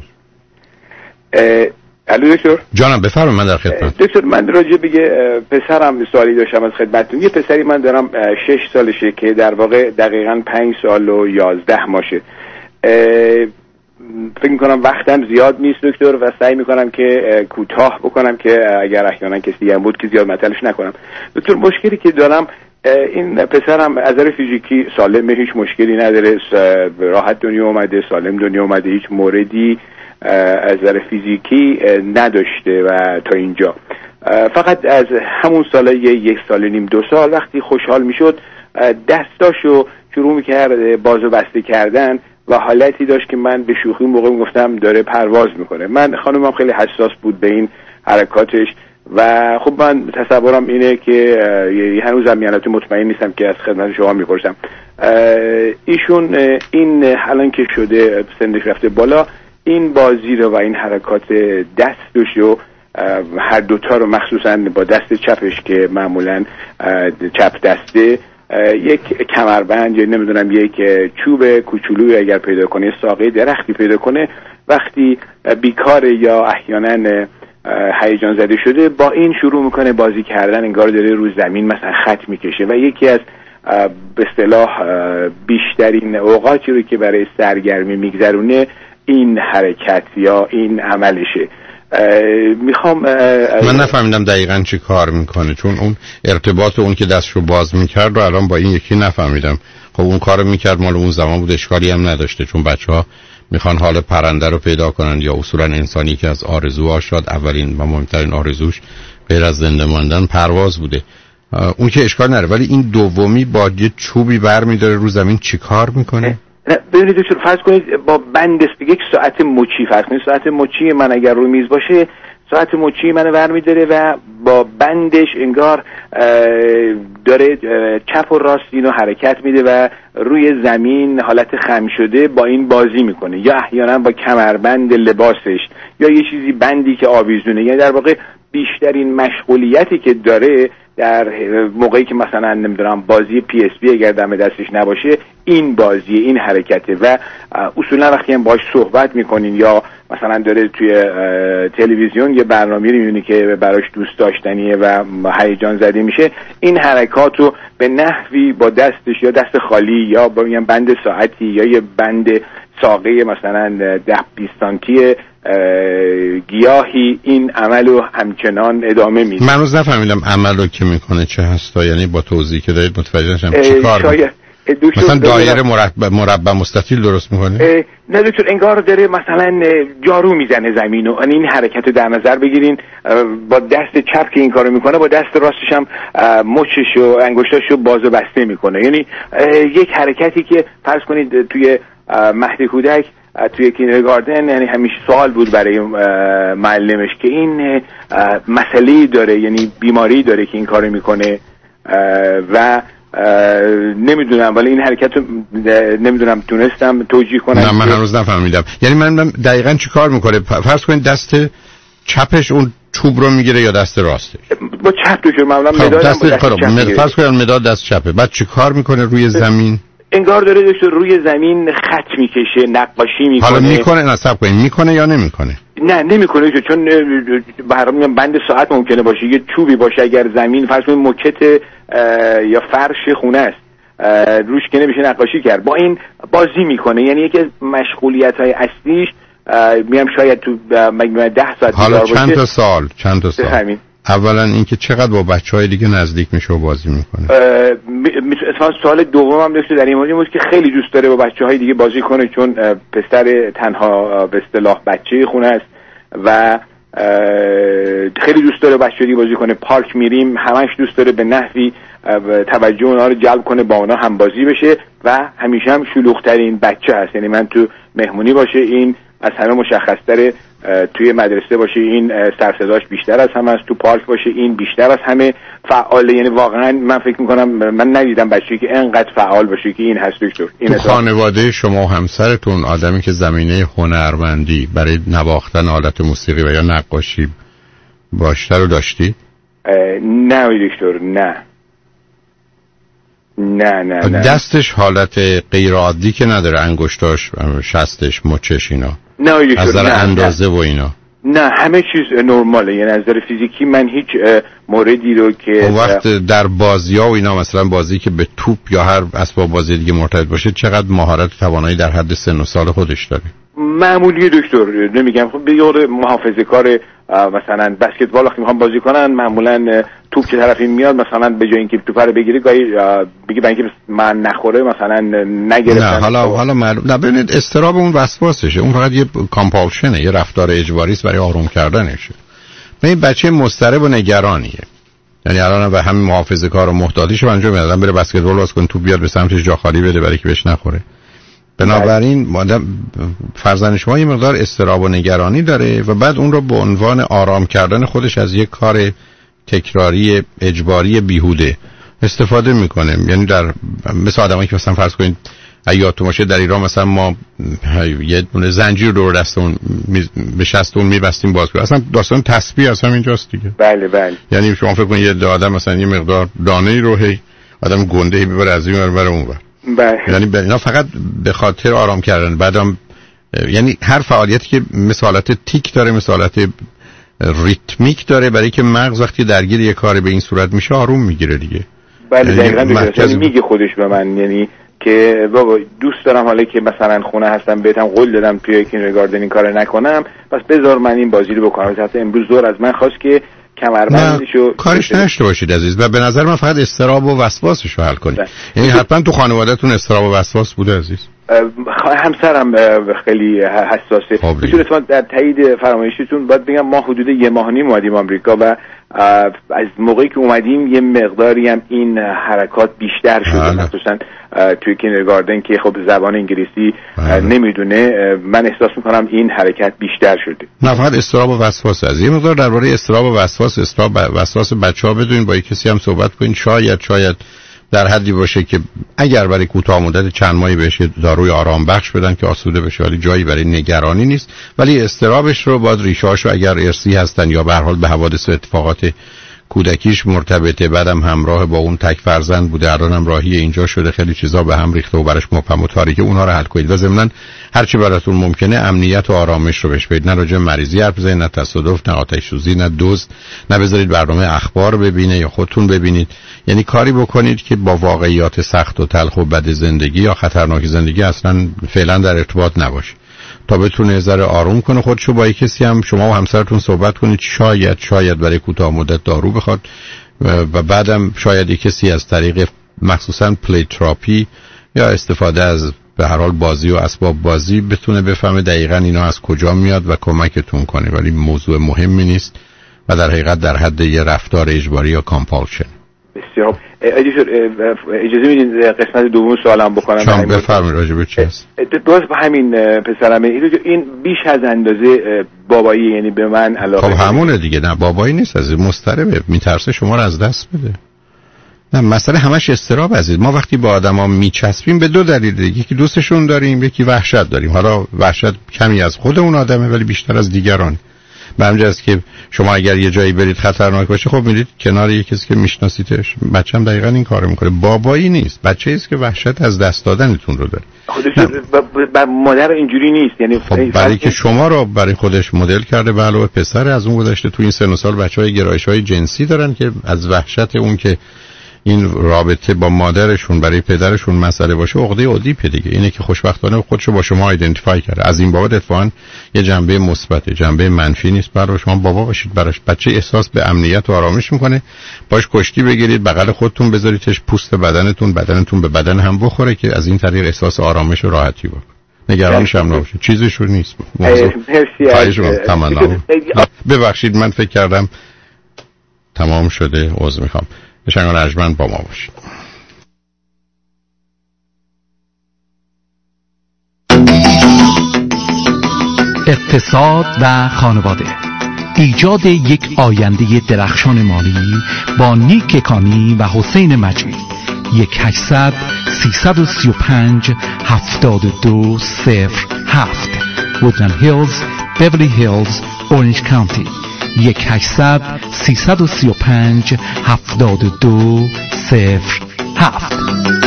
الو دکتر. جانم بفرمایید، من در خدمت. دکتر من راجع به پسرم سوالی داشتم از خدمتتون. یه پسری من دارم شش سالشه که در واقع دقیقاً پنج سال و یازده ماشه. فکر میکنم وقتم زیاد نیست دکتر و سعی میکنم که کوتاه بکنم که اگر احیانا کسی هم بود که زیاد مطلعش نکنم. دکتر مشکلی که دارم، این پسرم از نظر فیزیکی سالمه، هیچ مشکلی نداره، راحت دنیا اومده، سالم دنیا اومده، هیچ موردی از نظر فیزیکی نداشته و تا اینجا. فقط از همون سال یک سال نیم دو سال وقتی خوشحال میشد دستاشو شروع میکرد باز و بسته کردن و حالتی داشت که من به شوخی موقع میگفتم داره پرواز میکنه. من خانمم خیلی حساس بود به این حرکاتش و خب من تصورم اینه که هنوزم یعنی مطمئن نیستم که از خدمت شما میپرسم. ایشون این الان که شده سنش رفته بالا، این بازی رو و این حرکات دستش رو هر دوتا رو مخصوصا با دست چپش که معمولا چپ دسته یک کمربند یا نمیدونم یک چوب کوچولوی اگر پیدا کنه، ساقه درختی پیدا کنه، وقتی بیکاره یا احیانا هیجان زده شده با این شروع میکنه بازی کردن، انگار داره رو زمین مثلا خط میکشه و یکی از به اصطلاح بیشترین اوقاتی رو که برای سرگرمی میگذرونه این حرکت یا این عملشه. میخوام من نفهمیدم دقیقاً چی کار میکنه، چون اون ارتباط اون که دستشو باز میکرد رو الان با این یکی نفهمیدم. خب اون کارو میکرد مال اون زمان بود، اشکالی هم نداشته، چون بچه‌ها میخوان حال پرنده رو پیدا کنن یا اصولا انسانی که از آرزوها شاد اولین و مهمترین آرزوش غیر از زنده ماندن پرواز بوده، اون که اشکال نداره. ولی این دومی با یه چوبی برمی‌داره رو زمین چی کار میکنه؟ نه ببینید دکتر، فرض کنید با بند یک ساعت مچی، فرض کنید ساعت مچی من اگر روی میز باشه، ساعت مچی منو برمی‌داره و با بندش انگار داره چپ و راست اینو حرکت میده و روی زمین حالت خم شده با این بازی میکنه، یا احیانا با کمربند لباسش یا یه چیزی بندی که آویزونه. یعنی در واقع بیشترین مشغولیتی که داره در موقعی که مثلا نمیدونم بازی پی اس پی اگر دم دستش نباشه، این بازی، این حرکته. و اصولا وقتی هم باهاش صحبت میکنین یا مثلا داره توی تلویزیون یه برنامه‌ای میبینی که براش دوست داشتنیه و هیجان زده میشه، این حرکات رو به نحوی با دستش یا دست خالی یا با میگم بند ساعتی یا یه بند ساقه مثلا ده بیست سانتی گیاهی این عملو همچنان ادامه میده. من روز نفهمیدم عملو که میکنه چه هستا، یعنی با توضیحی که دارید متوجه نشم چی کار میکنه. مثلا دایره مربع مربع مستطیل درست میکنه؟ نه دکتر، انگار داره مثلا جارو میزنه زمینو. این حرکت رو در نظر بگیرین، با دست چپ که این کارو میکنه با دست راستش هم مچش و انگشتاشو باز و بسته میکنه. یعنی یک حرکتی که فرض کنید توی مهد کودک توی کینرگاردن، یعنی همیشه سوال بود برای معلمش که این مسئله داره، یعنی بیماری داره که این کارو میکنه و نمیدونم، ولی این حرکت رو نمیدونم تونستم توجیه کنم. نه من هنوز نفهمیدم. یعنی من دقیقاً چی کار میکنه؟ فرض کنید دست چپش اون چوب رو میگیره یا دست راستش؟ با چپ دوش معمولا مداد دست چپ. فرض کنید مداد دست چپه، بعد چی کار میکنه روی زمین؟ انگار داره دکتر روی زمین خط میکشه، نقاشی میکنه. حالا میکنه نصب کنید میکنه یا نمیکنه؟ نه نمیکنه، چون برام میگم بند ساعت ممکنه باشه، یه چوبی باشه اگر زمین فرض کنید موکت یا فرش خونه است روش که نمیشه نقاشی کرد، با این بازی میکنه. یعنی یکی از مشغولیت‌های اصلیش میام شاید تو مجموعه ده ساعت حالا باشه. چند تا سال چند تا سال همین. اولا اینکه چقدر با بچهای دیگه نزدیک میشه و بازی میکنه. اتفاقا سوال دومم داشته در این مورد بود که خیلی دوست داره با بچهای دیگه بازی کنه، چون پسر تنها به اصطلاح بچه خونه است و خیلی دوست داره بچه‌ها دیگه بازی کنه. پارک میریم همش دوست داره به نحوی توجه اونا رو جلب کنه، با اونا هم بازی بشه و همیشه هم شلوغ‌ترین بچه هست. یعنی من تو مهمونی باشه این از همه مشخص‌تره، توی مدرسه باشه این سر صداش بیشتر از همه است، تو پارک باشه این بیشتر از همه فعاله. یعنی واقعا من فکر میکنم من ندیدم بچه‌ای که اینقدر فعال باشه که این هست دکتر. تو خانواده شما و همسرتون آدمی که زمینه هنرمندی برای نواختن آلت موسیقی و یا نقاشی باشتر رو داشتی؟ نه دکتر، نه نه نه نه. دستش حالت غیر عادی که نداره، انگشتاش، شستش، مچش اینا؟ نه دکتر، از نظر اندازه و اینا؟ نه همه چیز نرماله. یعنی از نظر فیزیکی من هیچ موردی رو که اون وقت در بازی‌ها و اینا، مثلا بازی که به توپ یا هر اسباب بازی دیگه مرتبط باشه، چقدر مهارت و توانایی در حد سن و سال خودش داره؟ معمولی دکتر، نمیگم خب به یار محافظه‌کار مثلا بسکتبال وقتی میخوام بازی کنن معمولا توپ چه طرفی میاد، مثلا به جای اینکه توپ رو بگیره گاهی بگی برای اینکه من نخوره مثلا نگرفتن. نه حالا حالا معلوم نه. ببینید استراب اون وسواسشه، اون فقط یه کامپالشنه، یه رفتار اجباری است برای آروم کردنشه. این بچه مضطرب و نگرانیه. یعنی الان به همین محافظه‌کار و محتاطیشو انجام میدن، بره بسکتبال باز کنه، توپ بیاد به سمتش جا خالی بده برای که بهش نخوره. بنابراین مادام فرزند شما یه مقدار اضطراب و نگرانی داره و بعد اون رو به عنوان آرام کردن خودش از یک کار تکراری اجباری بیهوده استفاده میکنه. یعنی در مثل آدمایی که مثلا فرض کنید یادتون باشه در ایران مثلا ما یه دونه زنجیر دور دستمون به شستمون میبستیم باز کنیم، اصلا داستان تسبیح اصلا اینجاست دیگه. بله بله. یعنی شما فکر کنید یه آدم مثلا یه مقدار دانه‌ای رو هی آدم گنده هی ببره از این ور بره اون ور. بله. یعنی اینا فقط به خاطر آرام کردن. بعدم یعنی هر فعالیتی که مثل حالت تیک داره، مثل حالت ریتمیک داره، برای که مغز وقتی درگیر یه کاری به این صورت میشه آروم میگیره دیگه. بله دقیقاً مرکز... میگه خودش به من، یعنی که بابا دوست دارم حالا که مثلا خونه هستم بهتم قول دادم توی کینرگاردن این کارو نکنم، پس بذار من این بازی رو بکنم. مثلا امروز ظهر از من خواست که کمربندشو کارش نشته باشید عزیز، و به نظر من فقط استراب و وسواسش رو حل کنید. یعنی حتما تو خانواده‌تون استراب و وسواس بوده عزیز؟ همسرم خیلی حساسه. بسیار در تایید فرمایشتون باید بگم ما حدود یه ماه و نیم اومدیم آمریکا و از موقعی که اومدیم یه مقداری هم این حرکات بیشتر شده، مخصوصا توی کینرگاردن که خب زبان انگلیسی نمیدونه. من احساس میکنم این حرکت بیشتر شده. نه فقط استراب و وسواس. از یه مقدار درباره استراب و وسواس، استراب و وسواس بچه‌ها بدونین، با کسی هم صحبت کنین، شاید شاید در حدی باشه که اگر برای کوتاه مدت چند ماهی بهش داروی آرام بخش بدن که آسوده بشه، ولی جایی برای نگرانی نیست. ولی استرابش رو باید ریشه‌هاشو اگر ارثی هستن یا به هر حال به حوادث و اتفاقات کودکیش مرتبطه، بعدم همراه با اون تک فرزند بوده، الانم راهی اینجا شده، خیلی چیزا به هم ریخته و براش مبهم و تاریکه، اونها رو حل کنید. و ضمناً هر چی براتون ممکنه امنیت و آرامش رو بهش بدید. نه راجع به مریضی حرف بزنید، نه تصادف، نه آتش سوزی، نه دزد، نه بذارید برنامه اخبار ببینه یا خودتون ببینید. یعنی کاری بکنید که با واقعیات سخت و تلخ و بد زندگی یا خطرناک زندگی اصلا فعلا در ارتباط نباشه، تا بتونه ذره آروم کنه خودشو. با کسی هم شما و همسرتون صحبت کنید، شاید شاید برای کوتاه مدت دارو بخواد و بعدم شاید کسی از طریق مخصوصا پلی تراپی یا استفاده از به هر حال بازی و اسباب بازی بتونه بفهمه دقیقاً اینا از کجا میاد و کمکتون کنه. ولی موضوع مهمی نیست و در حقیقت در حد یه رفتار اجباری یا کامپالشن. بسیار. اجازه میدین قسمت دوم سوالم بکنم؟ شما بفرمایید. راجع به چی است؟ باز به همین پسرم، این بیش از اندازه بابایی، یعنی به من علاقه. خب همونه دیگه. نه بابایی نیست، از مضطربه، میترسه شما رو از دست بده. نه مسئله همش استراب عزیز. ما وقتی با آدما میچسبیم به دو دلیل دیگه، یکی دوستشون داریم، یکی وحشت داریم. حالا وحشت کمی از خود اون آدمه ولی بیشتر از دیگران. به همین جاست که شما اگر یه جایی برید خطرناک باشه، خب میرید کنار یه کسی که میشناسیدش. بچه‌م دقیقاً این کارو میکنه. بابایی نیست، بچه‌ای است که وحشت از دست دادنتون رو داره. خودش با مادر اینجوری نیست، یعنی خب برای که شما رو برای خودش مدل کرده، به علاوه پسر از اون گذشته تو این سن و سال بچهای گرایش‌های جنسی دارن که از وحشت اون که این رابطه با مادرشون برای پدرشون مسئله باشه، عقده ادیپ دیگه. اینه که خوشبختانه خودشو با شما آیدنتیفای کرده. از این بابت اتفاقاً یه جنبه مثبت، جنبه منفی نیست. برای شما بابا باشید، براش بچه احساس به امنیت و آرامش میکنه. باش کشتی بگیرید، بغل خودتون بذاریدش، پوست بدنتون بدنتون به بدن هم بخوره که از این طریق احساس آرامش و راحتی بکنه. نگرانش هم نباشید، چیزیشون نیست. ببخشید من فکر کردم تمام شده. عذر میخوام. بشنگان ارجمند با ما باشید. اقتصاد و خانواده، ایجاد یک آینده درخشان مالی با نیک کانی و حسین مجید. یک هشتصد سیصد و سی و پنج هفتاد و دو صفر هفت وودلند هیلز، بیولی هیلز، اورنج کانتی. یک هشتصد سیصد و سی و پنج هفتاد و دو صفر هفت.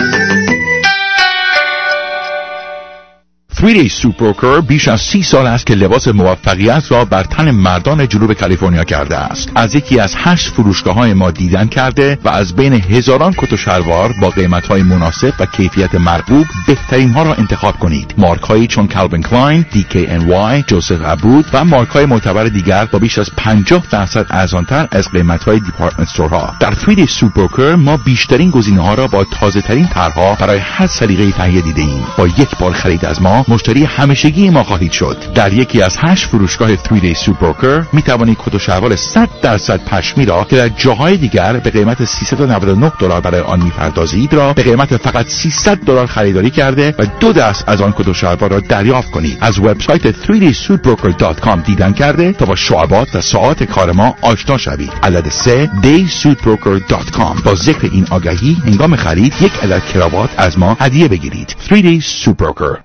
تری دی Suit Broker بیش از سی سال است که لباس موفقیت را بر تن مردان جنوب کالیفرنیا کرده است. از یکی از هشت فروشگاه‌های ما دیدن کرده و از بین هزاران کت و شلوار با قیمت‌های مناسب و کیفیت مرغوب بهترین ها را انتخاب کنید. مارک‌هایی چون کالوین کلاین، دی کی ان وای، جوزف عبود و مارک‌های معتبر دیگر با بیش از پنجاه درصد ارزان‌تر از قیمت‌های دیپارتمنت استورها. در تری دی Suit Broker ما بیشترین گزینه‌ها را با تازه‌ترین طرح‌ها برای هر سلیقه‌ای تهیه دیده‌ایم. با یک بار خرید از ما مشتری همیشگی ما خواهید شد. در یکی از هشت فروشگاه تری دی Suit Broker می توانید کت و شلوار صد درصد پشمی را که در جاهای دیگر به قیمت سیصد و نود و نه دلار برای آن می‌پردازید را به قیمت فقط سیصد دلار خریداری کرده و دو دست از آن کت و شلوار را دریافت کنید. از وبسایت تری دی suit broker dot com دیدن کرده تا با شعبات و ساعات کار ما آشنا شوید. عدد سه دی suit broker dot com. با ذکر این آگهی هنگام خرید یک عدد کراوات از ما هدیه بگیرید. تری دی Suit Broker.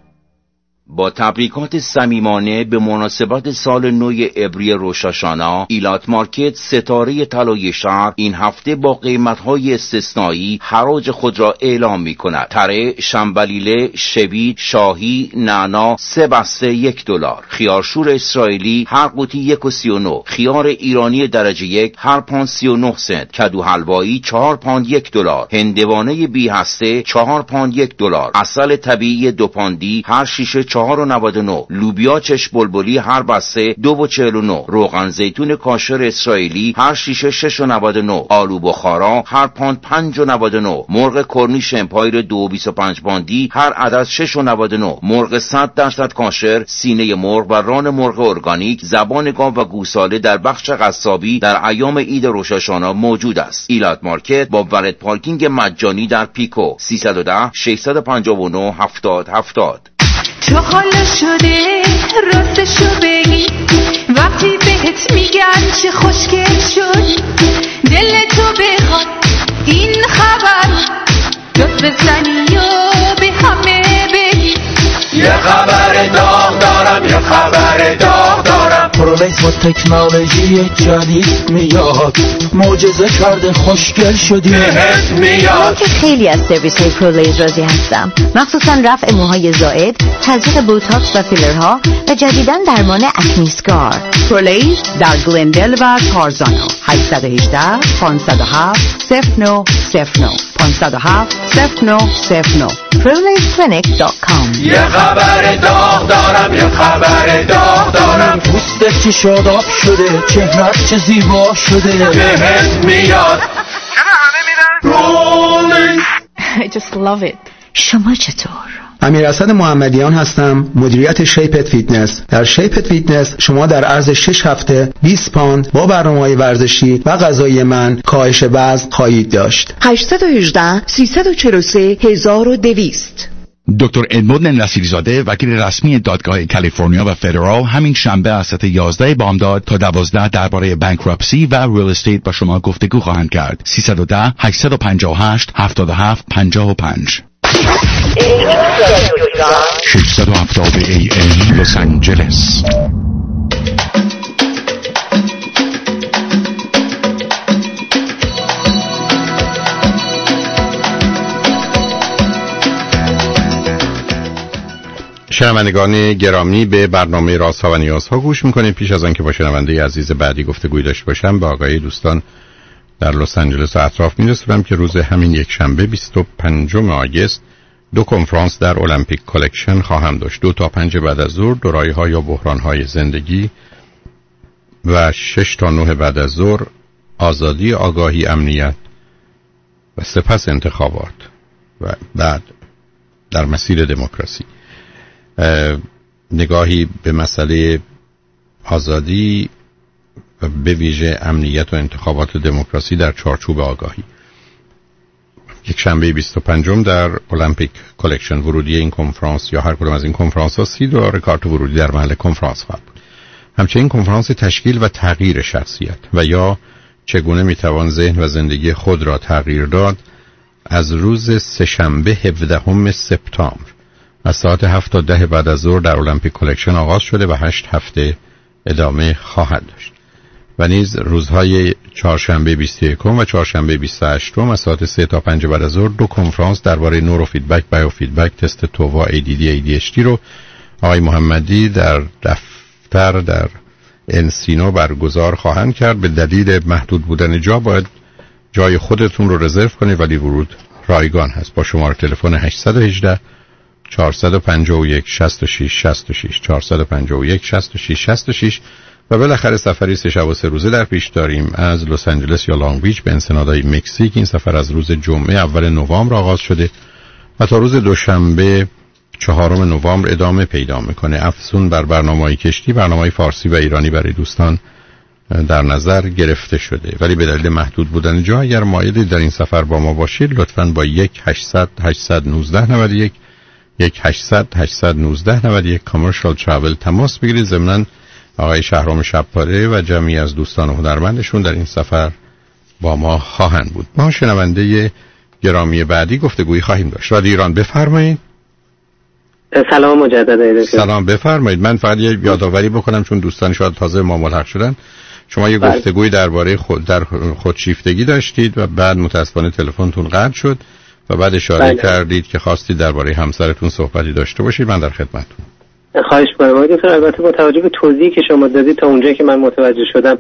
با تبریکات صمیمانه به مناسبت سال نو عبری روش هاشانا، ایلات مارکت ستاره طلای شهر این هفته با قیمت‌های استثنایی حراج خود را اعلام می‌کند. تره، شنبلیله، شوید، شاهی، نعنا سه بسته یک دلار. خیارشور اسرائیلی هر قوطی یک و سی و نه. خیار ایرانی درجه یک هر پوند سی و نه سنت. کدو حلوایی چهار پوند یک دلار. هندوانه بی هسته چهار پوند یک دلار. عسل طبیعی دو پوندی هر شیشه چهار و نود و نه. لوبیا چش بلبلی هر بسته دو و چهل و نه. روغن زیتون کاشر اسرائیلی هر شیشه شش و نود و نه. آلو بخارا هر پوند پنج و نود و نه. مرغ کرنیش امپایر دو و بیست و پنج پوندی هر عدد شش و نود و نه. مرغ صد درصد کاشر، سینه مرغ و ران مرغ ارگانیک، زبان گاو و گوساله در بخش قصابی در ایام عید روش هاشانا موجود است. ایلات مارکت با ورد پارکینگ مجانی در پیکو. سیصد و ده ششصد و پنجاه و نه هفتاد هفتاد. تو حالا شده راستشو بگی وقتی بهت میگن چه خوشگل شد، دل تو بخواد این خبر دست بزنی و به همه بگی. یه خبر داغ دارم، یه خبر داغ دارم. پرولیس با تکنولوژی جدید میاد، معجزه کرده خوشگل شدی بهت میاد. من که خیلی از سرویس های پرولیس راضی هستم، مخصوصا رفع موهای زائد، تزریق بوتاکس و فیلرها و جدیداً درمان اکنی اسکار. پرولیس در گلندل و تارزانو. هشت یک هشت پنج صفر هفت صفر نه صفر نه پنج صفر هفت صفر نه صفر نه پرولیس کلینیک دات کام. یه خبر داغ دارم، یه خبر داغ دارم. پوستت چه شاداب شده، چهرت چه زیبا شده بهت میاد. چرا همه میرن؟ I just love it. شما چطور؟ امیراسد محمدیان هستم، مدیریت شیپت فیتنس. در شیپت فیتنس شما در عرض شش هفته بیست پوند با برنامه‌های ورزشی و غذایی من کاهش وزن خواهید داشت. هشت یک هشت سه چهار سه هزار و دویست. دکتر ادموند نصیری‌زاده وکیل رسمی دادگاه کالیفرنیا و فدرال همین شنبه از ساعت یازده بامداد تا دوازده درباره بانکراپسی و ریل استیت با شما گفتگو خواهند کرد. سیصد و ده هشتصد و پنجاه و هشت هفتاد و هفت پنجاه و پنج. ششصد و هفتاد ای ام لس آنجلس. شنوندگان گرامی، به برنامه رازها و نیازها گوش میکنید. پیش از آن که با شنونده عزیز بعدی گفتگوی داشته باشم، با آگاهی دوستان در لس آنجلس و اطراف میرسونم که روز همین یک شنبه بیست و پنجم آگوست دو کنفرانس در المپیک کالکشن خواهم داشت. دو تا پنج بعد از ظهر دورایی‌ها یا بحران‌های زندگی و شش تا نه بعد از ظهر آزادی، آگاهی، امنیت و سپس انتخابات و بعد در مسیر دموکراسی. نگاهی به مسئله آزادی و به ویژه امنیت و انتخابات و دموکراسی در چارچوب آگاهی. یک شنبه بیست و پنجم در المپیک کالکشن. ورودی این کنفرانس یا هر کدام از این کنفرانس ها سی دلار کارت ورودی در محل کنفرانس خواهد بود. همچنین کنفرانس تشکیل و تغییر شخصیت و یا چگونه میتوان ذهن و زندگی خود را تغییر داد از روز سه‌شنبه هفدهم سپتامبر از ساعت هفت تا ده بعد از ظهر در المپیک کالکشن آغاز شده و هشت هفته ادامه خواهد داشت. و نیز روزهای چهارشنبه بیست و یکم و چهارشنبه بیست و هشتم از ساعت سه تا پنج بعد از ظهر دو کنفرانس درباره نورو فیدبک، بایو فیدبک، تست تووا، ای دی دی، ای دی اچ دی رو آقای محمدی در دفتر در انسینو برگزار خواهند کرد. به دلیل محدود بودن جا باید جای خودتون رو رزرو کنید، ولی ورود رایگان هست. با شماره تلفن هشت یک هشت چهارصد و پنجاه و یک شصت و شش شصت و شش چهارصد و پنجاه و یک شصت و شش شصت و شش و بالاخره سفری سه شب و سه روزه در پیش داریم از لس آنجلس یا لانگ بیچ به انسنادای مکزیک. این سفر از روز جمعه اول نوامبر آغاز شده و تا روز دوشنبه چهارم نوامبر ادامه پیدا میکنه. افزون بر برنامه‌های کشتی، برنامه‌های فارسی و ایرانی برای دوستان در نظر گرفته شده، ولی به دلیل محدود بودن جا اگر مایلی در این سفر با ما باشید لطفاً با یک هشتصد هشتصد و نوزده نود و یک یک هشتصد هشتصد و نوزده نود و یک کامرشال تراول تماس بگیرید. ضمناً آقای شهرام شبپاره و جمعی از دوستان و هنرمندشون در این سفر با ما خواهند بود. ما شنونده گرامی بعدی گفتگویی خواهیم داشت. رادیو ایران بفرمایید. سلام مجددا. سلام بفرمایید. من فقط یه یادآوری بکنم چون دوستان شاید تازه ما ملحق شدن. شما یه بله. گفتگویی درباره خود در خودشیفتگی داشتید و بعد متاسفانه تلفنتون قطع شد و بعد اشاره بله. کردید که خواستید درباره همسرتون صحبتی داشته باشید. من در خدمتتون. خواهش می‌کنم. دکتر البته با توجه به توضیحی که شما دادید تا اونجایی که من متوجه شدم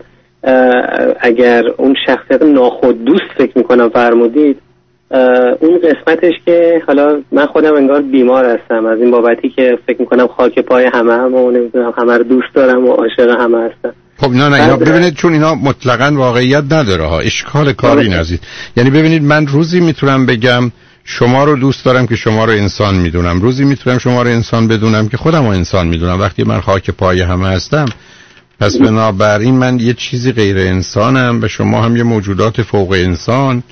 اگر اون شخصیت ناخوددوست فکر می‌کنم فرمودید، اون قسمتش که حالا من خودم انگار بیمار هستم از این بابتی که فکر می‌کنم خاک پای همه هم و نمی‌دونم همه رو دوست دارم و عاشق همه هستم. خب نه نه اینا ببینید چون اینا مطلقاً واقعیت نداره ها، اشکال کاری نزید. یعنی ببینید من روزی میتونم بگم شما رو دوست دارم که شما رو انسان میدونم، روزی میتونم شما رو انسان بدونم که خودم رو انسان میدونم. وقتی من خاک پای همه هستم پس بنابراین من یه چیزی غیر انسانم و شما هم یه موجودات فوق انسان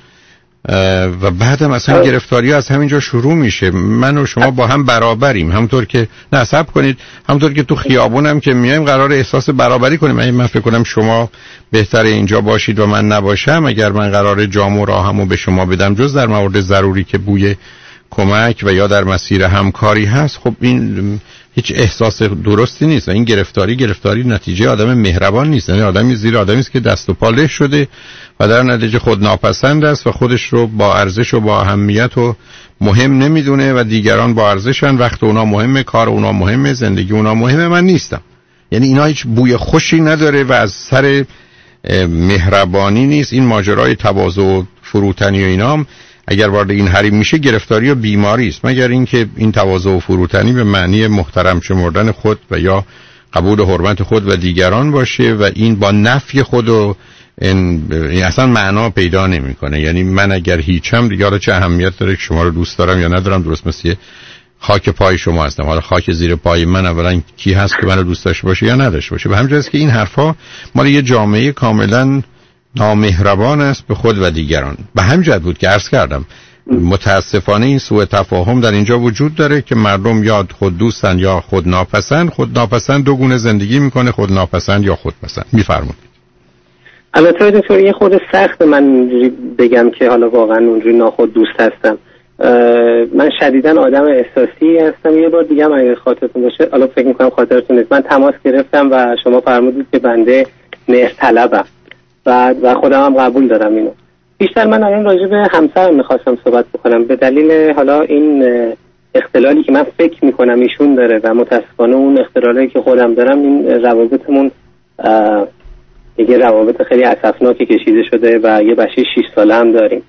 و بعدم اصلا گرفتاری از همینجا شروع میشه. من و شما با هم برابریم، همونطور که نصب کنید همونطور که تو خیابونم که میایم قرار احساس برابری کنیم. من من فکر کنم شما بهتره اینجا باشید و من نباشم. اگر من قرار جام و راهمو به شما بدم جز در موارد ضروری که بوی کمک و یا در مسیر همکاری هست، خب این هیچ احساس درستی نیست. این گرفتاری گرفتاری نتیجه آدم مهربان نیست. یعنی آدمی زیر آدمی است که دست و پا له شده و در نتیجه خود ناپسند است و خودش رو با ارزش و با اهمیت و مهم نمیدونه و دیگران با ارزشن، وقت اونا مهمه، کار اونا مهمه، زندگی اونا مهمه، من نیستم. یعنی اینا هیچ بوی خوشی نداره و از سر مهربانی نیست. این ماجرای تواضع و فروتنی و اینام اگر وارد این حریم میشه گرفتاری و بیماری است، مگر اینکه این تواضع و فروتنی به معنی محترم شمردن خود و یا قبول و حرمت خود و دیگران باشه و این با نفی خود و این اصلا معنا پیدا نمیکنه. یعنی من اگر هیچم دیگه حالا چه اهمیت داره که شما رو دوست دارم یا ندارم؟ درست مثل خاک پای شما هستم. حالا خاک زیر پای من اولا کی هست که منو دوست داشته باشه یا نداشته باشه؟ به همین جاست که این حرفا مال یه جامعه کاملا نامهربان است به خود و دیگران. به همین جهت بود که عرض کردم متاسفانه این سوء تفاهم در اینجا وجود داره که مردم یا خود دوستن یا خود ناپسند. خود ناپسند دو گونه زندگی میکنه، خود ناپسند یا خود پسند. میفرمایید. البته دکتر یه خود سخت من اونجوری بگم که حالا واقعا اونجوری ناخود دوست هستم. من شدیداً آدم احساسی هستم. یه بار دیگه هم اگه خاطرتون باشه، حالا فکر میکنم خاطرتون نیست، من تماس گرفتم و شما فرمودید که بنده مهر طلبم و و خودم هم قبول دارم اینو. بیشتر من الان راجع به همسرم میخواستم صحبت بکنم به دلیل حالا این اختلالی که من فکر میکنم ایشون داره و متاسفانه اون اختلالی که خودم دارم، این روابطمون دیگه روابط خیلی اسفناکی کشیده شده و یه بچه شش ساله هم داریم.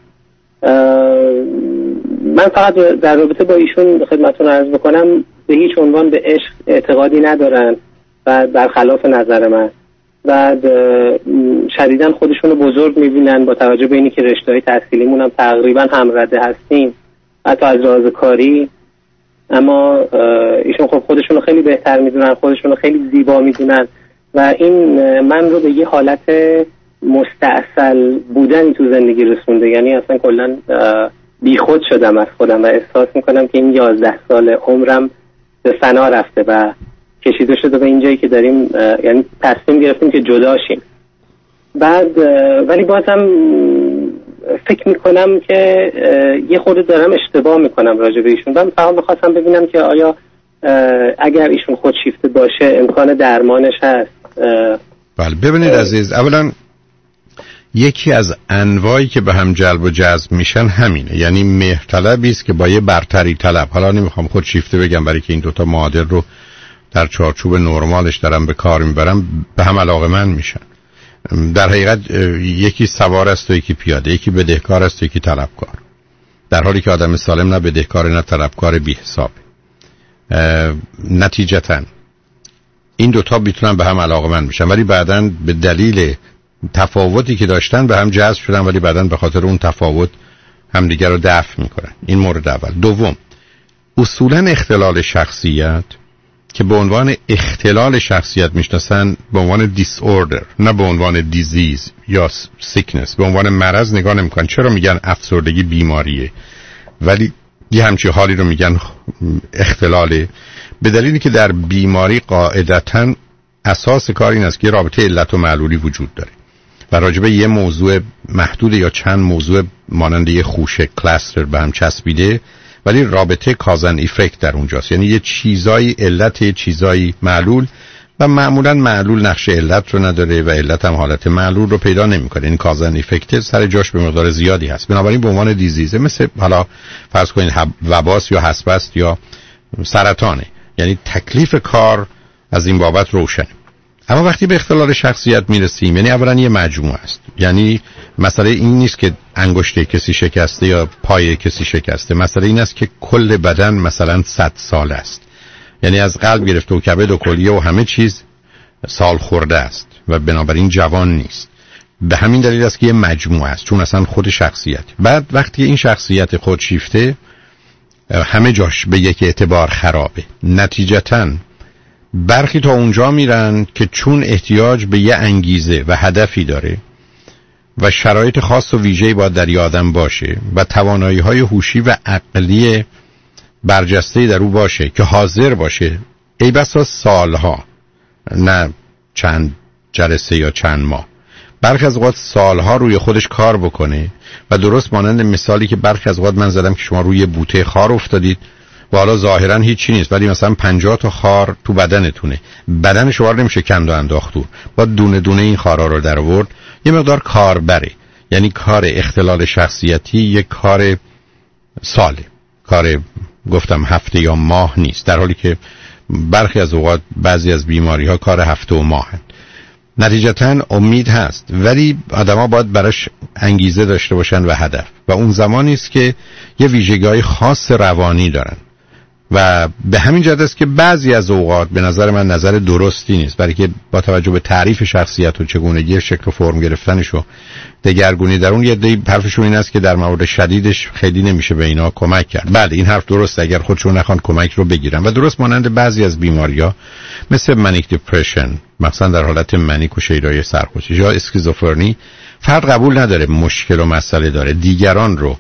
من فقط در رابطه با ایشون خدمتتون عرض بکنم به هیچ عنوان به عشق اعتقادی ندارن و برخلاف نظر من بعد شدیداً خودشونو بزرگ میبینن با توجه به اینی که رشته‌های تحصیلیمون هم تقریبا همرده هستیم حتی از لحاظ کاری، اما ایشون خب خودشونو خیلی بهتر میدونن، خودشونو خیلی زیبا میدونن و این من رو به یه حالت مستعسل بودنی تو زندگی رسونده. یعنی اصلا کلا بیخود شدم از خودم و احساس میکنم که این یازده سال عمرم به فنا رفته و کشیده شده به اینجایی که داریم، یعنی تصمیم گرفتیم که جدا شیم. بعد ولی بازم فکر میکنم که یه خورده دارم اشتباه میکنم راجع به ایشون و فقط میخواستم ببینم که آیا اگر ایشون خودشیفته باشه امکان درمانش هست. بله ببینید عزیز، اولا یکی از انواعی که به هم جلب و جذب میشن همینه، یعنی مهرطلبی است که با یه برتری طلب، حالا نمیخوام خودشیفته بگم برای که این دوتا معادل رو در چارچوب نرمالش دارم به کار میبرم، به هم علاقه‌مند میشن. در حقیقت یکی سوار است و یکی پیاده، یکی بدهکار است و یکی طلبکار، در حالی که آدم سالم نه بدهکار نه طلبکار بی حساب. نتیجتاً این دوتا میتونن به هم علاقه‌مند بشن ولی بعداً به دلیل تفاوتی که داشتن به هم جذب شدن ولی بعداً به خاطر اون تفاوت همدیگر رو دفع میکنن. این مورد اول. دوم، اصولاً اختلال شخصیت که به عنوان اختلال شخصیت میشناسن به عنوان دیسوردر، نه به عنوان دیزیز یا سیکنس، به عنوان مرض نگاه نمیکنن. چرا میگن افسردگی بیماریه ولی یه همچی حالی رو میگن اختلاله؟ به دلیلی که در بیماری قاعدتاً اساس کار این است که رابطه علت و معلولی وجود داره و راجبه یه موضوع محدود یا چند موضوع مانند یه خوشه کلاستر به هم چسبیده ولی رابطه کازن ایفکت در اونجاست، یعنی یه چیزایی علت یه چیزایی معلول و معمولا معلول نقش علت رو نداره و علت هم حالت معلول رو پیدا نمیکنه. این کازن ایفکت سر جاش به مقدار زیادی هست، بنابراین به عنوان دیزیزه مثل حالا فرض کنید وباست یا حسبست یا سرطانه، یعنی تکلیف کار از این بابت روشنه. اما وقتی به اختلال شخصیت میرسیم، یعنی اولا یه مجموعه است، یعنی مسئله این نیست که انگشت کسی شکسته یا پای کسی شکسته، مسئله این است که کل بدن مثلا صد سال است، یعنی از قلب گرفته و کبد و کلیه و همه چیز سال خورده است و بنابراین جوان نیست. به همین دلیل است که یه مجموعه است، چون اصلا خود شخصیت. بعد وقتی این شخصیت خود شیفته همه جاش به یک اعتبار خرابه. نتیجتاً برخی تا اونجا میرن که چون احتیاج به یه انگیزه و هدفی داره و شرایط خاص و ویژه‌ای باید در آدم باشه و توانایی‌های هوشی و عقلی برجسته‌ای در او باشه که حاضر باشه ای بسا سالها، نه چند جلسه یا چند ماه، برخی از اوقات سالها روی خودش کار بکنه و درست مانند مثالی که برخی از اوقات من زدم که شما روی بوته خار افتادید و حالا ظاهرا هیچی نیست ولی مثلا پنجاه تا خار تو بدنتونه، بدن شما رو نمیشه کند و انداخت دور، با دونه دونه این خارا رو در آورد. یه مقدار کار بره، یعنی کار اختلال شخصیتی یک کار ساله، کار گفتم هفته یا ماه نیست، در حالی که برخی از اوقات بعضی از بیماری ها کار هفته و ماه هست. نتیجتاً امید هست ولی آدما باید براش انگیزه داشته باشن و هدف، و اون زمانی است که یه ویژگی‌های خاص روانی دارن و به همین جهت است که بعضی از اوقات به نظر من نظر درستی نیست، برای که با توجه به تعریف شخصیت و چگونگی شکل و فرم گرفتنش و دگرگونی در اون، یه عده‌ای حرفشون این است که در مورد شدیدش خیلی نمیشه به اینا کمک کرد. بله این حرف درسته اگر خودشون نخوان کمک رو بگیرن، و درست مانند بعضی از بیماری‌ها مثل منیک دیپرشن، مثلا در حالت منیک و شیدای سرخوشی یا اسکیزوفرنی، فرد قبول نداره مشکل و مسئله داره، دیگران رو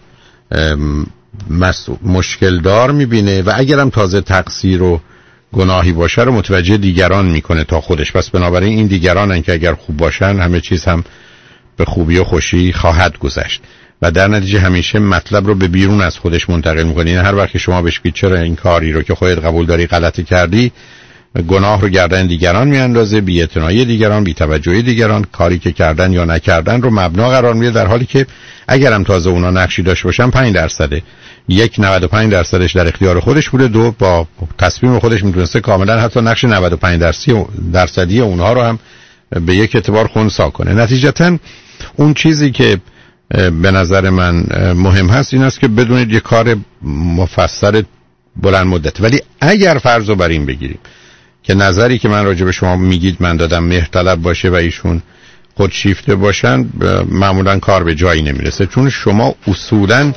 مشکل دار میبینه و اگرم تازه تقصیر و گناهی باشه رو متوجه دیگران میکنه تا خودش. پس بنابراین این دیگرانن که اگر خوب باشن همه چیز هم به خوبی و خوشی خواهد گذشت و در نتیجه همیشه مطلب رو به بیرون از خودش منتقل میکنه. این هر وقت که شما بهش بگید چرا این کاری رو که خودت قبول داری غلطی کردی، گناه رو گردن دیگران میاندازه، بی‌اعتنایی دیگران، بی‌توجهی دیگران، کاری که کردن یا نکردن رو مبنا قرار میده، در حالی که اگرم تازه اونا نقشی داشت باشن پنج درصده، یک نود و پنج درصدش در اختیار خودش بوده، دو با تصمیم خودش میتونسته کاملا حتی نقش نود و پنج درصدی اونها رو هم به یک اعتبار خنثی کنه. نتیجتا اون چیزی که به نظر من مهم هست این است که بدونید یک کار مفصل بلند مدت، ولی اگر فرض رو بر این بگیریم که نظری که من راجع به شما میگید من دادم مهرطلب باشه و ایشون خودشیفته باشن، معمولا کار به جایی نمیرسه، چون شما اصولا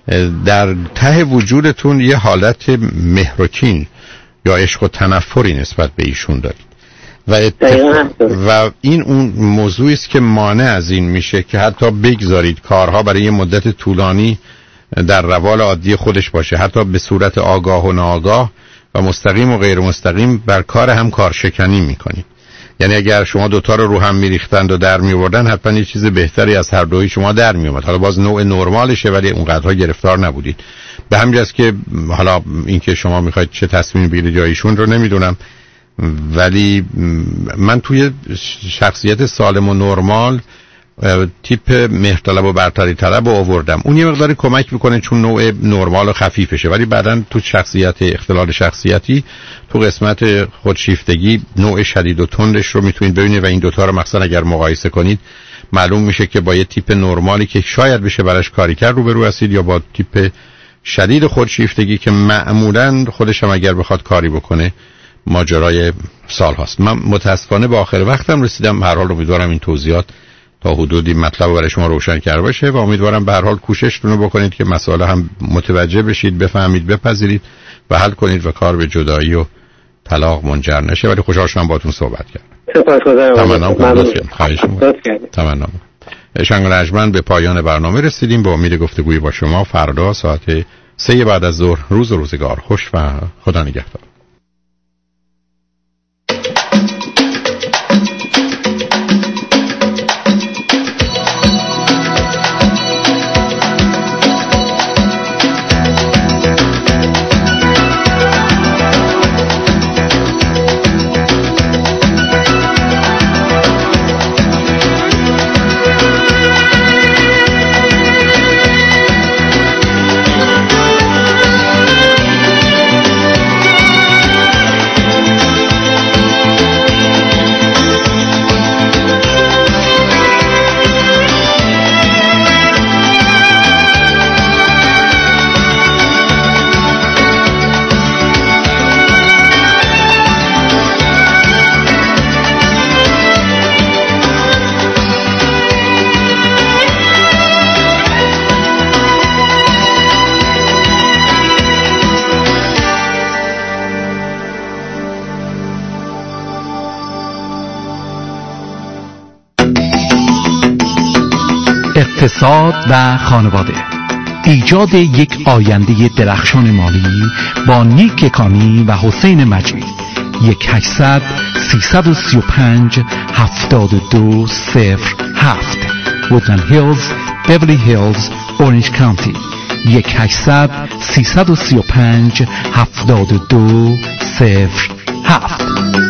در ته وجودتون یه حالت مهرکین یا عشق و تنفری نسبت به ایشون دارید و, اتفاق و این اون موضوعی است که مانع از این میشه که حتی بگذارید کارها برای یه مدت طولانی در روال عادی خودش باشه، حتی به صورت آگاه و ناآگاه و مستقیم و غیر مستقیم بر کار هم کارشکنی میکنید. یعنی اگر شما دوتا رو رو هم میریختند و در میوردن، حتما یه چیز بهتری از هر دوی شما در میومد. حالا باز نوع نرمالشه ولی اونقدرها گرفتار نبودید. به همین جاست که حالا اینکه شما میخواید چه تصمیم بگیرید یا ایشون رو نمیدونم، ولی من توی شخصیت سالم و نرمال تیپ مهرطلب و برتری طلب رو آوردم. اون یه مقداری کمک میکنه چون نوع نرمال و خفیفشه، ولی بعداً تو شخصیت اختلال شخصیتی تو قسمت خودشیفتگی نوع شدید و تندش رو میتونید ببینید و این دوتا رو مثلا اگر مقایسه کنید معلوم میشه که با یه تیپ نرمالی که شاید بشه براش کاری کرد روبرو هستید، یا با تیپ شدید خودشیفتگی که معمولاً خودش هم اگر بخواد کاری بکنه ماجرای سال هاست. من متاسفانه به آخر وقتم رسیدم. هر حال امیدوارم این توضیحات تا حدودی مطلب برای شما روشن کرده باشه و امیدوارم به هر حال کوششتون رو بکنید که مسائل هم متوجه بشید، بفهمید، بپذیرید و حل کنید و کار به جدایی و طلاق منجر نشه. ولی خوشحال شدم باهاتون صحبت کردم. سپاسگزارم. تمام کنید. خواهش می‌کنم. تمام. شنگ و نجمن به پایان برنامه رسیدیم. با امید گفتگوی با شما فردا ساعت سه بعد از ظهر. روز و روزگار خوش و خدا نگهدار. اقتصاد و خانواده، ایجاد یک آینده درخشان مالی با نیک کانی و حسین مجید. یک هشتصد سیصد و سی و پنج هفتاد و دو صفر هفت وودلند هیلز، بیولی هیلز، اورنج کانتی. یک هشتصد سیصد و سی و پنج هفتاد و دو صفر هفت.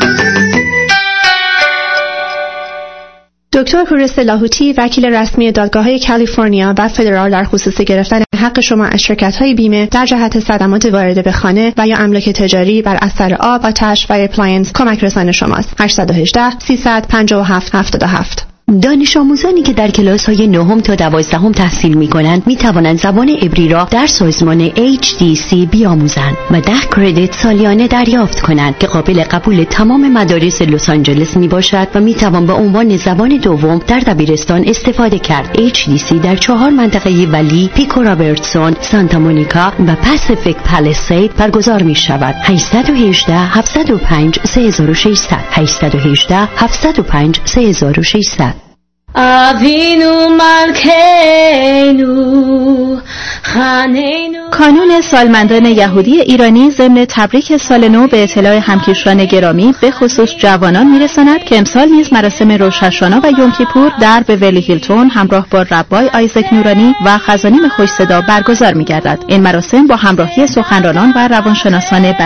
دکتر هورس لاهوتی، وکیل رسمی دادگاه‌های کالیفرنیا و فدرال در خصوص گرفتن حق شما از شرکت‌های بیمه در جهت صدمات وارده به خانه و یا املاک تجاری بر اثر آب، آتش و اپلاینس کمک رسان شماست. هشت یک هشت سیصد و پنجاه و هفت هفتاد و هفت. دانش آموزانی که در کلاس های نهم تا دوازدهم تحصیل می کنند می توانند زبان عبری را در سازمان اچ دی سی بیاموزند و ده کردیت سالیانه دریافت کنند که قابل قبول تمام مدارس لس آنجلس می باشد و می توان به عنوان زبان دوم در دبیرستان استفاده کرد. اچ دی سی در چهار منطقه ولی، پیکو رابرتسون، سانتا مونیکا و پاسیفیک پالیسید برگزار می شود. هشت یک هشت هفت صفر پنج سه شش صفر صفر هشت یک هشت هفت صفر پنج سه شش صفر صفر. آوینو ملکینو خانینو. کانون سالمندان یهودی ایرانی ضمن تبریک سال نو به اطلاع همکیشان گرامی به خصوص جوانان میرساند که امسال نیز مراسم روش هاشانا و یوم کیپور در بیورلی هیلتون همراه با ربای آیزک نورانی و خزانیم خوش صدا برگزار می‌گردد. این مراسم با همراهی سخنرانان و روانشناسان